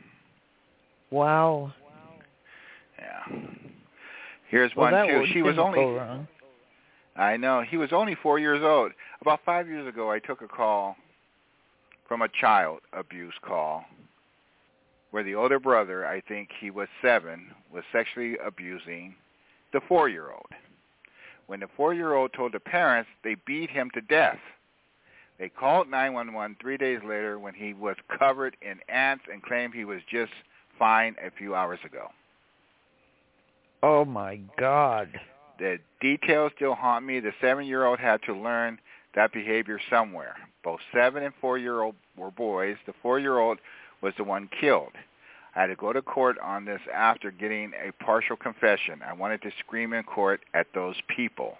Wow. Yeah. Here's well, one, that too. She was only... go wrong. I know. He was only four years old. About five years ago, I took a call from a child abuse call where the older brother, I think he was seven, was sexually abusing the four-year-old. When the four-year-old told the parents, they beat him to death. They called nine one one three days later when he was covered in ants and claimed he was just fine a few hours ago. Oh, my God. The details still haunt me. The seven-year-old had to learn that behavior somewhere. Both seven and four-year-old were boys. The four-year-old was the one killed. I had to go to court on this after getting a partial confession. I wanted to scream in court at those people.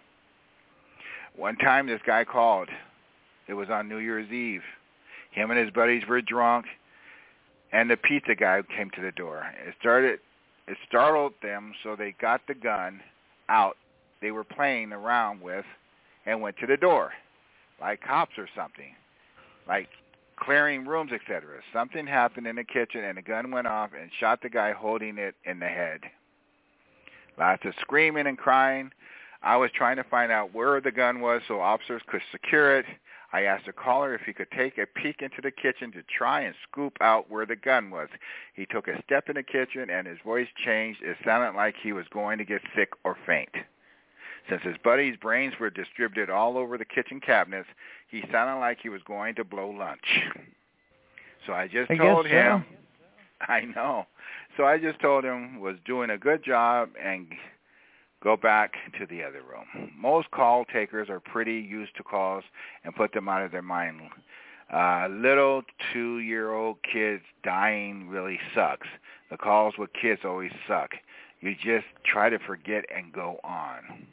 One time this guy called. It was on New Year's Eve. Him and his buddies were drunk, and the pizza guy came to the door. It started. It startled them, so they got the gun out they were playing around with and went to the door, like cops or something, like clearing rooms, et cetera. Something happened in the kitchen, and the gun went off and shot the guy holding it in the head. Lots of screaming and crying. I was trying to find out where the gun was so officers could secure it. I asked the caller if he could take a peek into the kitchen to try and scoop out where the gun was. He took a step in the kitchen, and his voice changed. It sounded like he was going to get sick or faint. Since his buddy's brains were distributed all over the kitchen cabinets, he sounded like he was going to blow lunch. So I just I told guess him, so. I know. So I just told him was doing a good job and go back to the other room. Most call takers are pretty used to calls and put them out of their mind. Uh, little two-year-old kids dying really sucks. The calls with kids always suck. You just try to forget and go on.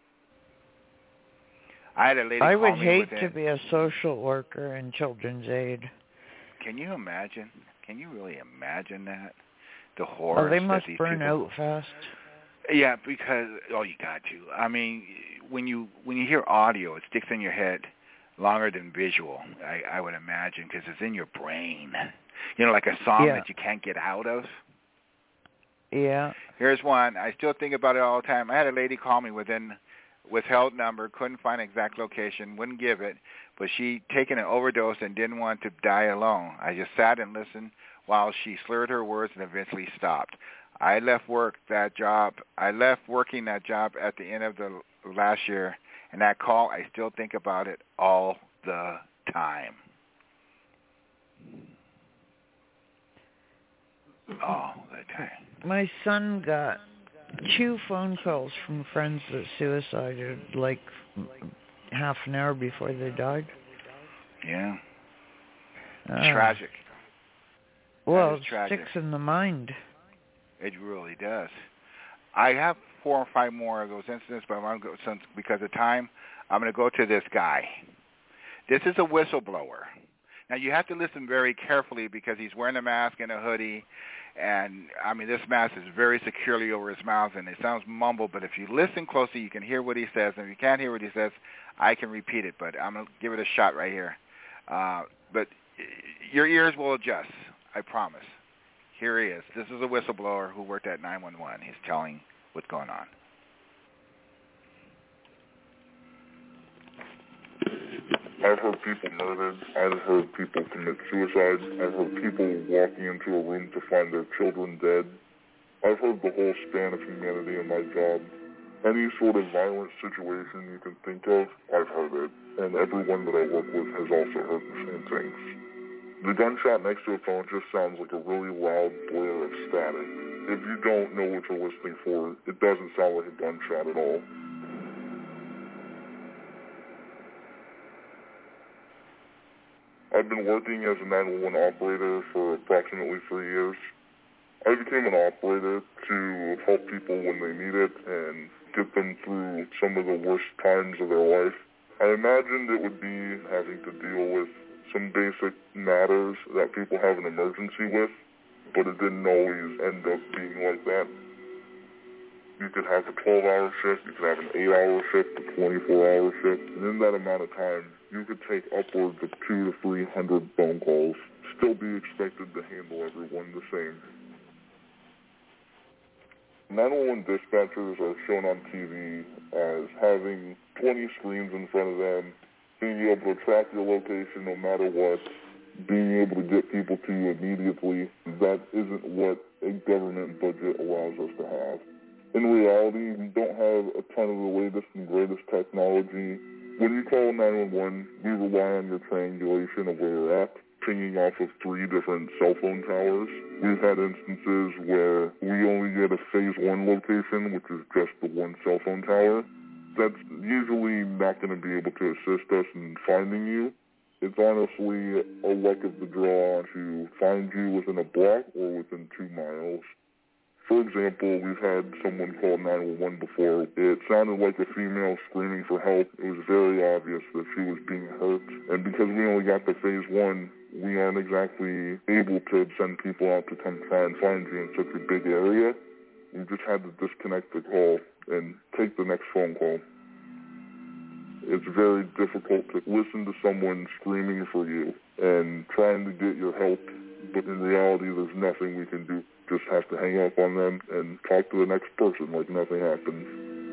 I had a lady I call would me hate within, to be a social worker in Children's Aid. Can you imagine? Can you really imagine that? The horrors Oh, they that must these burn people... out fast. Yeah, because oh, you got to. I mean, when you when you hear audio, it sticks in your head longer than visual. I, I would imagine because it's in your brain. You know, like a song yeah. that you can't get out of. Yeah. Here's one. I still think about it all the time. I had a lady call me within withheld number, couldn't find exact location, wouldn't give it, but she'd taken an overdose and didn't want to die alone. I just sat and listened while she slurred her words and eventually stopped. I left work that job. I left working that job at the end of the last year, and that call, I still think about it all the time. All the time. My son got two phone calls from friends that suicided like half an hour before they died. Yeah. Uh, tragic. Well, it tragic. sticks in the mind. It really does. I have four or five more of those incidents, but I'm going to go, since because of time, I'm going to go to this guy. This is a whistleblower. Now, you have to listen very carefully because he's wearing a mask and a hoodie, and, I mean, this mask is very securely over his mouth, and it sounds mumbled, but if you listen closely, you can hear what he says, and if you can't hear what he says, I can repeat it, but I'm going to give it a shot right here. Uh, but your ears will adjust, I promise. Here he is. This is a whistleblower who worked at nine one one. He's telling what's going on. I've heard people murdered. I've heard people commit suicide. I've heard people walking into a room to find their children dead. I've heard the whole span of humanity in my job. Any sort of violent situation you can think of, I've heard it. And everyone that I work with has also heard the same things. The gunshot next to a phone just sounds like a really loud blare of static. If you don't know what you're listening for, it doesn't sound like a gunshot at all. I've been working as a nine one one operator for approximately three years. I became an operator to help people when they need it and get them through some of the worst times of their life. I imagined it would be having to deal with some basic matters that people have an emergency with, but it didn't always end up being like that. You You could have a twelve-hour shift, you could have an eight-hour shift, a twenty-four hour shift, and in that amount of time, you could take upwards of two to three hundred phone calls, still be expected to handle everyone the same. nine one one dispatchers are shown on T V as having twenty screens in front of them, being able to track your location no matter what, being able to get people to you immediately. That isn't what a government budget allows us to have. In reality, we don't have a ton of the latest and greatest technology. When you call nine one one, we rely on your triangulation of where you're at, pinging off of three different cell phone towers. We've had instances where we only get a phase one location, which is just the one cell phone tower. That's usually not going to be able to assist us in finding you. It's honestly a luck of the draw to find you within a block or within two miles. For example, we've had someone call nine one one before. It sounded like a female screaming for help. It was very obvious that she was being hurt. And because we only got to phase one, we aren't exactly able to send people out to come try and find you in such a big area. We just had to disconnect the call and take the next phone call. It's very difficult to listen to someone screaming for you and trying to get your help, but in reality, there's nothing we can do. Just have to hang up on them and talk to the next person like nothing happened.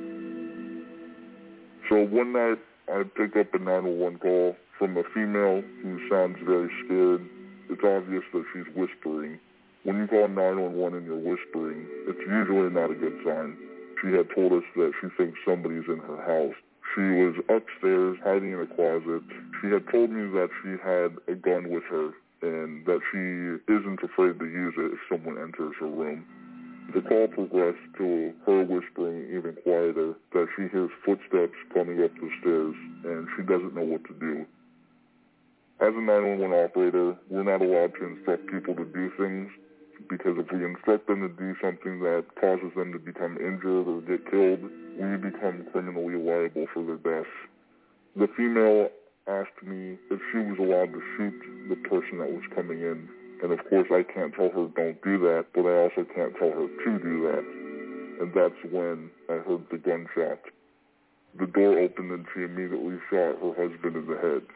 So one night, I picked up a nine one one call from a female who sounds very scared. It's obvious that she's whispering. When you call nine one one and you're whispering, it's usually not a good sign. She had told us that she thinks somebody's in her house. She was upstairs, hiding in a closet. She had told me that she had a gun with her and that she isn't afraid to use it if someone enters her room. The call progressed to her whispering even quieter, that she hears footsteps coming up the stairs and she doesn't know what to do. As a nine one one operator, we're not allowed to instruct people to do things, because if we instruct them to do something that causes them to become injured or get killed, we become criminally liable for their death. The female asked me if she was allowed to shoot the person that was coming in. And of course I can't tell her don't do that, but I also can't tell her to do that. And that's when I heard the gunshot. The door opened and she immediately shot her husband in the head.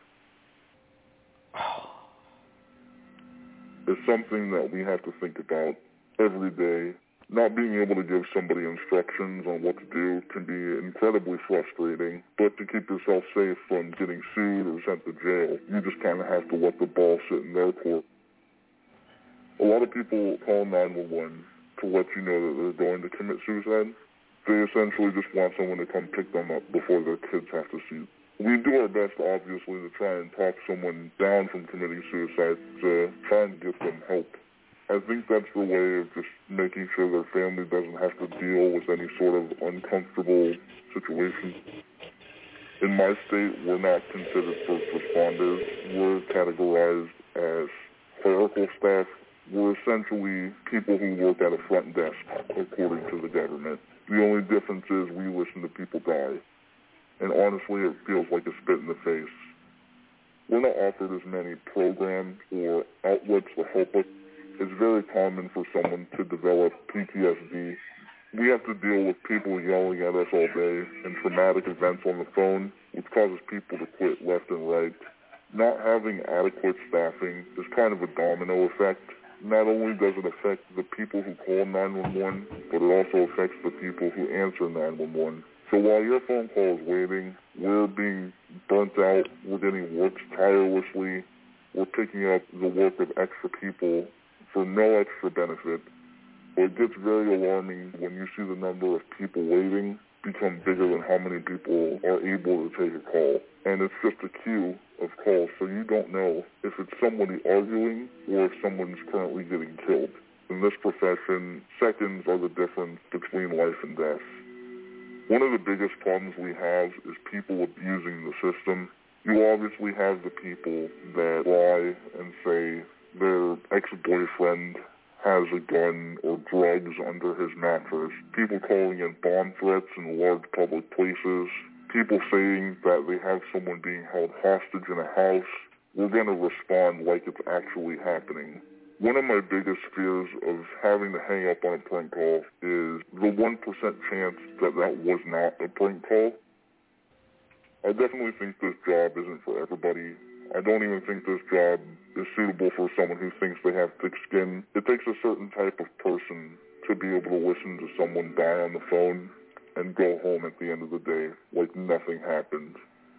It's something that we have to think about every day. Not being able to give somebody instructions on what to do can be incredibly frustrating, but to keep yourself safe from getting sued or sent to jail, you just kind of have to let the ball sit in their court. A lot of people call nine one one to let you know that they're going to commit suicide. They essentially just want someone to come pick them up before their kids have to see. We do our best, obviously, to try and talk someone down from committing suicide, to try and give them help. I think that's the way of just making sure their family doesn't have to deal with any sort of uncomfortable situation. In my state, we're not considered first responders. We're categorized as clerical staff. We're essentially people who work at a front desk, according to the government. The only difference is we listen to people die. And honestly, it feels like a spit in the face. We're not offered as many programs or outlets to help us. It's very common for someone to develop P T S D. We have to deal with people yelling at us all day and traumatic events on the phone, which causes people to quit left and right. Not having adequate staffing is kind of a domino effect. Not only does it affect the people who call nine one one, but it also affects the people who answer nine one one. So while your phone call is waiting, we're being burnt out, we're getting worked tirelessly, we're picking up the work of extra people for no extra benefit. But it gets very alarming when you see the number of people waiting become bigger than how many people are able to take a call. And it's just a queue of calls, so you don't know if it's somebody arguing or if someone's currently getting killed. In this profession, seconds are the difference between life and death. One of the biggest problems we have is people abusing the system. You obviously have the people that lie and say their ex-boyfriend has a gun or drugs under his mattress. People calling in bomb threats in large public places. People saying that they have someone being held hostage in a house. We're going to respond like it's actually happening. One of my biggest fears of having to hang up on a prank call is the one percent chance that that was not a prank call. I definitely think this job isn't for everybody. I don't even think this job is suitable for someone who thinks they have thick skin. It takes a certain type of person to be able to listen to someone die on the phone and go home at the end of the day like nothing happened.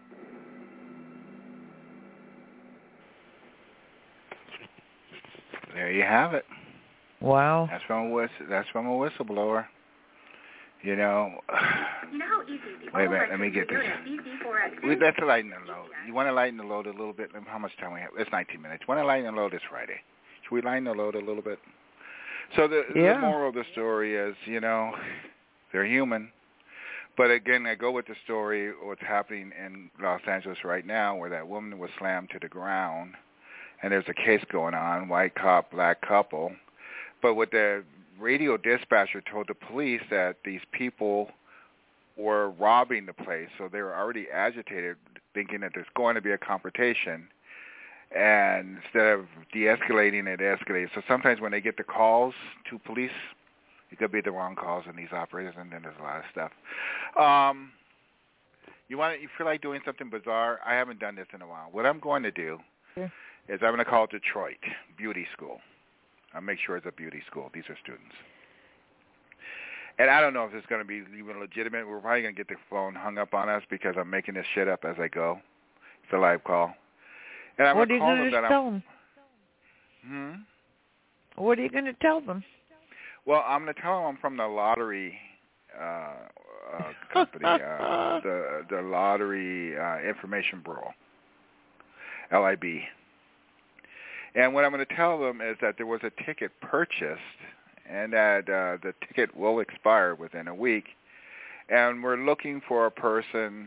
There you have it. Wow. That's from a whist- that's from a whistleblower. You know. You know how easy the Wait a minute. Let me get this. We that's to lighten the load. You want to lighten the load a little bit? How much time we have? It's nineteen minutes. You want to lighten the load this Friday? Should we lighten the load a little bit? So the, yeah. the moral of the story is, you know, they're human. But again, I go with the story, what's happening in Los Angeles right now, where that woman was slammed to the ground, and there's a case going on, white cop, black couple. But what the radio dispatcher told the police that these people were robbing the place, so they were already agitated, thinking that there's going to be a confrontation. And instead of de-escalating, it escalates. So sometimes when they get the calls to police, it could be the wrong calls in these operators, and then there's a lot of stuff. Um, you want? You feel like doing something bizarre? I haven't done this in a while. What I'm going to do yeah. is I'm going to call Detroit Beauty School. I'll make sure it's a beauty school. These are students. And I don't know if it's going to be even legitimate. We're probably going to get the phone hung up on us because I'm making this shit up as I go. It's a live call. And I'm what are you going to tell them? Hmm? What are you going to tell them? Well, I'm going to tell them I'm from the lottery uh, uh, company, uh, the the Lottery uh, Information Bureau, L I B. And what I'm going to tell them is that there was a ticket purchased and that uh, the ticket will expire within a week, and we're looking for a person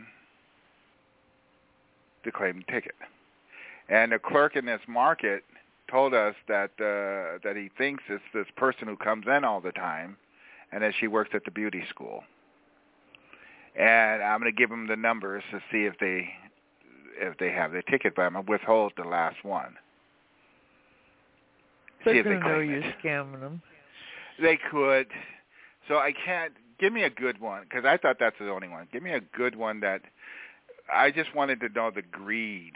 to claim the ticket. And the clerk in this market told us that uh, that he thinks it's this person who comes in all the time, and that she works at the beauty school. And I'm going to give them the numbers to see if they if they have the ticket, but I'm going to withhold the last one. They're see if going they to know claim you're it. scamming them. They could. So I can't. Give me a good one, because I thought that's the only one. Give me a good one that I just wanted to know the greed.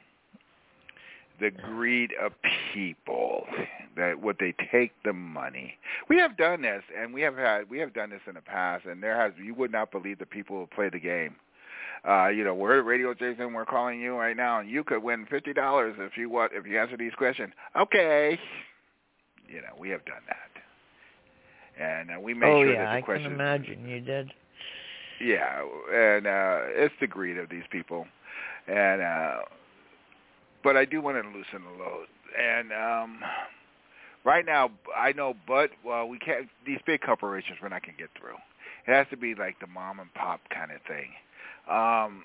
The greed of people, that would they take the money? We have done this, and we have had we have done this in the past, and there has you would not believe the people who play the game. Uh, you know, we're Radio Jason, we're calling you right now, and you could win fifty dollars if you what if you answer these questions. Okay, you know, we have done that, and uh, we make oh, sure yeah, that the I questions. can imagine you did. Yeah, and uh, it's the greed of these people, and. Uh, But I do want to loosen the load. And um, right now, I know, but well, we can't. These big corporations, we're not going to get through. It has to be like the mom and pop kind of thing. Um,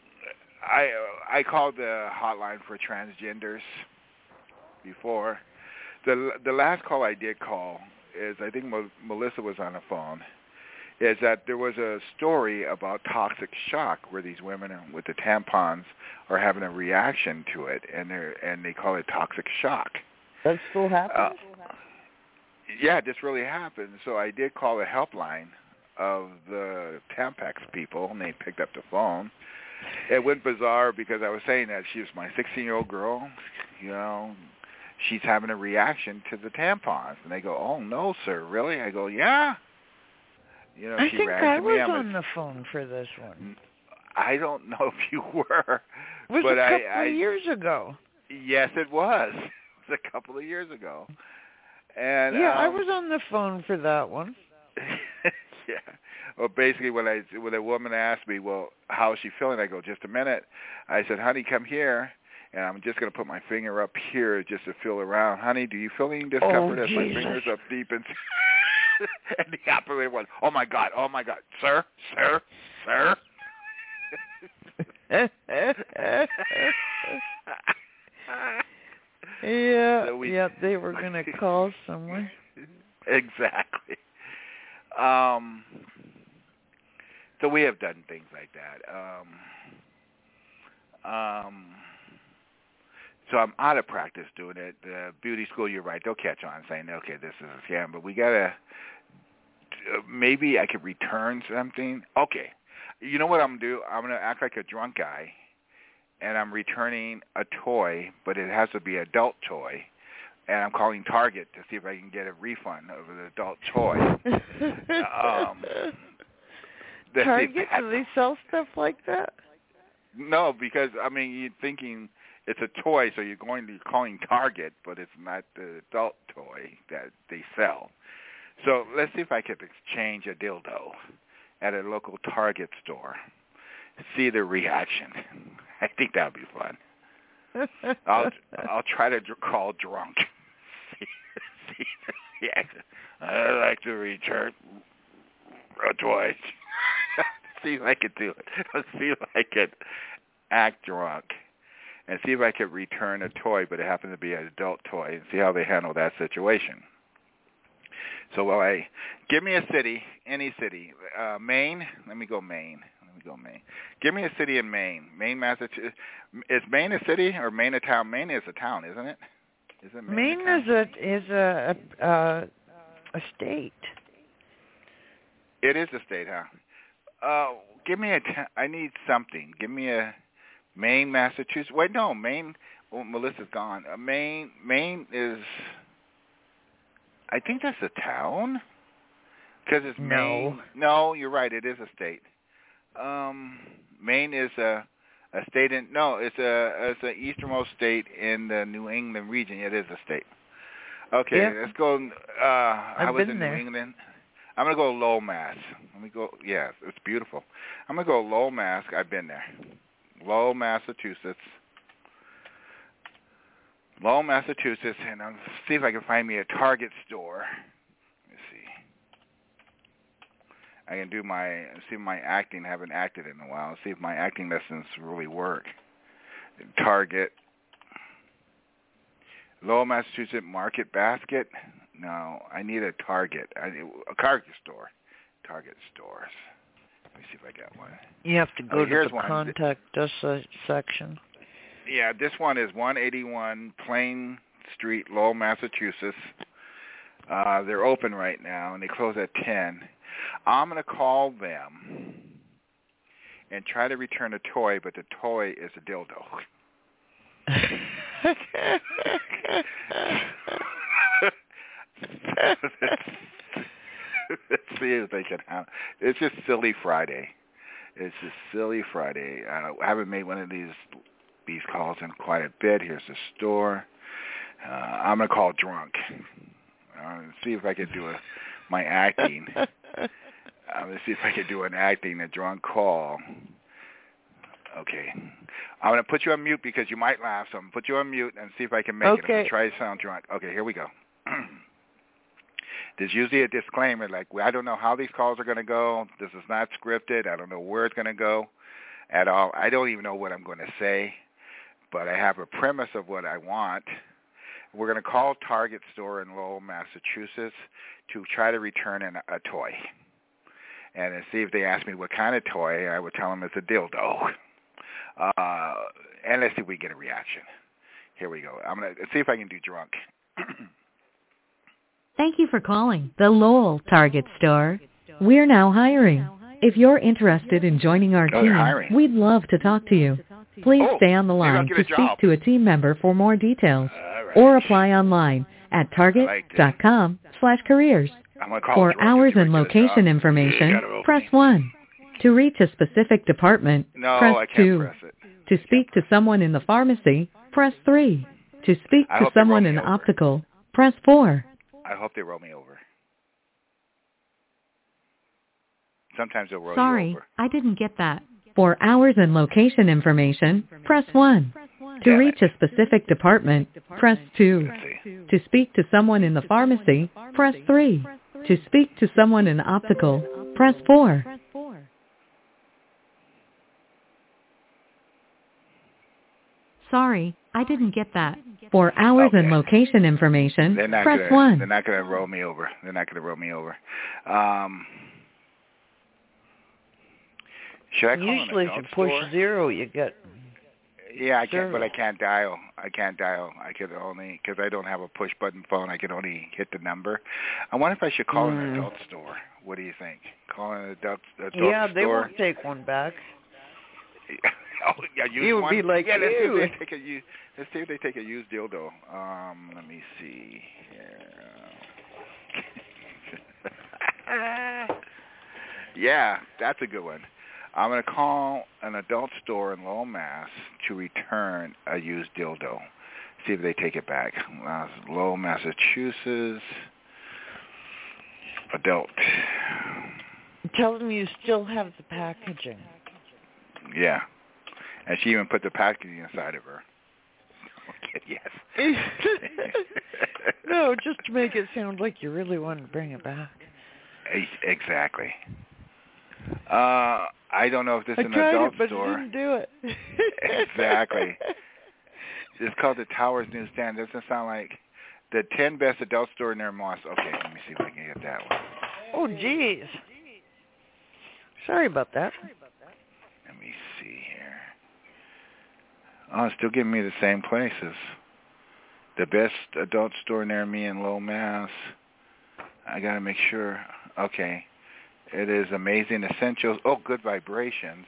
I I called the hotline for transgenders before. The the last call I did call is I think Mo- Melissa was on the phone. Is that there was a story about toxic shock where these women with the tampons are having a reaction to it, and they and they call it toxic shock. That still happens? Uh, yeah, this really happened. So I did call the helpline of the Tampax people, and they picked up the phone. It went bizarre because I was saying that she was my sixteen-year-old girl, you know, she's having a reaction to the tampons. And they go, oh, no, sir, really? I go, yeah. You know, I she think ran I to me. was I'm on a, the phone for this one. I don't know if you were. It was but a couple I, I, of years ago. Yes, it was. It was a couple of years ago. And yeah, um, I was on the phone for that one. yeah. Well, basically, when I when a woman asked me, well, how is she feeling? I go, just a minute. I said, honey, come here. And I'm just going to put my finger up here just to feel around. Honey, do you feel any discomfort oh, as my Jesus. finger's up deep inside? And the operator went, oh, my God, oh, my God, sir, sir, sir. yeah, so we, yeah, they were going to call someone. Exactly. Um, so we have done things like that. Um, um, So I'm out of practice doing it. The beauty school, you're right, they'll catch on saying, okay, this is a scam, but we got to, uh, maybe I could return something. Okay. You know what I'm going to do? I'm going to act like a drunk guy, and I'm returning a toy, but it has to be an adult toy, and I'm calling Target to see if I can get a refund of an adult toy. um, Target, do they sell stuff like that? No, because, I mean, you're thinking it's a toy, so you're going to be calling Target, but it's not the adult toy that they sell. So let's see if I could exchange a dildo at a local Target store. See the reaction. I think that would be fun. I'll I'll try to dr- call drunk. see, see the reaction. I'd like to return a toy. See if I could do it. Let's see if I could act drunk and see if I could return a toy, but it happened to be an adult toy, and see how they handle that situation. So, well, I give me a city, any city. Uh, Maine. Let me go Maine. Let me go Maine. Give me a city in Maine. Maine, Massachusetts. Is Maine a city or Maine a town? Maine is a town, isn't it? Is it Maine? Maine is a is a a, a a state. It is a state, huh? Uh, give me a. T- I need something. Give me a Maine, Massachusetts. Wait, no, Maine. Well, Melissa's gone. Uh, Maine. Maine is. I think that's a town. Because it's no. Maine. No, you're right. It is a state. Um, Maine is a a state in. No, it's a it's an easternmost state in the New England region. It is a state. Okay, yep. let's go. Uh, I I've was been in there. New England. I'm going to go Lowell, Mass. Let me go, yeah, it's beautiful. I'm going to go Lowell, Mass. I've been there. Lowell, Massachusetts. Lowell, Massachusetts, and I'll see if I can find me a Target store. Let me see. I can do my, see my acting. I haven't acted in a while. See if my acting lessons really work. Target. Lowell, Massachusetts, Market Basket. No, I need a Target. I need a Target store. Target stores. Let me see if I got one. You have to go oh, to here's the one. contact us uh, section. Yeah, this one is one eighty-one Plain Street, Lowell, Massachusetts. Uh, they're open right now, and they close at ten. I'm going to call them and try to return a toy, but the toy is a dildo. Let's see if they can handle. It's just silly Friday. It's just silly Friday. Uh, I haven't made one of these these calls in quite a bit. Here's the store. Uh, I'm gonna call drunk. Uh, see if I can do a my acting. I'm gonna see if I can do an acting a drunk call. Okay. I'm going to put you on mute because you might laugh, so I'm going to put you on mute and see if I can make okay. it. I'm going to try to sound drunk. Okay, here we go. There's usually a disclaimer like, I don't know how these calls are going to go. This is not scripted. I don't know where it's going to go at all. I don't even know what I'm going to say, but I have a premise of what I want. We're going to call Target store in Lowell, Massachusetts to try to return an, a toy. And then see if they ask me what kind of toy, I would tell them it's a dildo. Uh, and let's see if we get a reaction. Here we go. I'm going to see if I can do drunk. Thank you for calling the Lowell Target store. We're now hiring. If you're interested in joining our oh, team, we'd love to talk to you. Please oh, stay on the line to speak job. to a team member for more details right. or apply online at target.com slash careers. For hours and location information, yeah, press one. To reach a specific department, no, press I can't two. Press it. To speak to someone in the pharmacy, press three. To speak I to someone in over. optical, press four. I hope they roll me over. Sometimes they'll roll Sorry, you over. I didn't get that. For hours and location information, press one. To Damn reach it. a specific department, press two. To speak to someone in the pharmacy, press three. To speak to someone in optical, press four. Sorry, I didn't get that. For hours okay. and location information, press gonna, one. They're not going to roll me over. They're not going to roll me over. Um, should I call Usually if you push store? zero, you get... Yeah, I can't, service. but I can't dial. I can't dial. I could only, because I don't have a push-button phone, I can only hit the number. I wonder if I should call mm. an adult store. What do you think? Call an adult, adult yeah, store? they won't take one back. oh, yeah, use you would one? be like, yeah, let's see, ew. if they take a, u- let's see if they take a used dildo. Um, let me see here. yeah, that's a good one. I'm going to call an adult store in Lowell, Mass. to return a used dildo. See if they take it back. Uh, Lowell, Massachusetts. Adult. Tell them you still have the packaging. Yeah. And she even put the packaging inside of her. Okay, yes. No, just to make it sound like you really want to bring it back. Exactly. Uh, I don't know if this is an tried adult it, but store. It didn't do it. Exactly. It's called the Towers Newsstand. Doesn't sound like the ten best adult store near Moss. Okay, let me see if I can get that one. Oh, geez. Sorry about that. Let me see here. Oh, it's still giving me the same places. The best adult store near me in Lowell, Mass. I got to make sure. Okay. It is Amazing Essentials. Oh, Good Vibrations.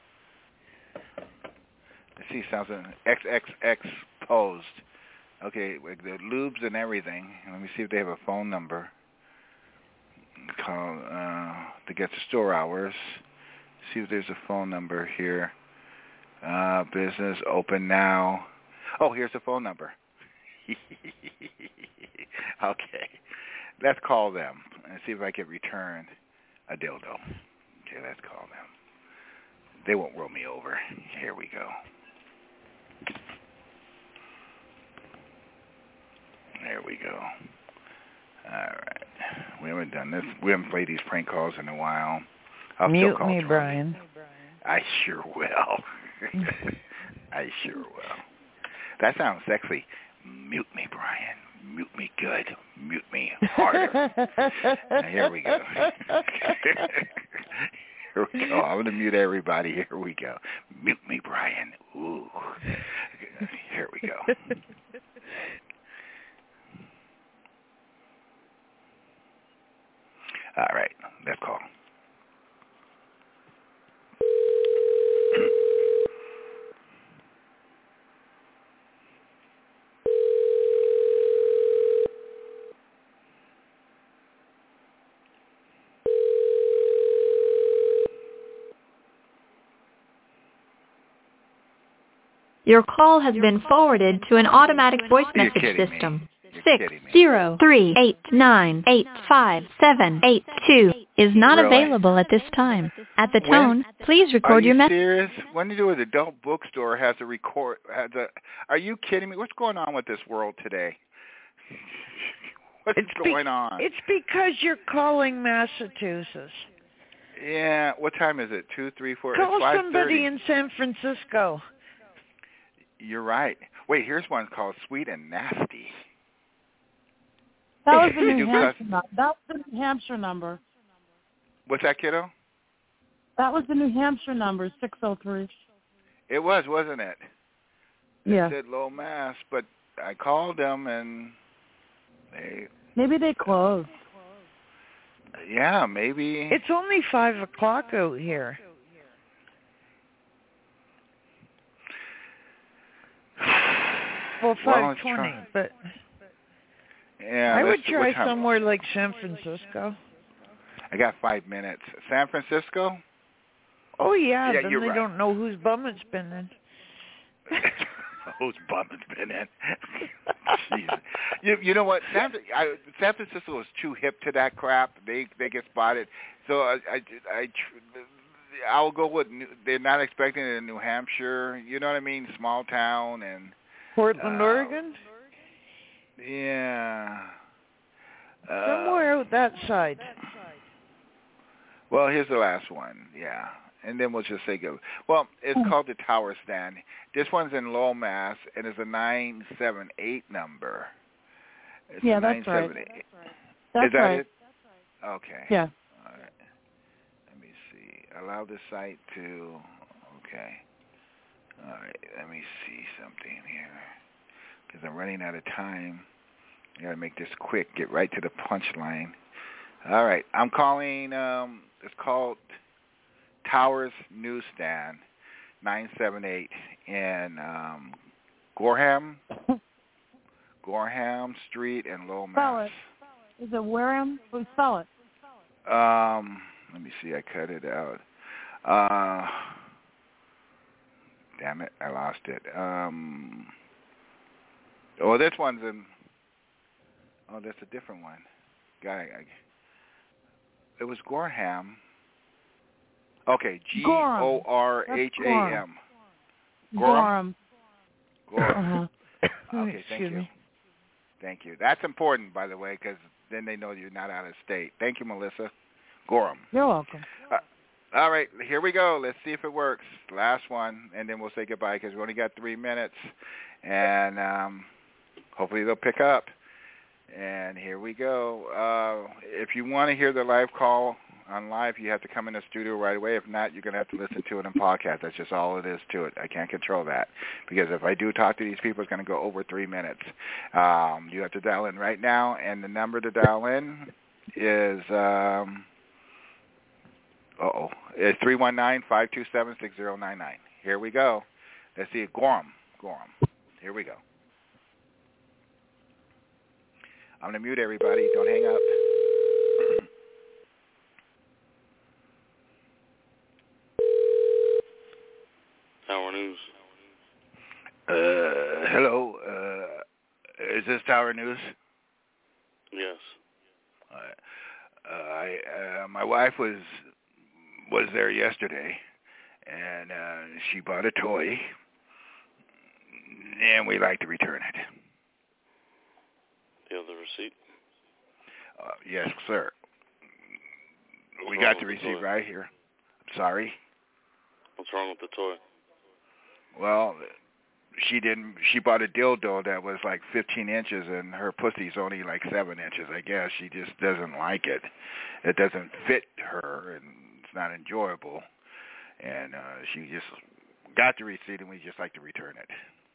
Let's see, sounds like triple X posed. Okay, with the lubes and everything. Let me see if they have a phone number. Call uh, to get the store hours. See if there's a phone number here. Uh, business open now. Oh, here's the phone number. Okay, let's call them and see if I can return a dildo. Okay, let's call them. They won't roll me over. Here we go. There we go. All right. We haven't done this. We haven't played these prank calls in a while. I'll Mute still call me, Charlie. Brian. I sure will. I sure will. That sounds sexy. Mute me, Brian. Mute me good. Mute me harder. Now, here we go. Here we go. I'm going to mute everybody. Here we go. Mute me, Brian. Ooh. Here we go. All right. Let's call. Your call has been forwarded to an automatic voice message system. Six zero three eight nine eight five seven eight two is not Really? available at this time. At the When? tone, please record Are your you message. serious? When you do an adult bookstore has a record has a Are you kidding me? What's going on with this world today? What's it's going be- on? It's because you're calling Massachusetts. Yeah. What time is it? Two, three, four. Call it's five somebody thirty. in San Francisco. You're right. Wait, here's one called Sweet and Nasty. That was the They New do Hampshire cus- number. That was the New Hampshire number. What's that, kiddo? That was the New Hampshire number, six oh three. It was, wasn't it? Yeah. It said Lowell, Mass, but I called them and they. Maybe they closed. Yeah, maybe. It's only five o'clock out here. Well, five Well, twenty, try- but Yeah, I would that's- what try time- somewhere like San Francisco. I got five minutes. San Francisco? Oh yeah, Yeah, then you're they right. don't know whose bum it's been in. Whose bum it's been in? Jeez. You you know what? San, I, San Francisco is too hip to that crap. They they get spotted. So I I, I I'll go with. New, they're not expecting it in New Hampshire. You know what I mean? Small town and Portland, uh, Oregon? Yeah. Uh, Somewhere out that side. Well, here's the last one. Yeah. And then we'll just say go. Well, it's called the Tower Stand. This one's in Lowell, Mass, and it's a nine seven eight number. It's Yeah, a that's right. nine seven eight. That's Is that right. it? Okay. Yeah. All right. Let me see. Allow the site to. Okay. All right, let me see something here. Because I'm running out of time. I got to make this quick, get right to the punchline. All right, I'm calling, um, it's called Towers Newsstand, nine seven eight in um, Gorham, Gorham Street in Lowell, Spell Mass. it. Is it Wareham? Please spell it. Um, let me see, I cut it out. Uh, damn it, I lost it. Um, oh, this one's in, oh, that's a different one. Guy, I, it was Gorham. Okay, G O R H A M. Gorham. Gorham. Uh-huh. Okay, thank you. Thank you. That's important, by the way, because then they know you're not out of state. Thank you, Melissa. Gorham. You're welcome. Uh, all right, here we go. Let's see if it works. Last one, and then we'll say goodbye because we only got three minutes. And um, hopefully they'll pick up. And here we go. Uh, if you want to hear the live call on live, you have to come in the studio right away. If not, you're going to have to listen to it on podcast. That's just all it is to it. I can't control that because if I do talk to these people, it's going to go over three minutes. Um, you have to dial in right now, and the number to dial in is um, uh-oh, it's three one nine, five two seven, six zero nine nine. Here we go. Let's see, Gorham, Gorham. Here we go. I'm going to mute everybody. Don't hang up. Tower News. Uh, hello. Uh, is this Tower News? Yes. Uh, I, uh, my wife was was there yesterday, and uh, she bought a toy, and we'd like to return it. Do you have the receipt? Uh, yes, sir. What's we wrong got the with receipt toy? right here. I'm sorry. What's wrong with the toy? Well, she didn't. She bought a dildo that was like fifteen inches, and her pussy's only like seven inches. I guess she just doesn't like it. It doesn't fit her, and it's not enjoyable. And uh, she just got the receipt, and we just like to return it.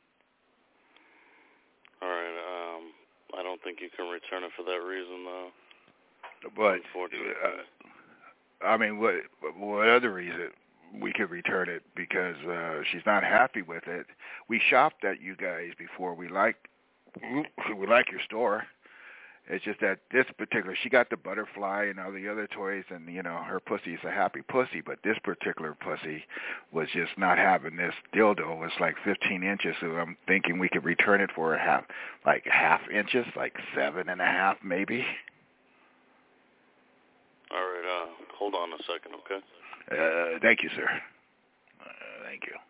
All right. Um, I don't think you can return it for that reason, though. But uh, I mean, what what other reason we could return it? Because uh, she's not happy with it. We shopped at you guys before. We like we like your store. It's just that this particular, she got the butterfly and all the other toys, and you know her pussy is a happy pussy. But this particular pussy was just not having this dildo. It was like fifteen inches, so I'm thinking we could return it for a half, like half inches, like seven and a half maybe. All right. Uh, hold on a second, okay? Uh, thank you, sir. Uh, thank you.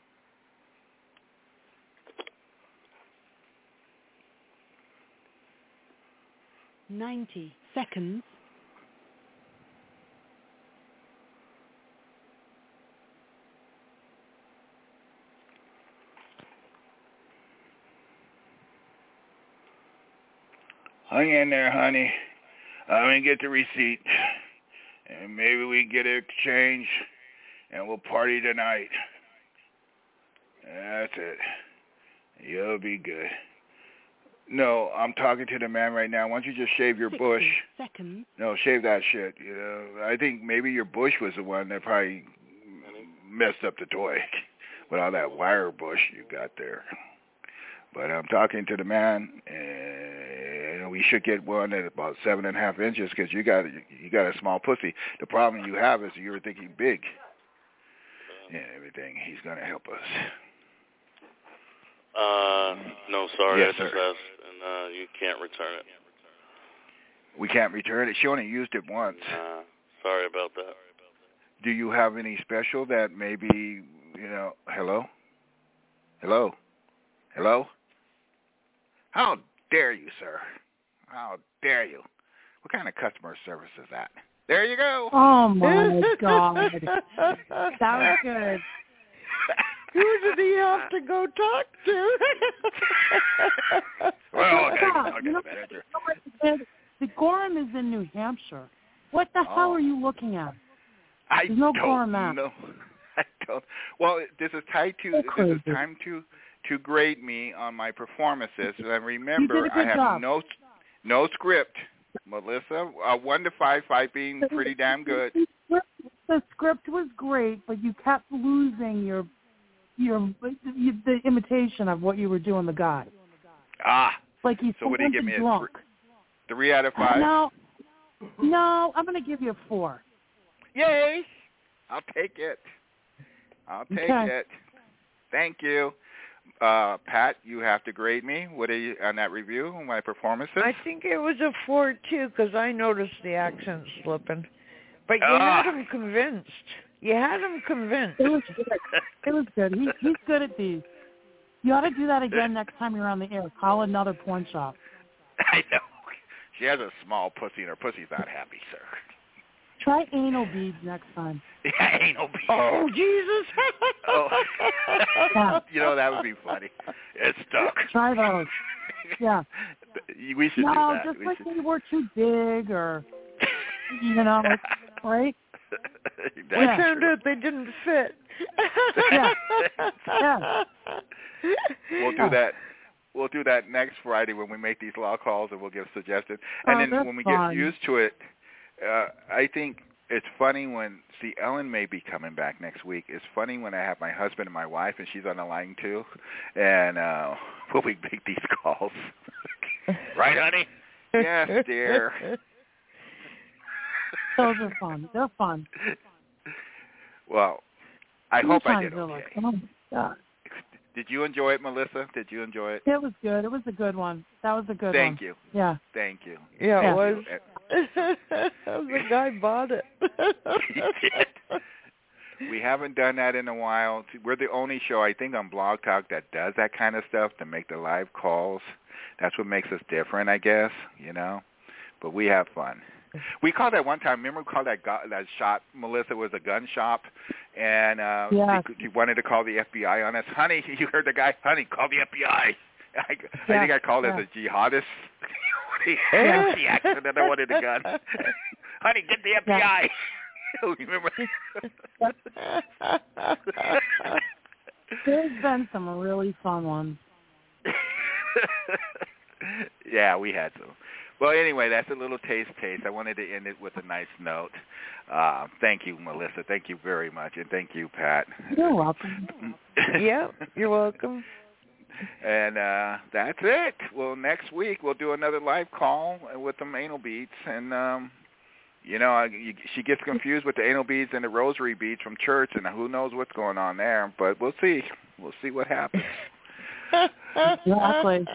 Ninety seconds. Hang in there, honey. I'm going to get the receipt. And maybe we get an exchange, and we'll party tonight. That's it. You'll be good. No, I'm talking to the man right now. Why don't you just shave your bush? Seconds. No, shave that shit. You know, I think maybe your bush was the one that probably messed up the toy with all that wire bush you got there. But I'm talking to the man, and we should get one at about seven and a half inches because you got you got a small pussy. The problem you have is you were thinking big and everything. He's going to help us. Uh, no, sorry, Yes, I just sir. asked, and uh, you can't return it. We can't return it. She only used it once. Uh, sorry about that. Do you have any special that maybe, you know, hello? Hello? Hello? How dare you, sir? How dare you? What kind of customer service is that? There you go. Oh, my God. That was good. Who did he have to go talk to? Well, okay, Stop. okay, You know, manager. the Gorham is in New Hampshire. What the hell Oh. are you looking at? I There's no don't Gorham map. know. I told. Well, this is tied to. This is time to to grade me on my performances. And remember, I have job. no no script. Melissa, uh, one to five, five being pretty damn good. The script was great, but you kept losing your your the imitation of what you were doing. The guy. Ah. Like he's so what do you give me? Drunk. A three, three out of five. No, no, I'm going to give you a four. Yay! I'll take it. I'll take okay. it. Thank you. Uh, Pat, you have to grade me. What are you on that review on my performances? I think it was a four too because I noticed the accent slipping. But you ah. had him convinced. You had him convinced. It was good. It was good. He, he's good at these. You ought to do that again next time you're on the air. Call another porn shop. I know. She has a small pussy, and her pussy's not happy, sir. Try anal beads next time. Yeah, anal beads. Oh, Jesus. oh. You know, that would be funny. It's stuck. Try those. Yeah. We should no, do that. No, just we like should. they were too big or, you know, right? We yeah. found out they didn't fit. yeah. yeah. We'll do that. We'll do that next Friday when we make these law calls, and we'll give suggestions. And oh, then when we fun. get used to it, uh, I think it's funny when, see, Ellen may be coming back next week. It's funny when I have my husband and my wife, and she's on the line too, and uh, when we make these calls. Right, honey? Yes, dear. Those are fun. They're fun. Well, I Two hope I did okay. Like, oh, God. Did you enjoy it, Melissa? Did you enjoy it? It was good. It was a good one. That was a good Thank one. Thank you. Yeah. Thank you. Yeah, Thank it was. You. The guy bought it. He did. We haven't done that in a while. We're the only show, I think, on Blog Talk that does that kind of stuff to make the live calls. That's what makes us different, I guess, you know. But we have fun. We called that one time. Remember, we called that gu- that shop. Melissa was a gun shop, and uh, yeah. he, he wanted to call the F B I on us. Honey, you heard the guy. Honey, call the F B I. I, yeah. I think I called yeah. it a jihadist. Yeah. He accidentally wanted a gun. Honey, get the F B I. Yeah. Remember? There's been some really fun ones. Yeah, we had some. Well, anyway, that's a little taste taste. I wanted to end it with a nice note. Uh, thank you, Melissa. Thank you very much. And thank you, Pat. You're welcome. Yeah, you're welcome. And uh, that's it. Well, next week we'll do another live call with the anal beads. And, um, you know, I, you, she gets confused with the anal beads and the rosary beads from church, and who knows what's going on there. But we'll see. We'll see what happens. Exactly.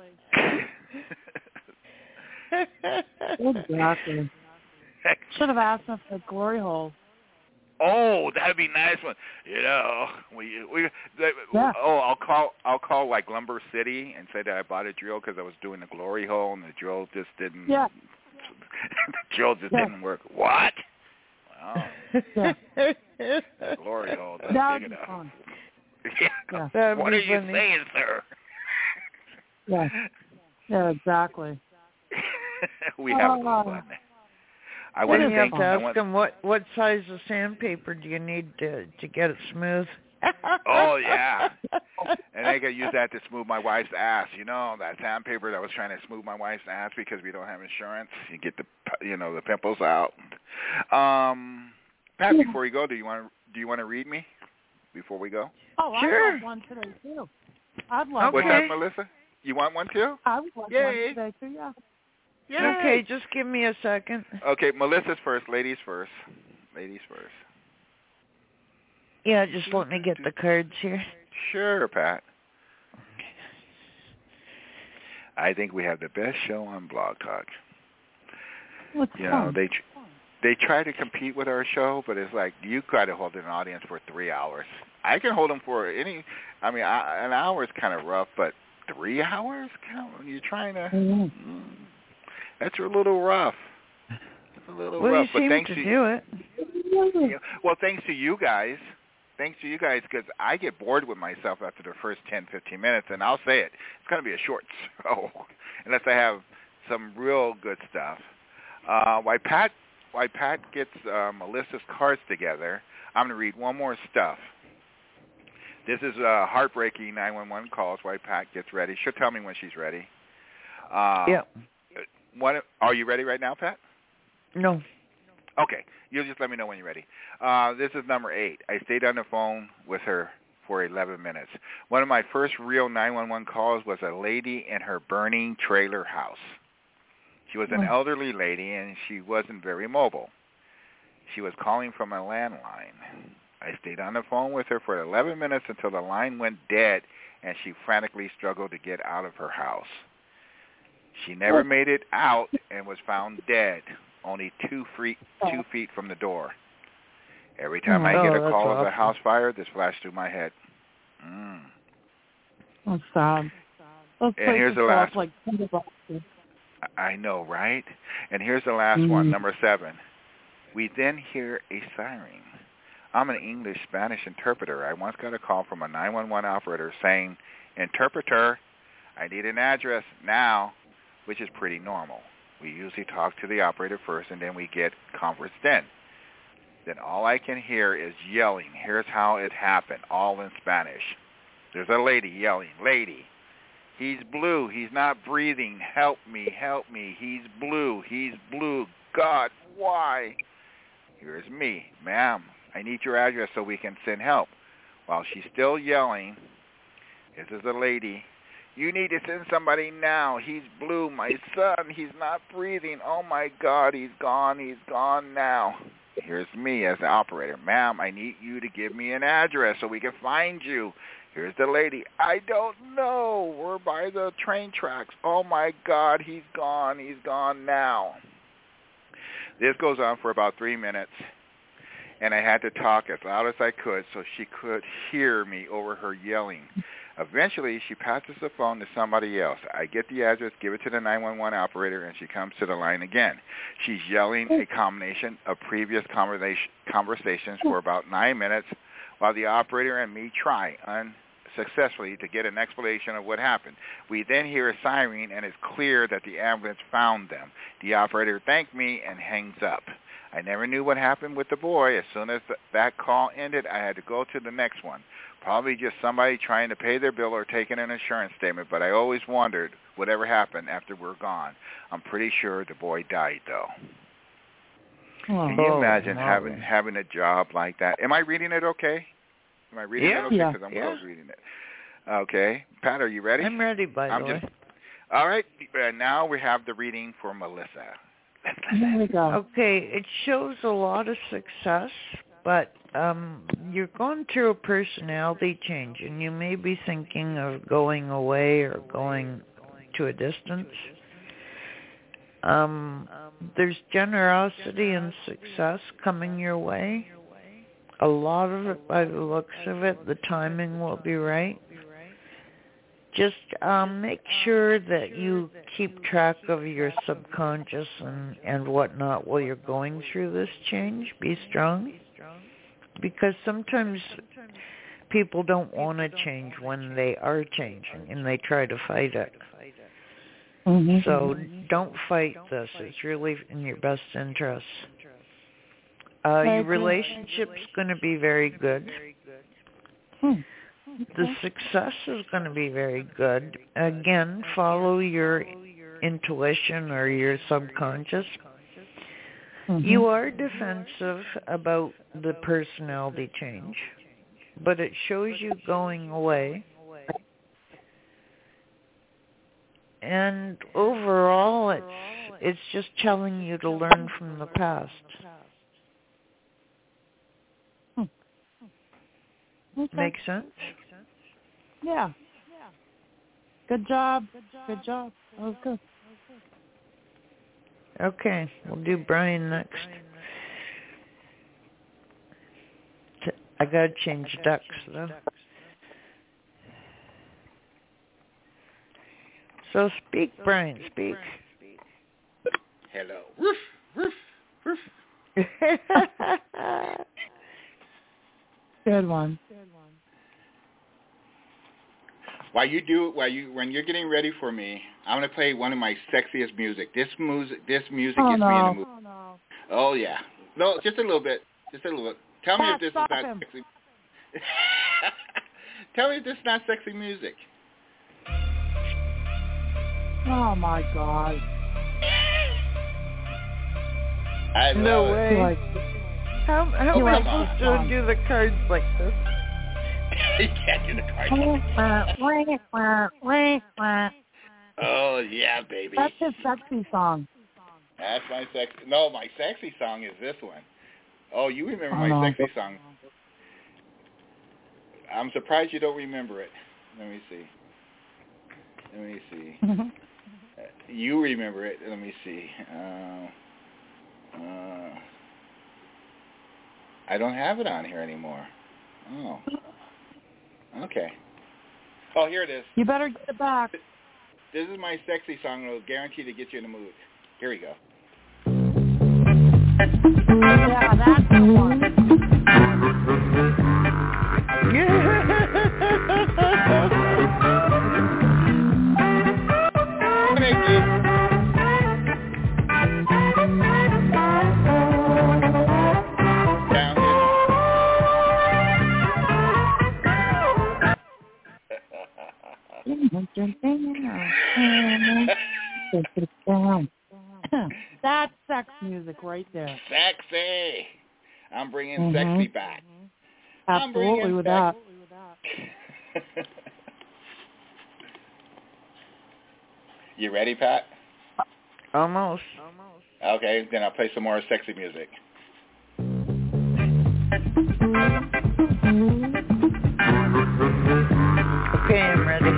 Exactly. Should have asked him for a glory hole. Oh, that'd be a nice one. You know, we we. That, yeah. Oh, I'll call I'll call like Lumber City and say that I bought a drill because I was doing the glory hole and the drill just didn't. Yeah. The drill just yeah. didn't work. What? Wow. Yeah. The glory hole. That's that big would be enough. fun. Yeah. yeah. What are you funny. saying, sir? Yeah. Yeah. Exactly. We have a little uh, fun. I want to to thank have to ask want, them what what size of sandpaper do you need to to get it smooth? Oh yeah, and I could use that to smooth my wife's ass. You know that sandpaper that was trying to smooth my wife's ass because we don't have insurance. You get the you know the pimples out. Um, Pat, before you go, do you want to do you want to read me before we go? Oh, sure. I want one today too. I'd love What's one. that, Melissa? You want one too? I would like Yay. one today too. Yeah. Yay. Okay, just give me a second. Okay, Melissa's first. Ladies first. Ladies first. Yeah, just let me get the cards here. Sure, Pat. I think we have the best show on Blog Talk. What's you fun? know, they tr- they try to compete with our show, but it's like you got to hold an audience for three hours. I can hold them for any. I mean, I, an hour is kind of rough, but three hours? You're trying to. Mm-hmm. Mm, that's a little rough. It's a little well, rough, you but seem thanks to to do it. Yeah, well, thanks to you guys. Thanks to you guys, because I get bored with myself after the first ten, fifteen minutes, and I'll say it. It's going to be a short show unless I have some real good stuff. Uh, while Pat, while Pat gets uh, Melissa's cards together, I'm going to read one more stuff. This is uh, heartbreaking nine one one calls while Pat gets ready. She'll tell me when she's ready. Uh, yeah. What, are you ready right now, Pat? No. Okay. You'll just let me know when you're ready. Uh, this is number eight. I stayed on the phone with her for eleven minutes. One of my first real nine one one calls was a lady in her burning trailer house. She was an elderly lady, and she wasn't very mobile. She was calling from a landline. I stayed on the phone with her for eleven minutes until the line went dead, and she frantically struggled to get out of her house. She never made it out and was found dead, only two feet, two feet from the door. Every time I oh, get a call awesome. of a house fire, this flashed through my head. Mm. That's sad. Those And here's the last like I know, right? And here's the last mm. one, number seven. We then hear a siren. I'm an English-Spanish interpreter. I once got a call from a nine one one operator saying, "Interpreter, I need an address now," which is pretty normal. We usually talk to the operator first, and then we get conferenced in. Then all I can hear is yelling. Here's how it happened, all in Spanish. There's a lady yelling, "Lady, he's blue. He's not breathing. Help me, help me. He's blue. He's blue. God, why?" Here's me. "Ma'am, I need your address so we can send help." While she's still yelling, this is a lady. "You need to send somebody now. He's blue. My son, he's not breathing. Oh, my God, he's gone. He's gone now." Here's me as the operator. "Ma'am, I need you to give me an address so we can find you." Here's the lady. "I don't know. We're by the train tracks. Oh, my God, he's gone. He's gone now." This goes on for about three minutes, and I had to talk as loud as I could so she could hear me over her yelling. Eventually, she passes the phone to somebody else. I get the address, give it to the nine one one operator, and she comes to the line again. She's yelling a combination of previous conversation, conversations for about nine minutes while the operator and me try unsuccessfully to get an explanation of what happened. We then hear a siren, and it's clear that the ambulance found them. The operator thanked me and hangs up. I never knew what happened with the boy. As soon as th- that call ended, I had to go to the next one. Probably just somebody trying to pay their bill or taking an insurance statement, but I always wondered whatever happened after we're gone. I'm pretty sure the boy died, though. Oh, Can you imagine no. having having a job like that? Am I reading it okay? Am I reading yeah, it okay? Yeah, Because I'm yeah. close reading it. Okay. Pat, are you ready? I'm ready, by the I'm way. just, all right. Uh, now we have the reading for Melissa. There we go. Okay, it shows a lot of success, but um, you're going through a personality change, and you may be thinking of going away or going to a distance. Um, there's generosity and success coming your way. A lot of it, by the looks of it, the timing will be right. Just um, make sure that you keep track of your subconscious and, and whatnot while you're going through this change. Be strong. Because sometimes people don't want to change when they are changing, and they try to fight it. Mm-hmm. So don't fight this. It's really in your best interest. Uh, your relationship's going to be very good. Hmm. The success is going to be very good. Again, follow your intuition or your subconscious. Mm-hmm. You are defensive about the personality change, but it shows you going away. And overall, it's it's just telling you to learn from the past. Hmm. Okay. Make sense? Yeah. Good job. Good job. That was good. Okay, we'll do Brian next. I gotta change ducks though. So speak, Brian, speak. Hello. Roof, roof, roof. Good one. While you do, while you, when you're getting ready for me, I'm gonna play one of my sexiest music. This music, this music Oh, gets no. me in the mood. Oh, no. Oh yeah. No, just a little bit. Just a little bit. Tell me Pat, if this stop is not him. sexy. Tell me this is not sexy music. Oh my God. I love no it. way. Like, how how Oh, am I come on. supposed to do the cards like this? You can't do the cards. Oh, yeah, baby. That's his sexy song. That's my sexy. No, my sexy song is this one. Oh, you remember Oh, my no. sexy song. I'm surprised you don't remember it. Let me see. Let me see. uh, you remember it. Let me see. Uh, uh, I don't have it on here anymore. Oh. Okay. Oh, here it is. You better get it back. This is my sexy song. It'll guarantee to get you in the mood. Here we go. Yeah, that's the one. Thank you. Down That's sex music right there. Sexy. I'm bringing Mhm. sexy back. Absolutely with sex- that. You ready, Pat? Almost. Okay, then I'll play some more sexy music. Okay, I'm ready.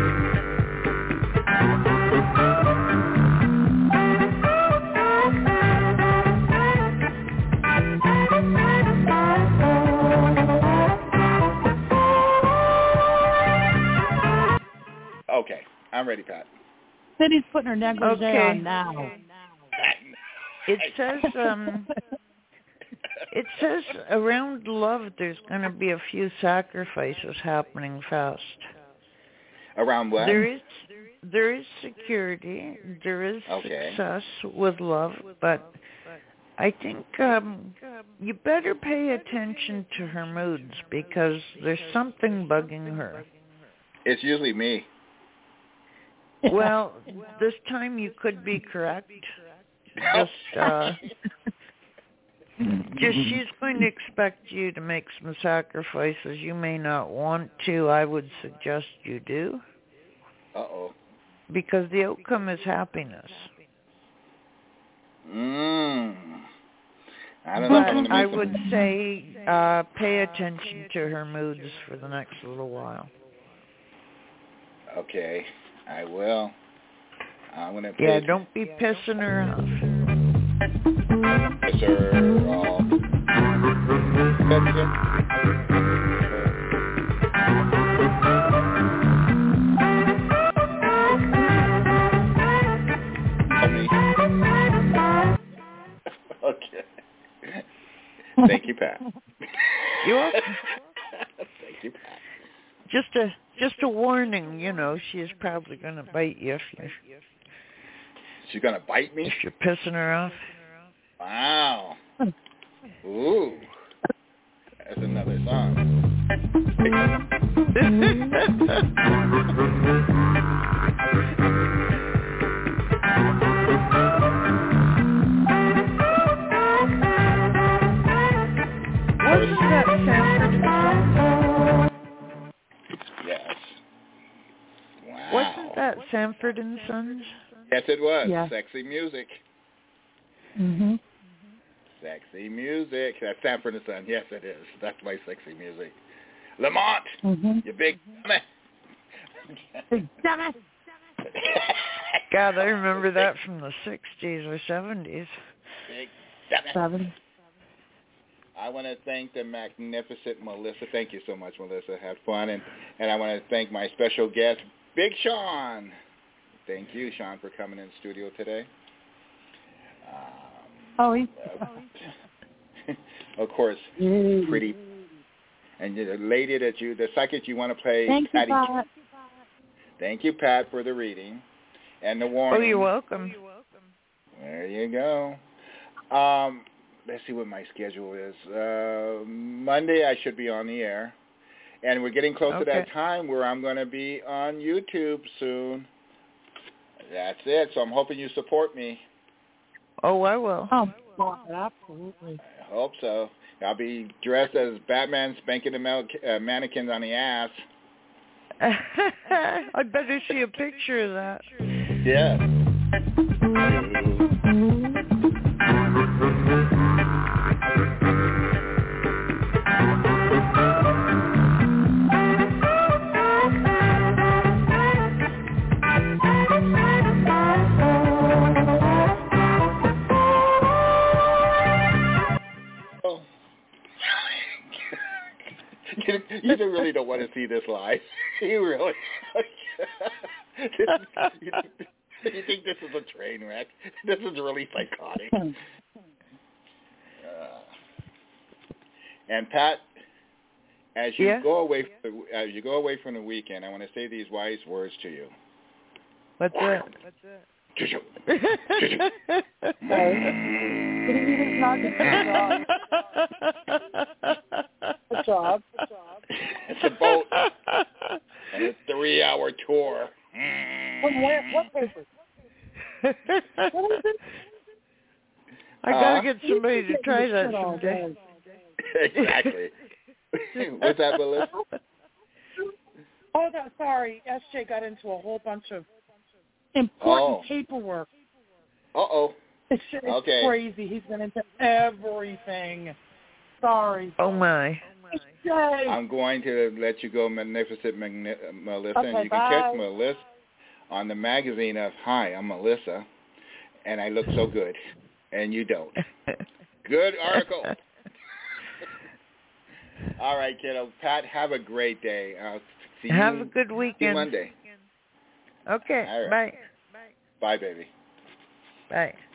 Okay, I'm ready, Pat. Cindy's putting her negligee Okay. on now. It says um it says around love there's gonna be a few sacrifices happening fast. Around what? There is there is security, there is Okay. success with love, but I think um you better pay attention to her moods because there's something bugging her. It's usually me. Well, this time you could be correct. Just, uh, just she's going to expect you to make some sacrifices you may not want to. I would suggest you do. Uh-oh. Because the outcome is happiness. Mmm. I don't know if I'm But gonna I make would some... say uh, pay attention to her moods for the next little while. Okay, I will. I'm going to pay... Yeah, don't be pissing her off. Piss her off. That's it. Okay. Thank you, Pat. You're welcome. Thank you, Pat. Just a just a warning, you know, she is probably going to bite you if you She's going to bite me? if you're pissing her off. Wow. Ooh. That's another song. Wasn't that Sanford and Sons? Yes. Wow. Wasn't that Sanford and Sons? Yes, it was. Yeah. Sexy music. Mhm. Sexy music. That's Sanford and Son. Yes, it is. That's my sexy music. Lamont, Mhm. you big dummy. Big dummy. God, I remember that from the sixties or seventies. Big dummy. Seven. I want to thank the magnificent Melissa. Thank you so much, Melissa. Had fun. And, and I want to thank my special guest, Big Sean. Thank you, Sean, for coming in the studio today. Um, Oh, he's... of course, Mm. pretty. And the lady that you, the psychic you want to play, Thank you, Patty. Pat. Thank you, Pat, for the reading and the warning. Oh, you're welcome. There you go. Um, let's see what my schedule is. Uh, Monday I should be on the air. And we're getting close Okay. to that time where I'm going to be on YouTube soon. That's it. So I'm hoping you support me. Oh, I will. Oh, absolutely. I hope so. I'll be dressed as Batman spanking the mal- uh, mannequins on the ass. I'd better see a picture of that. Yeah. You, you really don't want to see this live. You really. you, you think this is a train wreck? This is really psychotic. Uh, and Pat, as you Yeah? go away, from the, as you go away from the weekend, I want to say these wise words to you. What's that? What's that? Good job. It's a boat and a three-hour tour. What, what paper? What is it? I gotta Uh, get somebody to try that someday. Exactly. What's that, Melissa? Oh, no, sorry. S J got into a whole bunch of important Oh. paperwork. Uh-oh. It's, it's Okay. crazy. He's been into everything. Sorry. Oh, my. S J. I'm going to let you go, Magnificent Magni- Melissa, Okay, and you can bye. catch Melissa on the magazine of Hi, I'm Melissa, and I look so good, and you don't. Good article. All right, kiddo. Pat, have a great day. I'll see you, Have a good see you weekend. Monday. Okay. All right. Bye. Bye, baby. Bye.